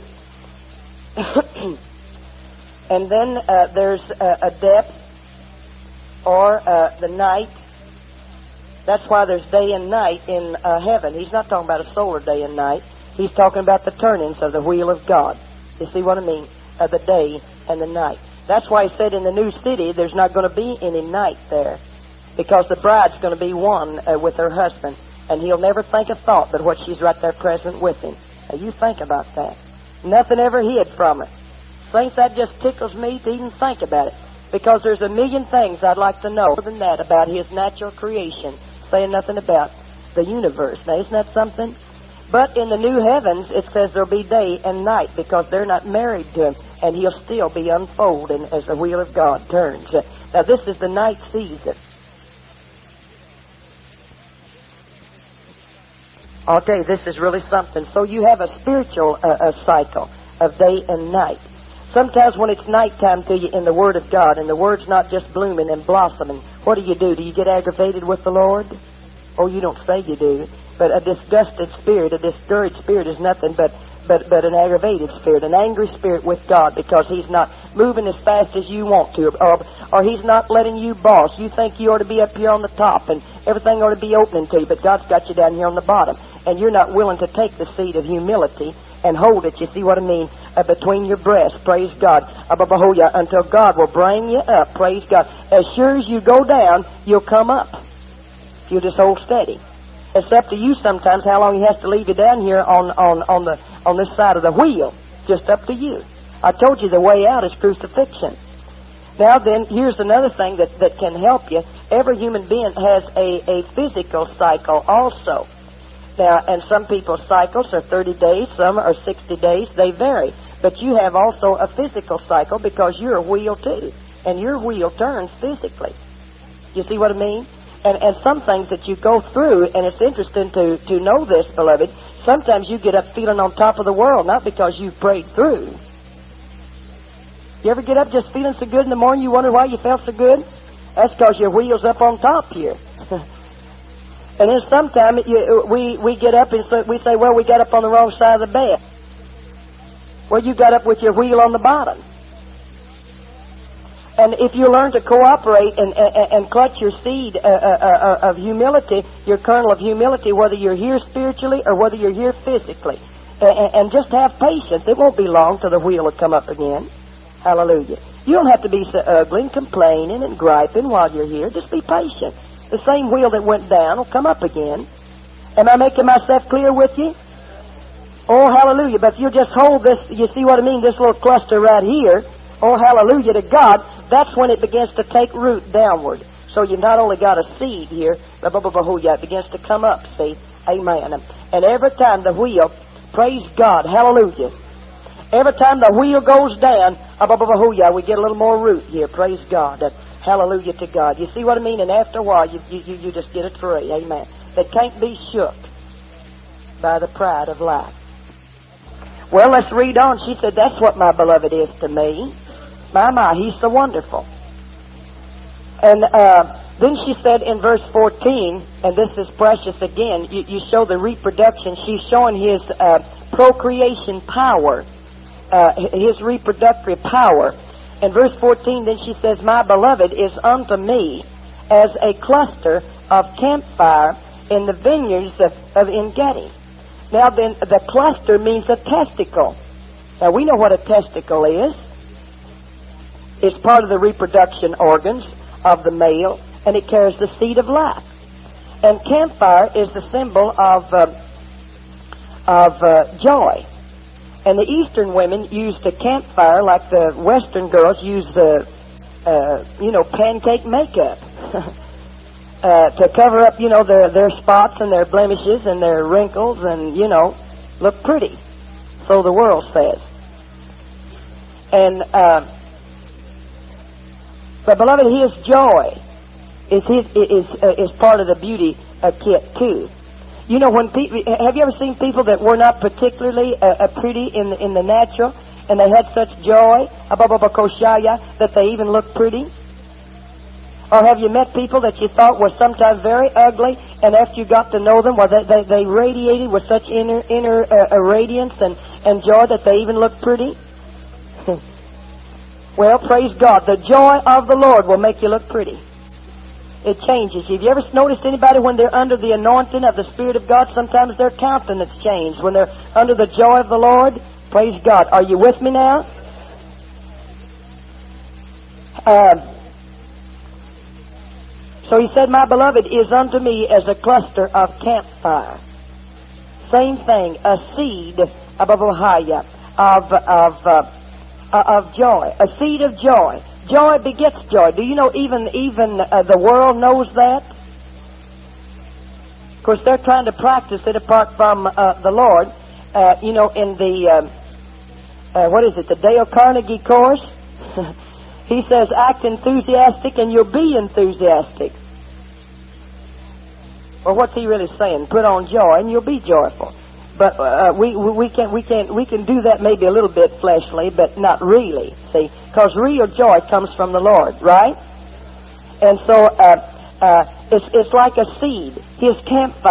And then uh, there's a, a depth or uh, the night. That's why there's day and night in uh, heaven. He's not talking about a solar day and night. He's talking about the turnings of the wheel of God. You see what I mean? Uh, the day and the night. That's why He said in the new city there's not going to be any night there. Because the bride's going to be one uh, with her husband. And he'll never think a thought but what she's right there present with him. Now you think about that. Nothing ever hid from her. Saints, that just tickles me to even think about it. Because there's a million things I'd like to know more than that about His natural creation. Saying nothing about the universe. Now isn't that something? But in the new heavens, it says there'll be day and night because they're not married to Him. And He'll still be unfolding as the wheel of God turns. Now, this is the night season. I'll tell you, this is really something. So you have a spiritual uh, a cycle of day and night. Sometimes when it's nighttime to you in the Word of God, and the Word's not just blooming and blossoming, what do you do? Do you get aggravated with the Lord? Oh, you don't say you do. But a disgusted spirit, a discouraged spirit is nothing but but, but an aggravated spirit, an angry spirit with God, because He's not moving as fast as you want to, or, or He's not letting you boss. You think you ought to be up here on the top, and everything ought to be opening to you, but God's got you down here on the bottom, and you're not willing to take the seed of humility and hold it, you see what I mean, uh, between your breasts, praise God, uh, until God will bring you up, praise God. As sure as you go down, you'll come up, if you just hold steady. It's up to you sometimes how long He has to leave you down here on, on, on, the, on this side of the wheel, just up to you. I told you the way out is crucifixion. Now then, here's another thing that, that can help you. Every human being has a, a physical cycle also. Now, and some people's cycles are thirty days, some are sixty days, they vary. But you have also a physical cycle because you're a wheel too. And your wheel turns physically. You see what I mean? And, and some things that you go through, and it's interesting to, to know this, beloved, sometimes you get up feeling on top of the world, not because you've prayed through. You ever get up just feeling so good in the morning, you wonder why you felt so good? That's because your wheel's up on top here. And then sometime you, we, we get up and so we say, well, we got up on the wrong side of the bed. Well, you got up with your wheel on the bottom. And if you learn to cooperate and, and, and clutch your seed uh, uh, uh, of humility, your kernel of humility, whether you're here spiritually or whether you're here physically, and, and just have patience, it won't be long till the wheel will come up again. Hallelujah. You don't have to be so ugly and complaining and griping while you're here. Just be patient. The same wheel that went down will come up again. Am I making myself clear with you? Oh, hallelujah. But if you just hold this, you see what I mean, this little cluster right here, oh, hallelujah to God, that's when it begins to take root downward. So you've not only got a seed here, but it begins to come up, see? Amen. And every time the wheel, praise God, hallelujah. Every time the wheel goes down, we get a little more root here, praise God. Hallelujah to God. You see what I mean? And after a while, you, you, you just get a tree. Amen. That can't be shook by the pride of life. Well, let's read on. She said, that's what my beloved is to me. My, my, He's so wonderful. And uh, then she said in verse fourteen, and this is precious again, you, you show the reproduction. She's showing His uh, procreation power, uh, His reproductive power. In verse fourteen, then she says, my beloved is unto me as a cluster of campfire in the vineyards of, of En-gedi. Now then, the cluster means a testicle. Now we know what a testicle is. It's part of the reproduction organs of the male, and it carries the seed of life. And campfire is the symbol of, uh, of uh, joy. And the Eastern women used a campfire like the Western girls use, uh, uh, you know, pancake makeup uh, to cover up, you know, their, their spots and their blemishes and their wrinkles and, you know, look pretty. So the world says. And, uh, but beloved, His joy is his, is uh, is part of the beauty uh, kit too. You know, when people, have you ever seen people that were not particularly uh, uh, pretty in the, in the natural, and they had such joy, that they even looked pretty? Or have you met people that you thought were sometimes very ugly, and after you got to know them, well, they, they, they radiated with such inner inner uh, radiance and, and joy that they even looked pretty? Well, praise God. The joy of the Lord will make you look pretty. It changes you. Have you ever noticed anybody when they're under the anointing of the Spirit of God, sometimes their countenance changes. When they're under the joy of the Lord, praise God. Are you with me now? Uh, so he said, my beloved is unto me as a cluster of campfire. Same thing, a seed of Ohaya, of, of, uh, of joy, a seed of joy. Joy begets joy. Do you know even even uh, the world knows that? Of course, they're trying to practice it apart from uh, the Lord. Uh, you know, in the, uh, uh, what is it, the Dale Carnegie course? He says, act enthusiastic and you'll be enthusiastic. Well, what's he really saying? Put on joy and you'll be joyful. But uh, we we can we can we can do that maybe a little bit fleshly, but not really. See, because real joy comes from the Lord, right? And so uh, uh, it's it's like a seed. His campfire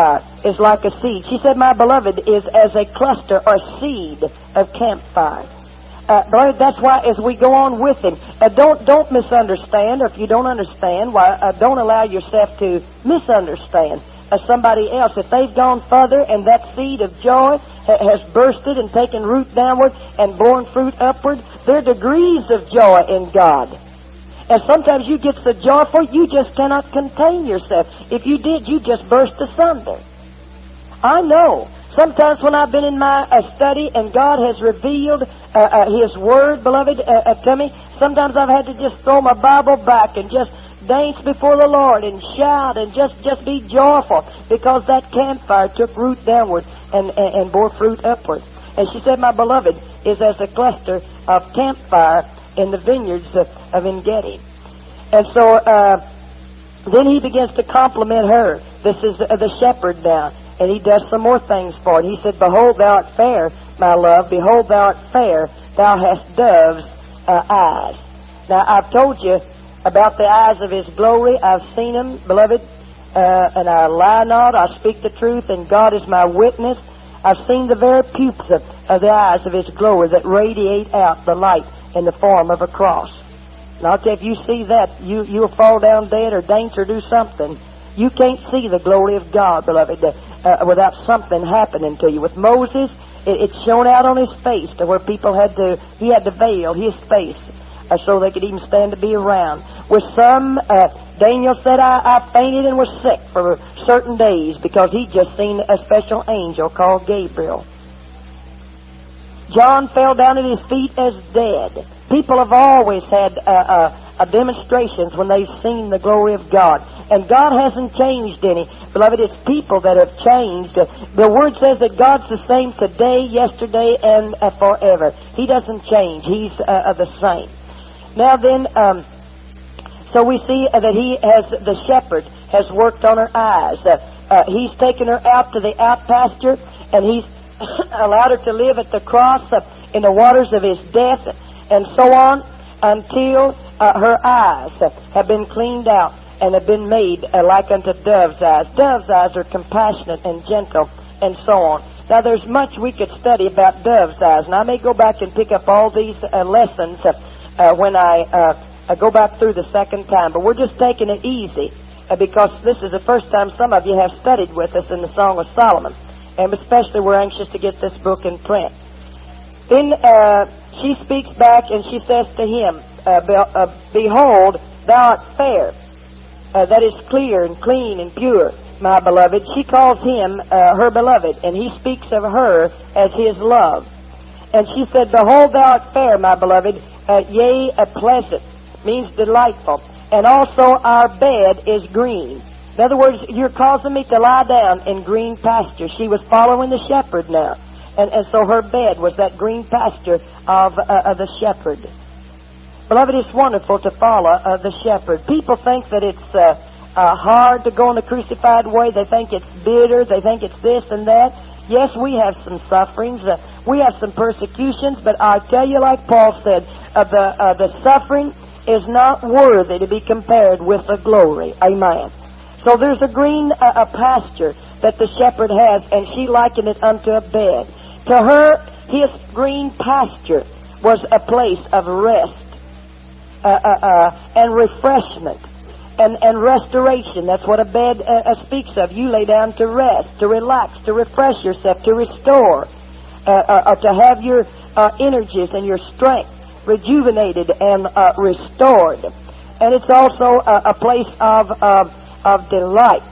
is like a seed. She said, my beloved is as a cluster or seed of campfire. Uh, beloved, that's why as we go on with him, uh, don't don't misunderstand, or if you don't understand, why uh, don't allow yourself to misunderstand uh, somebody else. If they've gone further and that seed of joy ha- has bursted and taken root downward and borne fruit upward, there are degrees of joy in God. And sometimes you get so joyful you just cannot contain yourself. If you did, you just burst asunder. I know. Sometimes when I've been in my uh, study and God has revealed uh, uh, His Word, beloved, uh, uh, to me, sometimes I've had to just throw my Bible back and just dance before the Lord and shout and just, just be joyful because that campfire took root downward and, and, and bore fruit upward. And she said, my beloved is as a cluster of campfire in the vineyards of, of En-Gedi. And so uh, then he begins to compliment her. This is uh, the shepherd now. And he does some more things for it. He said, behold, thou art fair, my love. Behold, thou art fair. Thou hast dove's uh, eyes. Now, I've told you about the eyes of His glory. I've seen them, beloved, uh, and I lie not. I speak the truth, and God is my witness. I've seen the very pupils of, of the eyes of His glory that radiate out the light in the form of a cross. And I'll tell you, if you see that, you, you'll fall down dead or dance or do something. You can't see the glory of God, beloved, uh, without something happening to you. With Moses, it, it shone out on his face to where people had to, he had to veil his face uh, so they could even stand to be around. With some, uh, Daniel said, I, I fainted and was sick for certain days because he'd just seen a special angel called Gabriel. John fell down at his feet as dead. People have always had uh, uh, uh, demonstrations when they've seen the glory of God. And God hasn't changed any. Beloved, it's people that have changed. The Word says that God's the same today, yesterday, and uh, forever. He doesn't change. He's uh, the same. Now then, um, so we see uh, that He has, the shepherd, has worked on her eyes. Uh, uh, he's taken her out to the out pasture, and He's allowed her to live at the cross uh, in the waters of His death, and so on, until uh, her eyes uh, have been cleaned out and have been made uh, like unto dove's eyes. Dove's eyes are compassionate and gentle, and so on. Now, there's much we could study about dove's eyes, and I may go back and pick up all these uh, lessons uh, uh, when I, uh, I go back through the second time. But we're just taking it easy uh, because this is the first time some of you have studied with us in the Song of Solomon, and especially we're anxious to get this book in print. Then uh, she speaks back and she says to him, uh, be, uh, Behold, thou art fair. Uh, that is clear and clean and pure, my beloved. She calls him uh, her beloved, and he speaks of her as his love. And she said, Behold, thou art fair, my beloved, uh, yea, a pleasant, means delightful. And also our bed is green. In other words, you're causing me to lie down in green pasture. She was following the shepherd now. And, and so her bed was that green pasture of, uh, of the shepherd. Beloved, it's wonderful to follow uh, the shepherd. People think that it's uh, uh, hard to go in the crucified way. They think it's bitter. They think it's this and that. Yes, we have some sufferings. Uh, we have some persecutions. But I tell you, like Paul said, uh, the, uh, the suffering is not worthy to be compared with the glory. Amen. So there's a green uh, a pasture that the shepherd has, and she likened it unto a bed. To her, his green pasture was a place of rest. Uh, uh, uh, and refreshment and, and restoration. That's what a bed uh, uh, speaks of. You lay down to rest, to relax, to refresh yourself, to restore, uh, uh, uh, to have your uh, energies and your strength rejuvenated and uh, restored. And it's also a, a place of, uh, of delight,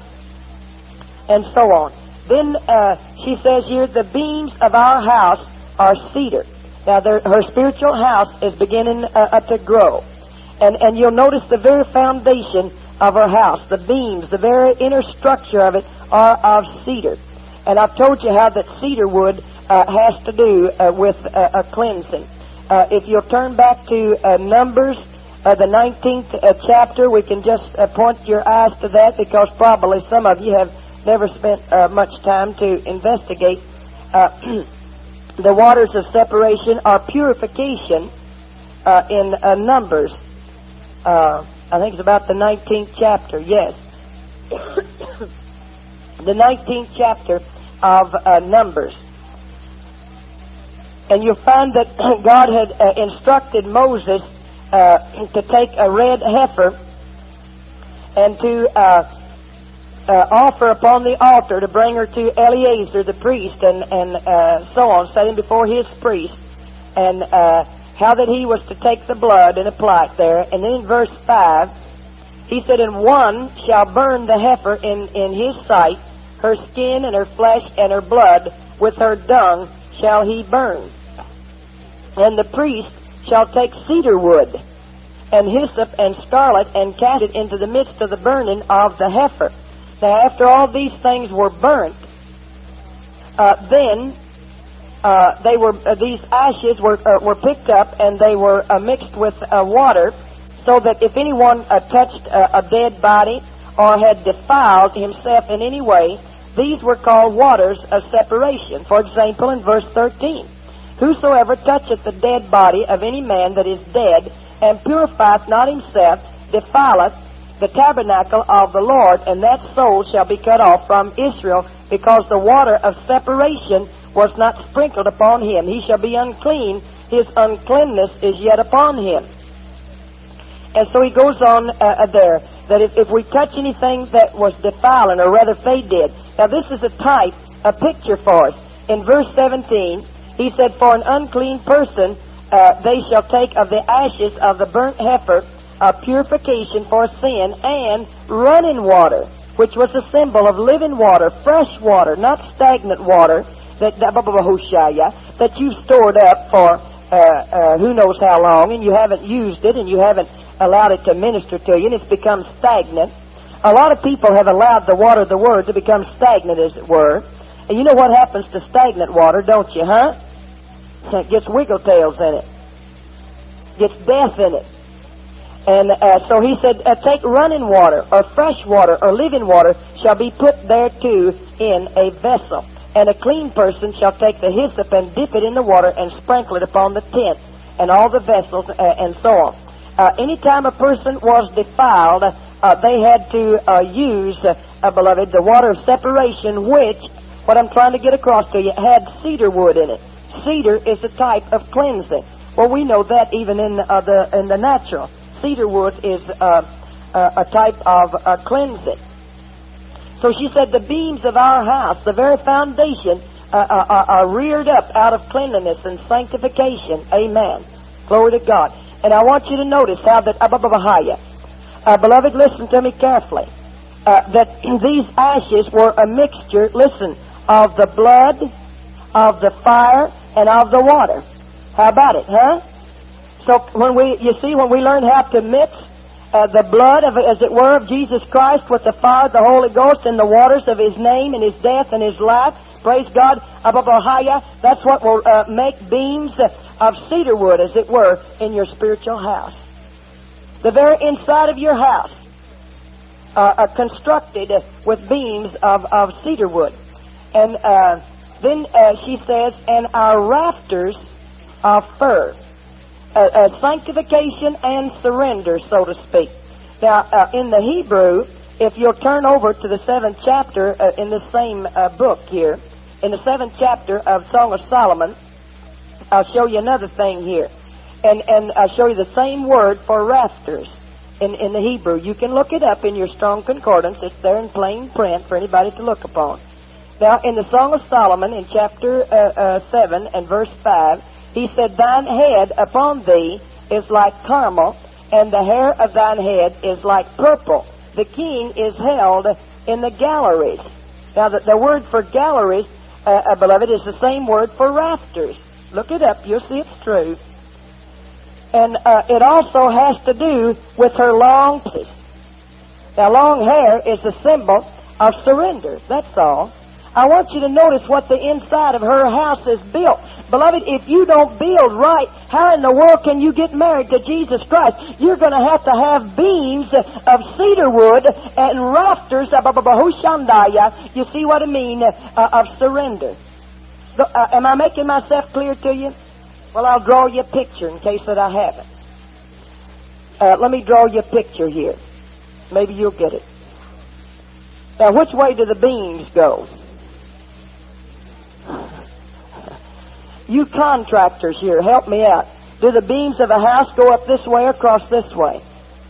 and so on. Then uh, she says here, the beams of our house are cedar. Now, her spiritual house is beginning uh, uh, to grow. And, and you'll notice the very foundation of her house, the beams, the very inner structure of it are of cedar. And I've told you how that cedar wood uh, has to do uh, with uh, a cleansing. Uh, if you'll turn back to uh, Numbers, uh, the nineteenth uh, chapter, we can just uh, point your eyes to that because probably some of you have never spent uh, much time to investigate. Uh, the waters of separation are purification uh, in uh, Numbers. Uh, I think it's about the nineteenth chapter, yes. the nineteenth chapter of uh, Numbers. And you'll find that God had uh, instructed Moses uh, to take a red heifer and to uh, uh, offer upon the altar, to bring her to Eleazar the priest, and, and uh, so on, set him before his priest, and uh, how that he was to take the blood and apply it there. And then in verse five, he said, "And one shall burn the heifer in, in his sight, her skin and her flesh and her blood, with her dung shall he burn. And the priest shall take cedar wood, and hyssop and scarlet, and cast it into the midst of the burning of the heifer." Now, after all these things were burnt, uh, then uh, they were uh, these ashes were uh, were picked up, and they were uh, mixed with uh, water, so that if anyone uh, touched uh, a dead body or had defiled himself in any way, these were called waters of separation. For example, in verse thirteen, "Whosoever toucheth the dead body of any man that is dead, and purifieth not himself, defileth the tabernacle of the Lord, and that soul shall be cut off from Israel, because the water of separation was not sprinkled upon him. He shall be unclean, his uncleanness is yet upon him." And so he goes on uh, there, that if, if we touch anything that was defiling, or rather they did. Now this is a type, a picture for us. In verse seventeen, he said, "For an unclean person uh, they shall take of the ashes of the burnt heifer a purification for sin, and running water," which was a symbol of living water, fresh water, not stagnant water that that you've stored up for uh, uh, who knows how long, and you haven't used it, and you haven't allowed it to minister to you, and it's become stagnant. A lot of people have allowed the water of the Word to become stagnant, as it were. And you know what happens to stagnant water, don't you, huh? It gets wiggle tails in it. Gets death in it. And uh, so he said, uh, "Take running water, or fresh water, or living water, shall be put thereto in a vessel. And a clean person shall take the hyssop and dip it in the water, and sprinkle it upon the tent and all the vessels," uh, and so on. Uh, anytime a person was defiled, uh, they had to uh, use, uh, uh, beloved, the water of separation, which, what I'm trying to get across to you, had cedar wood in it. Cedar is a type of cleansing. Well, we know that even in uh, the in the natural. Cedar wood is uh, uh, a type of uh, cleansing. So she said, "The beams of our house, the very foundation, uh, are, are reared up out of cleanliness and sanctification." Amen. Glory to God. And I want you to notice how that, uh, beloved, listen to me carefully, uh, that these ashes were a mixture, listen, of the blood, of the fire, and of the water. How about it, huh? So when we, you see, when we learn how to mix uh, the blood of, as it were, of Jesus Christ with the fire of the Holy Ghost and the waters of His name and His death and His life, praise God, that's what will uh, make beams of cedar wood, as it were, in your spiritual house. The very inside of your house uh, are constructed with beams of, of cedar wood. And uh, then uh, she says, "And our rafters of fir." Uh, uh, sanctification and surrender, so to speak. Now, uh, in the Hebrew, if you'll turn over to the seventh chapter uh, in the same uh, book here, in the seventh chapter of Song of Solomon, I'll show you another thing here. And and I'll show you the same word for rafters in, in the Hebrew. You can look it up in your Strong Concordance. It's there in plain print for anybody to look upon. Now, in the Song of Solomon, in chapter uh, uh, seven and verse five, he said, "Thine head upon thee is like carmel, and the hair of thine head is like purple. The king is held in the galleries." Now, the, the word for galleries, uh, uh, beloved, is the same word for rafters. Look it up. You'll see it's true. And uh, it also has to do with her long hair. Now, long hair is a symbol of surrender. That's all. I want you to notice what the inside of her house is built. Beloved, if you don't build right, how in the world can you get married to Jesus Christ? You're going to have to have beams of cedar wood and rafters, you see what I mean, uh, of surrender. So, uh, am I making myself clear to you? Well, I'll draw you a picture in case that I haven't. Uh, let me draw you a picture here. Maybe you'll get it. Now, which way do the beams go? You contractors here, help me out. Do the beams of a house go up this way or across this way?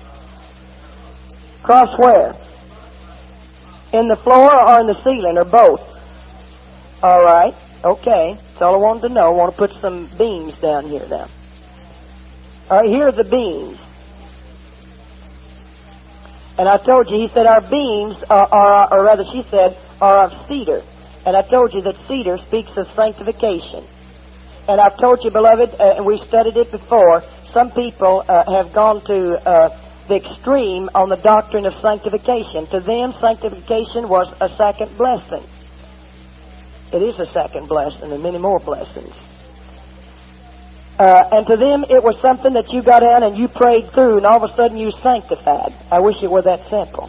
Across where? In the floor or in the ceiling, or both? All right. Okay. That's all I wanted to know. I want to put some beams down here now. All right, here are the beams. And I told you, he said, our beams are, are, or rather she said, are of cedar. And I told you that cedar speaks of sanctification. And I've told you, beloved, uh, and we studied it before, some people uh, have gone to uh, the extreme on the doctrine of sanctification. To them, sanctification was a second blessing. It is a second blessing and many more blessings. Uh, and to them, it was something that you got down and you prayed through, and all of a sudden you sanctified. I wish it were that simple.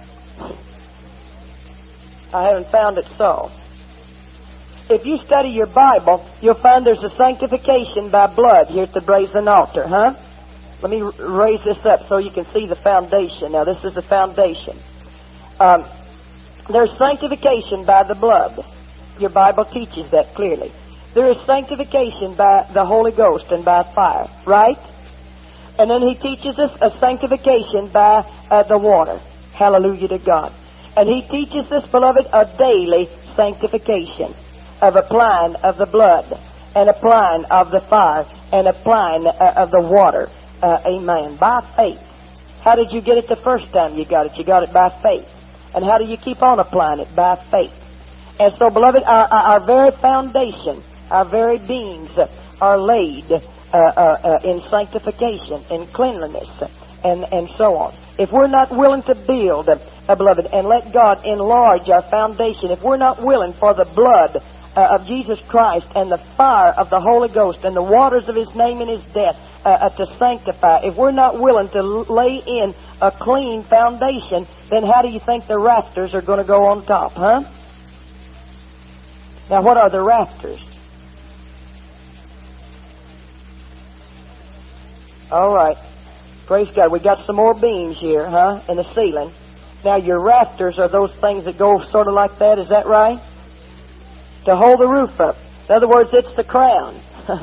I haven't found it so. If you study your Bible, you'll find there's a sanctification by blood here at the brazen altar, huh? Let me raise this up so you can see the foundation. Now, this is the foundation. Um, there's sanctification by the blood. Your Bible teaches that clearly. There is sanctification by the Holy Ghost and by fire, right? And then he teaches us a sanctification by uh, the water. Hallelujah to God. And he teaches us, beloved, a daily sanctification of applying of the blood and applying of the fire and applying uh, of the water. Uh, amen. By faith. How did you get it the first time you got it? You got it by faith. And how do you keep on applying it? By faith. And so, beloved, our, our very foundation, our very beings are laid uh, uh, uh, in sanctification, in cleanliness, and, and so on. If we're not willing to build, uh, beloved, and let God enlarge our foundation, if we're not willing for the blood uh, of Jesus Christ and the fire of the Holy Ghost and the waters of His name and His death uh, uh, to sanctify, if we're not willing to lay in a clean foundation, then how do you think the rafters are going to go on top, huh? Now, what are the rafters? All right. Praise God. We got some more beams here, huh, in the ceiling. Now, your rafters are those things that go sort of like that. Is that right? To hold the roof up. In other words, it's the crown.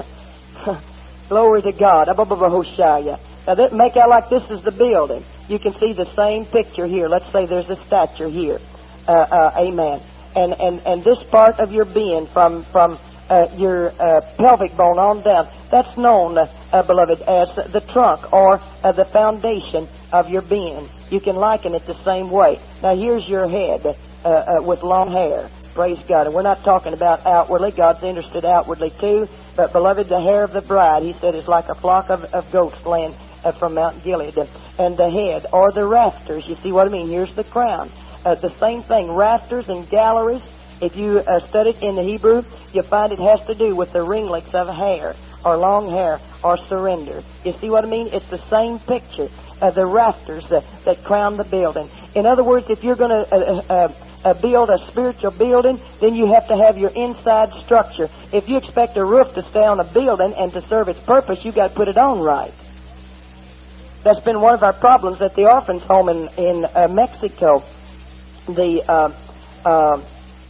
Glory to God. Now, that, make out like this is the building. You can see the same picture here. Let's say there's a statue here. Uh, uh, amen. And, and, and this part of your being from, from uh, your uh, pelvic bone on down, that's known, uh, uh, beloved, as the trunk or uh, the foundation of your being. You can liken it the same way. Now, here's your head uh, uh, with long hair. Praise God. And we're not talking about outwardly. God's interested outwardly, too. But, beloved, the hair of the bride, he said, is like a flock of, of goats laying uh, from Mount Gilead. And the head, or the rafters, you see what I mean? Here's the crown. Uh, the same thing, rafters and galleries. If you uh, study it in the Hebrew, you find it has to do with the ringlets of hair, or long hair, or surrender. You see what I mean? It's the same picture. Uh, the rafters uh, that crown the building. In other words, if you're going to uh, uh, uh, build a spiritual building, then you have to have your inside structure. If you expect a roof to stay on a building and to serve its purpose, you've got to put it on right. That's been one of our problems at the orphans' home in, in uh, Mexico. The uh, uh,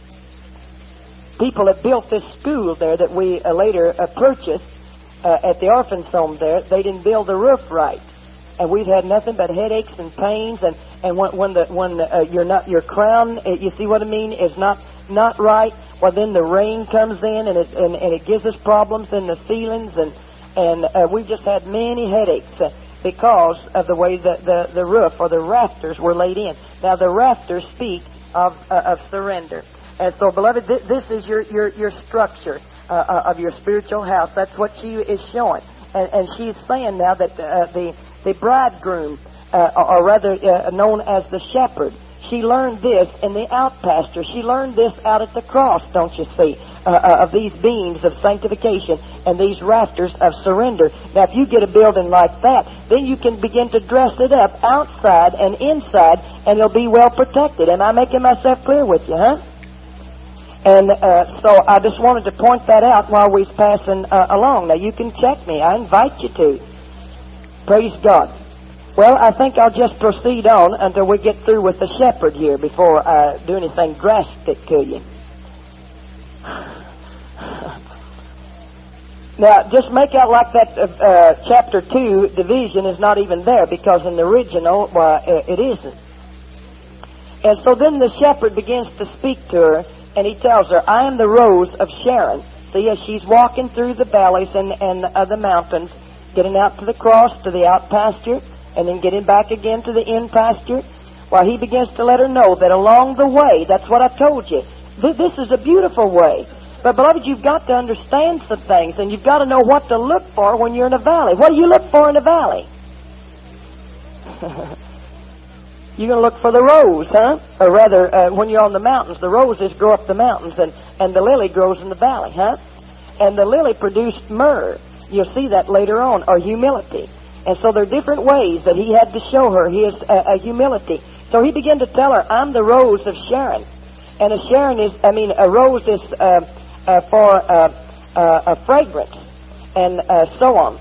people that built this school there that we uh, later uh, purchased uh, at the orphans' home there, they didn't build the roof right, and we've had nothing but headaches and pains. And and when, when the when uh, you're not your crown, uh, you see what I mean, is not not right. Well, then the rain comes in and it and, and it gives us problems in the ceilings, and and uh, we've just had many headaches. Uh, because of the way the, the, the roof or the rafters were laid in. Now, the rafters speak of uh, of surrender. And so, beloved, th- this is your, your, your structure uh, uh, of your spiritual house. That's what she is showing. And, and she's saying now that uh, the, the bridegroom, uh, or rather uh, known as the shepherd, she learned this in the outpasture. She learned this out at the cross, don't you see, uh, uh, of these beams of sanctification and these rafters of surrender. Now, if you get a building like that, then you can begin to dress it up outside and inside, and it'll be well protected. Am I making myself clear with you, huh? And uh, so I just wanted to point that out while we was passing uh, along. Now, you can check me. I invite you to. Praise God. Well, I think I'll just proceed on until we get through with the shepherd here before I do anything drastic to you. Now, just make out like that uh, chapter two division is not even there, because in the original, well, it isn't. And so then the shepherd begins to speak to her, and he tells her, I am the rose of Sharon. See, as she's walking through the valleys and, and uh, the mountains, getting out to the cross, to the out pasture, and then getting back again to the in pasture, well, he begins to let her know that along the way, that's what I told you, th- this is a beautiful way. But, beloved, you've got to understand some things, and you've got to know what to look for when you're in a valley. What do you look for in a valley? You're going to look for the rose, huh? Or rather, uh, when you're on the mountains, the roses grow up the mountains, and, and the lily grows in the valley, huh? And the lily produced myrrh. You'll see that later on, or humility. And so there are different ways that he had to show her his uh, uh, humility. So he began to tell her, I'm the rose of Sharon. And a Sharon is, I mean, a rose is uh, uh, for uh, uh, a fragrance, and uh, so on.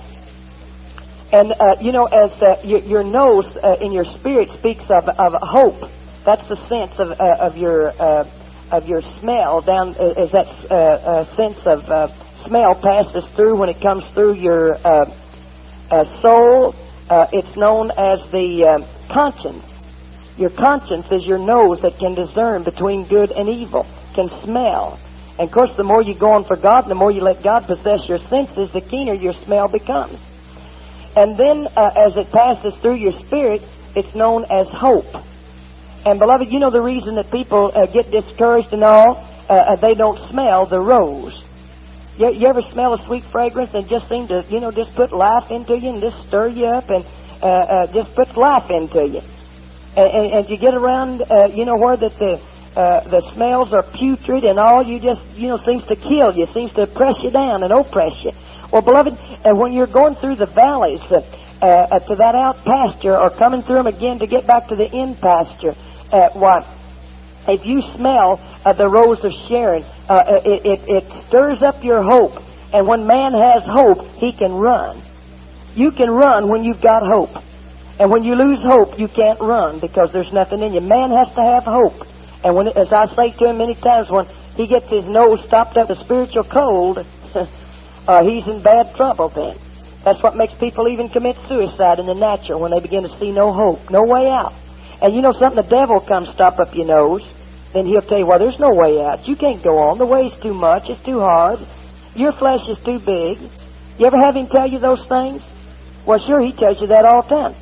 And, uh, you know, as uh, your, your nose uh, in your spirit speaks of, of hope. That's the sense of, uh, of your uh, of your smell, down uh, as that uh, uh, sense of uh, smell passes through when it comes through your uh, uh, soul. Uh, it's known as the uh, conscience. Your conscience is your nose that can discern between good and evil, can smell. And, of course, the more you go on for God, the more you let God possess your senses, the keener your smell becomes. And then, uh, as it passes through your spirit, it's known as hope. And, beloved, you know the reason that people uh, get discouraged and all? Uh, they don't smell the rose. You, you ever smell a sweet fragrance and just seem to, you know, just put life into you and just stir you up and uh, uh, just put life into you? And, and, and you get around, uh, you know, where that the uh, the smells are putrid and all, you just, you know, seems to kill you, seems to press you down and oppress you. Well, beloved, uh, when you're going through the valleys uh, uh, to that out pasture, or coming through them again to get back to the in pasture, uh, what? If you smell uh, the rose of Sharon, uh, it, it, it stirs up your hope. And when man has hope, he can run. You can run when you've got hope. And when you lose hope, you can't run because there's nothing in you. Man has to have hope. And when, as I say to him many times, when he gets his nose stopped up with spiritual cold, uh, he's in bad trouble then. That's what makes people even commit suicide in the natural, when they begin to see no hope, no way out. And you know something, the devil comes stop up your nose, then he'll tell you, well, there's no way out. You can't go on. The way's too much. It's too hard. Your flesh is too big. You ever have him tell you those things? Well, sure, he tells you that all the time.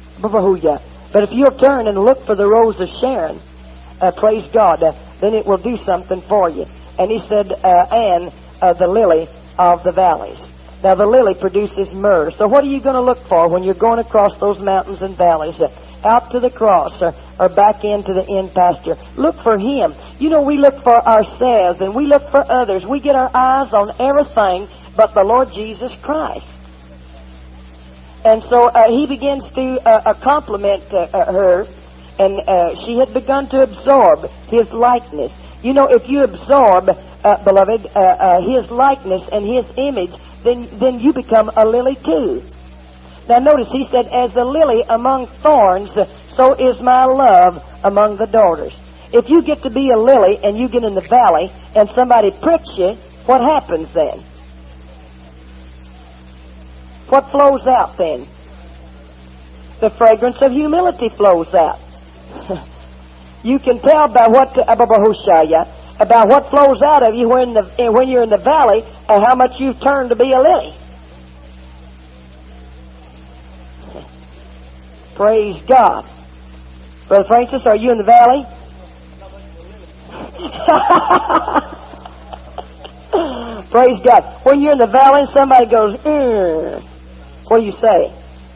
But if you'll turn and look for the rose of Sharon, uh, praise God, uh, then it will do something for you. And he said, uh, and uh, the lily of the valleys. Now, the lily produces myrrh. So what are you going to look for when you're going across those mountains and valleys, uh, out to the cross or, or back into the in pasture? Look for him. You know, we look for ourselves and we look for others. We get our eyes on everything but the Lord Jesus Christ. And so uh, he begins to uh, uh, compliment uh, uh, her, and uh, she had begun to absorb his likeness. You know, if you absorb, uh, beloved, uh, uh, his likeness and his image, then then you become a lily too. Now notice, he said, as the lily among thorns, so is my love among the daughters. If you get to be a lily and you get in the valley and somebody pricks you, what happens then? What flows out then? The fragrance of humility flows out. You can tell by what about what flows out of you when the when you're in the valley, and how much you've turned to be a lily. Praise God. Brother Francis, are you in the valley? Praise God. When you're in the valley and somebody goes, mm, what do you say?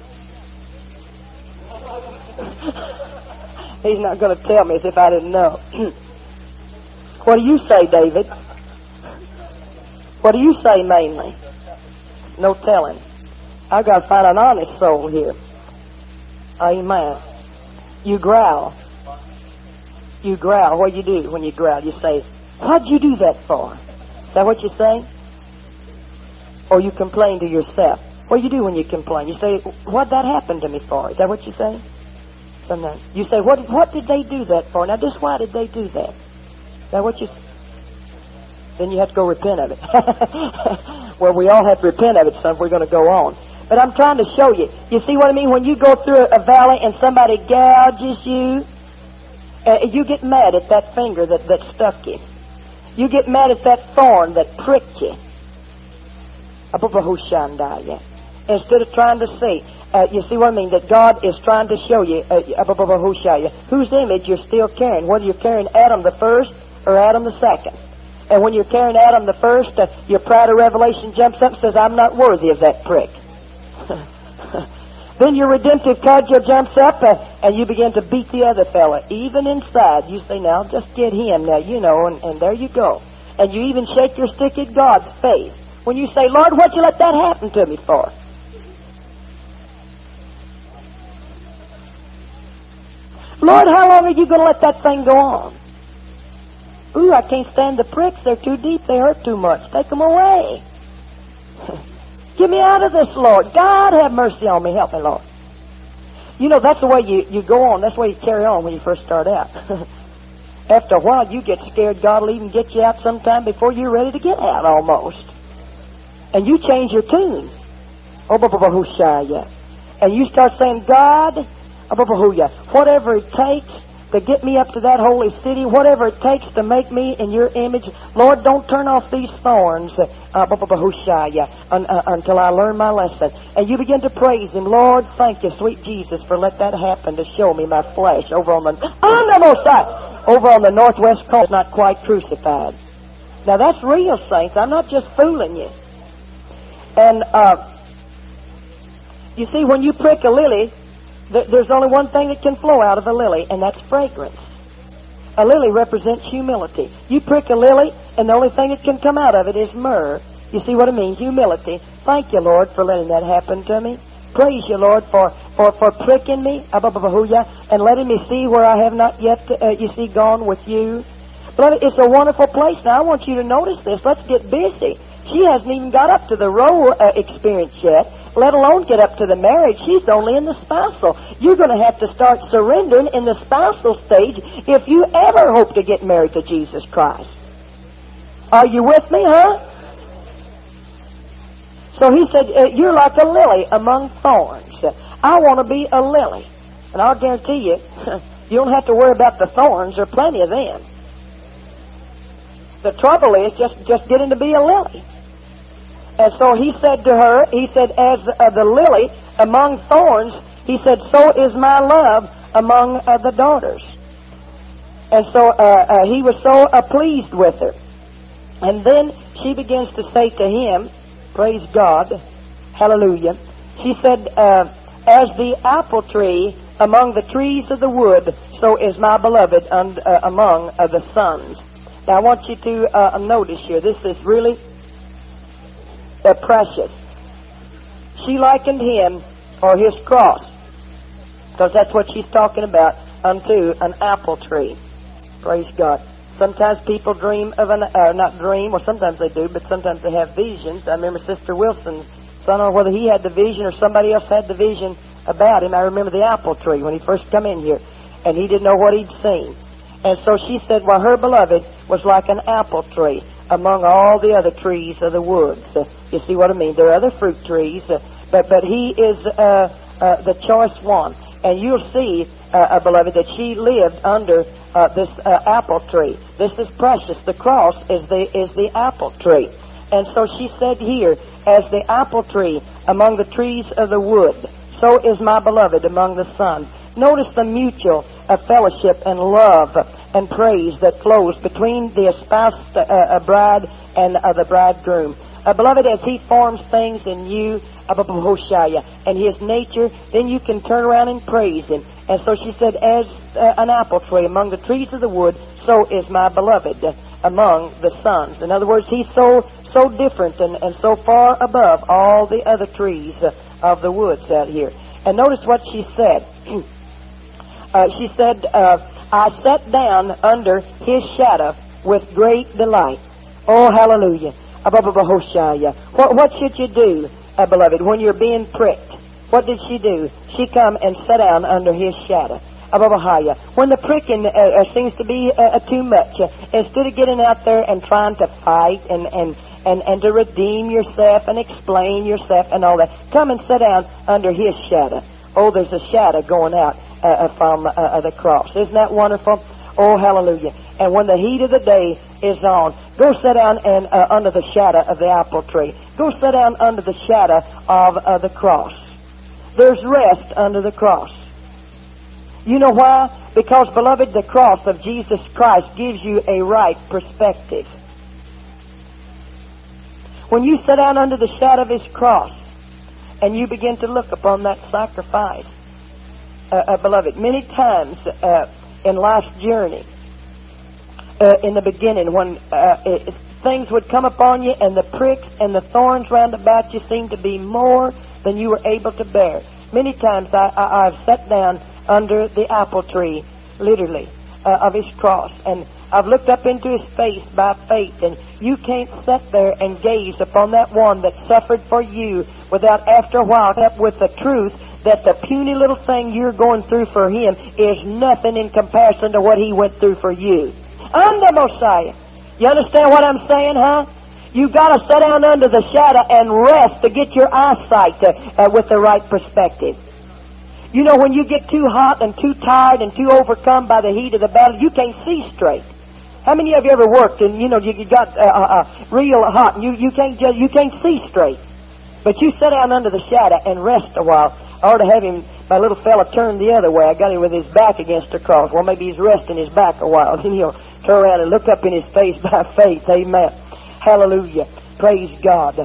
He's not going to tell me as if I didn't know. What do you say, David? What do you say mainly? No telling. I've got to find an honest soul here. Amen. You growl. You growl. What do you do when you growl? You say, what'd you do that for? Is that what you say? Or you complain to yourself? What do you do when you complain? You say, what'd that happen to me for? Is that what you say? Sometimes. You say, what, what did they do that for? Now, just why did they do that? Is that what you say? Then you have to go repent of it. Well, we all have to repent of it, son, if we're going to go on. But I'm trying to show you. You see what I mean? When you go through a, a valley and somebody gouges you, uh, you get mad at that finger that, that stuck you. You get mad at that thorn that pricked you. Instead of trying to see. Uh, you see what I mean? That God is trying to show you uh, whose image you're still carrying. Whether you're carrying Adam the first or Adam the second. And when you're carrying Adam the first, uh, your pride of revelation jumps up and says, I'm not worthy of that prick. Then your redemptive cudgel jumps up uh, and you begin to beat the other fella. Even inside, you say, now, just get him now, you know, and, and there you go. And you even shake your stick at God's face. When you say, Lord, what'd you let that happen to me for? Lord, how long are you going to let that thing go on? Ooh, I can't stand the pricks. They're too deep. They hurt too much. Take them away. Get me out of this, Lord. God, have mercy on me. Help me, Lord. You know, that's the way you, you go on. That's the way you carry on when you first start out. After a while, you get scared God will even get you out sometime before you're ready to get out almost. And you change your tune. And you start saying, God, whatever it takes to get me up to that holy city, whatever it takes to make me in your image, Lord, don't turn off these thorns uh, un, uh, until I learn my lesson. And you begin to praise Him. Lord, thank you, sweet Jesus, for let that happen to show me my flesh over on the on the north side, over on the northwest coast, not quite crucified. Now that's real, saints. I'm not just fooling you. And uh, you see, when you prick a lily, there's only one thing that can flow out of a lily, and that's fragrance. A lily represents humility. You prick a lily, and the only thing that can come out of it is myrrh. You see what I mean? Humility. Thank you, Lord, for letting that happen to me. Praise you, Lord, for, for, for pricking me, and letting me see where I have not yet, uh, you see, gone with you. Beloved, it's a wonderful place. Now, I want you to notice this. Let's get busy. She hasn't even got up to the row uh, experience yet, let alone get up to the marriage. She's only in the spousal. You're going to have to start surrendering in the spousal stage if you ever hope to get married to Jesus Christ. Are you with me, huh? So he said, uh, you're like a lily among thorns. I want to be a lily. And I'll guarantee you, you don't have to worry about the thorns. There are plenty of them. The trouble is just, just getting to be a lily. And so he said to her, he said, as uh, the lily among thorns, he said, so is my love among uh, the daughters. And so uh, uh, he was so uh, pleased with her. And then she begins to say to him, praise God, hallelujah. She said, uh, as the apple tree among the trees of the wood, so is my beloved un- uh, among uh, the sons. Now I want you to uh, notice here, this is really uh, precious. She likened him, or his cross, because that's what she's talking about, unto an apple tree. Praise God. Sometimes people dream of an, uh, not dream, or sometimes they do, but sometimes they have visions. I remember Sister Wilson, so I don't know whether he had the vision or somebody else had the vision about him. I remember the apple tree when he first come in here, and he didn't know what he'd seen. And so she said, well, her beloved was like an apple tree among all the other trees of the woods. Uh, you see what I mean? There are other fruit trees, uh, but but he is uh, uh, the choice one. And you'll see, uh, uh, beloved, that she lived under uh, this uh, apple tree. This is precious. The cross is the is the apple tree. And so she said here, as the apple tree among the trees of the wood, so is my beloved among the sons. Notice the mutual uh, fellowship and love and praise that flows between the espoused uh, uh, bride and uh, the bridegroom. Uh, beloved, as he forms things in you, and his nature, then you can turn around and praise him. And so she said, as uh, an apple tree among the trees of the wood, so is my beloved among the sons. In other words, he's so so different and, and so far above all the other trees uh, of the woods out here. And notice what she said. Uh, she said, uh, I sat down under his shadow with great delight. Oh, hallelujah. What, what should you do uh, beloved, when you're being pricked, what did she do? She come and sat down under his shadow. When the pricking uh, uh, seems to be uh, too much, uh, instead of getting out there and trying to fight and, and, and, and to redeem yourself and explain yourself and all that, come and sit down under his shadow. Oh, there's a shadow going out uh, from uh, the cross. Isn't that wonderful? Oh, hallelujah. And when the heat of the day is on, go sit down and, uh, under the shadow of the apple tree. Go sit down under the shadow of uh, the cross. There's rest under the cross. You know why? Because, beloved, the cross of Jesus Christ gives you a right perspective. When you sit down under the shadow of His cross and you begin to look upon that sacrifice, uh, uh, beloved, many times uh, in life's journey, uh, in the beginning, when uh, it, things would come upon you and the pricks and the thorns round about you seemed to be more than you were able to bear. Many times I, I, I've sat down under the apple tree, literally, uh, of His cross. And I've looked up into His face by faith. And you can't sit there and gaze upon that one that suffered for you without after a while up with the truth that the puny little thing you're going through for Him is nothing in comparison to what He went through for you. Under Messiah. You understand what I'm saying, huh? You've got to sit down under the shadow and rest to get your eyesight to, uh, with the right perspective. You know, when you get too hot and too tired and too overcome by the heat of the battle, you can't see straight. How many of you ever worked and, you know, you got uh, uh, real hot and you, you, can't just, you can't see straight? But you sit down under the shadow and rest a while. I ought to have him, my little fella, turn the other way. I got him with his back against the cross. Well, maybe he's resting his back a while. Then he'll turn around and look up in his face by faith. Amen. Hallelujah. Praise God.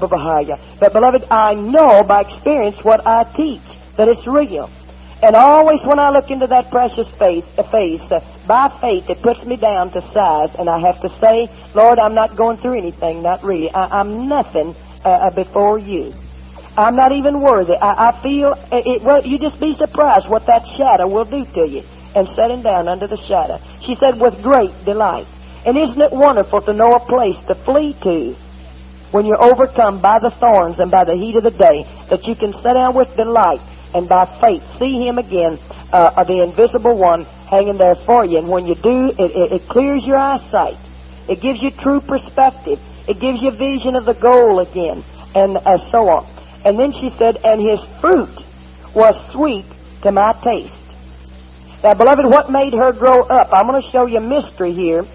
But, beloved, I know by experience what I teach, that it's real. And always when I look into that precious face, uh, face uh, by faith, it puts me down to size, and I have to say, Lord, I'm not going through anything, not really. I, I'm nothing uh, before you. I'm not even worthy. I, I feel, it, it, well, you just be surprised what that shadow will do to you. And sitting down under the shadow. She said, with great delight. And isn't it wonderful to know a place to flee to when you're overcome by the thorns and by the heat of the day, that you can sit down with delight and by faith see Him again, uh, the invisible one hanging there for you. And when you do, it, it, it clears your eyesight. It gives you true perspective. It gives you vision of the goal again, and uh, so on. And then she said, and His fruit was sweet to my taste. Now, beloved, what made her grow up? I'm going to show you a mystery here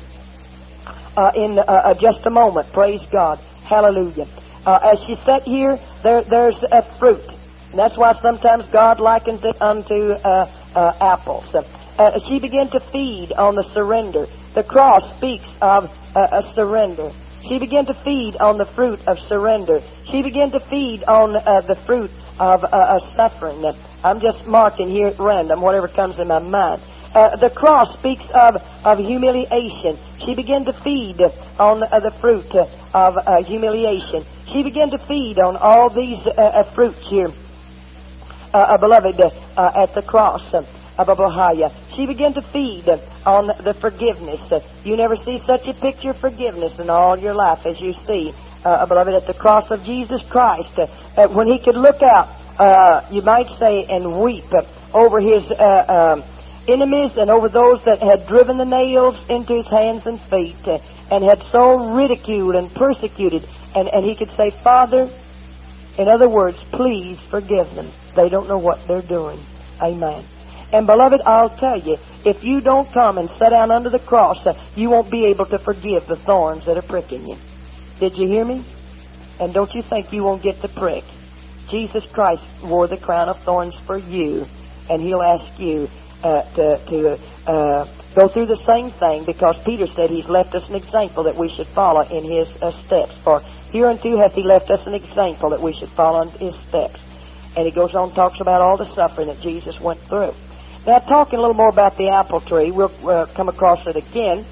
uh, in uh, uh, just a moment. Praise God. Hallelujah. Uh, as she sat here, there, there's a fruit. And that's why sometimes God likens it unto uh, uh, apples. Uh, she began to feed on the surrender. The cross speaks of uh, a surrender. She began to feed on the fruit of surrender. She began to feed on uh, the fruit of uh, suffering. I'm just marking here at random whatever comes in my mind. Uh, the cross speaks of, of humiliation. She began to feed on uh, the fruit uh, of uh, humiliation. She began to feed on all these uh, uh, fruits here. Uh, uh, beloved, uh, at the cross uh, of Abahaya. She began to feed uh, on the forgiveness. Uh, you never see such a picture of forgiveness in all your life as you see, uh, beloved, at the cross of Jesus Christ. Uh, uh, when He could look out, uh, you might say, and weep uh, over His uh, um, enemies and over those that had driven the nails into His hands and feet uh, and had so ridiculed and persecuted. And, and He could say, Father, in other words, please forgive them. They don't know what they're doing. Amen. And beloved, I'll tell you, if you don't come and sit down under the cross, uh, you won't be able to forgive the thorns that are pricking you. Did you hear me? And don't you think you won't get the prick. Jesus Christ wore the crown of thorns for you, and He'll ask you uh, to, to uh, go through the same thing, because Peter said He's left us an example that we should follow in His uh, steps. For hereunto hath He left us an example that we should follow in His steps. And he goes on and talks about all the suffering that Jesus went through. Now, talking a little more about the apple tree, we'll uh, come across it again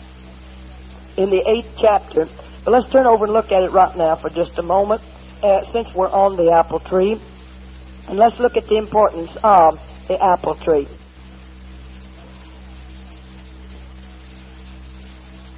in the eighth chapter. But let's turn over and look at it right now for just a moment, uh, since we're on the apple tree. And let's look at the importance of the apple tree.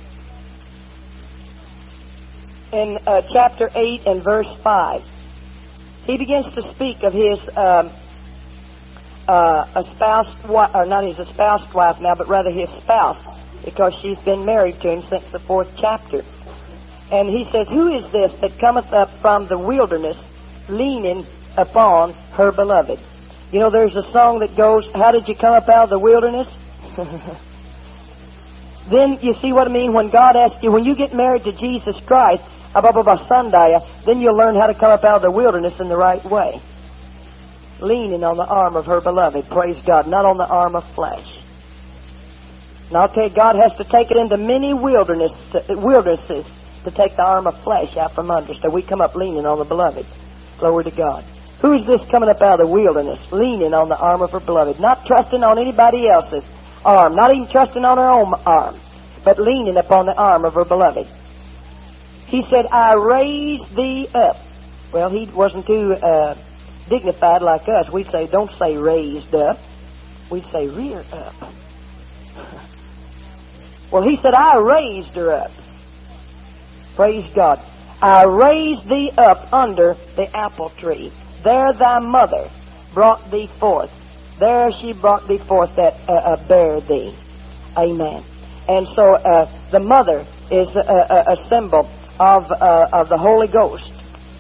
In uh, chapter eight and verse five, he begins to speak of his um, uh, espoused wife, or not his espoused wife now, but rather his spouse, because she's been married to him since the fourth chapter. And he says, who is this that cometh up from the wilderness, leaning upon her beloved? You know, there's a song that goes, how did you come up out of the wilderness? Then you see what I mean? When God asks you, when you get married to Jesus Christ, then you'll learn how to come up out of the wilderness in the right way. Leaning on the arm of her beloved. Praise God. Not on the arm of flesh. Now I'll tell you, God has to take it into many wilderness to, wildernesses to take the arm of flesh out from under us. So we come up leaning on the beloved. Glory to God. Who is this coming up out of the wilderness? Leaning on the arm of her beloved. Not trusting on anybody else's arm. Not even trusting on her own arm. But leaning upon the arm of her beloved. He said, I raise thee up. Well, he wasn't too uh, dignified like us. We'd say, don't say raised up. We'd say rear up. Well, he said, I raised her up. Praise God. I raised thee up under the apple tree. There thy mother brought thee forth. There she brought thee forth that uh, uh, bare thee. Amen. And so uh, the mother is a, a, a symbol of uh, of the Holy Ghost.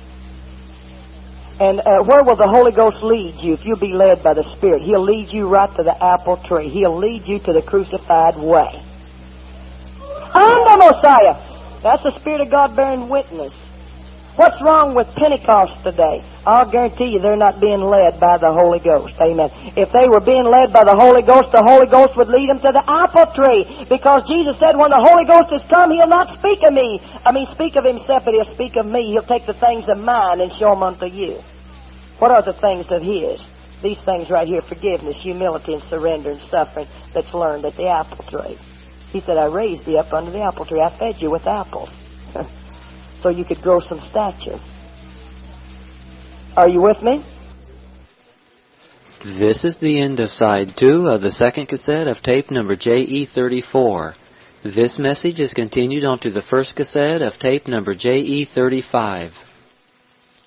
And uh, where will the Holy Ghost lead you if you'll be led by the Spirit? He'll lead you right to the apple tree. He'll lead you to the crucified way. I'm the Messiah. That's the Spirit of God bearing witness. What's wrong with Pentecost today? I'll guarantee you they're not being led by the Holy Ghost. Amen. If they were being led by the Holy Ghost, the Holy Ghost would lead them to the apple tree. Because Jesus said, when the Holy Ghost is come, He'll not speak of me. I mean, speak of Himself, but He'll speak of me. He'll take the things of mine and show them unto you. What are the things of His? These things right here, forgiveness, humility, and surrender and suffering that's learned at the apple tree. He said, I raised thee up under the apple tree. I fed you with apples. So you could grow some stature. Are you with me? This is the end of side two of the second cassette of tape number J E thirty-four. This message is continued onto the first cassette of tape number J E thirty-five.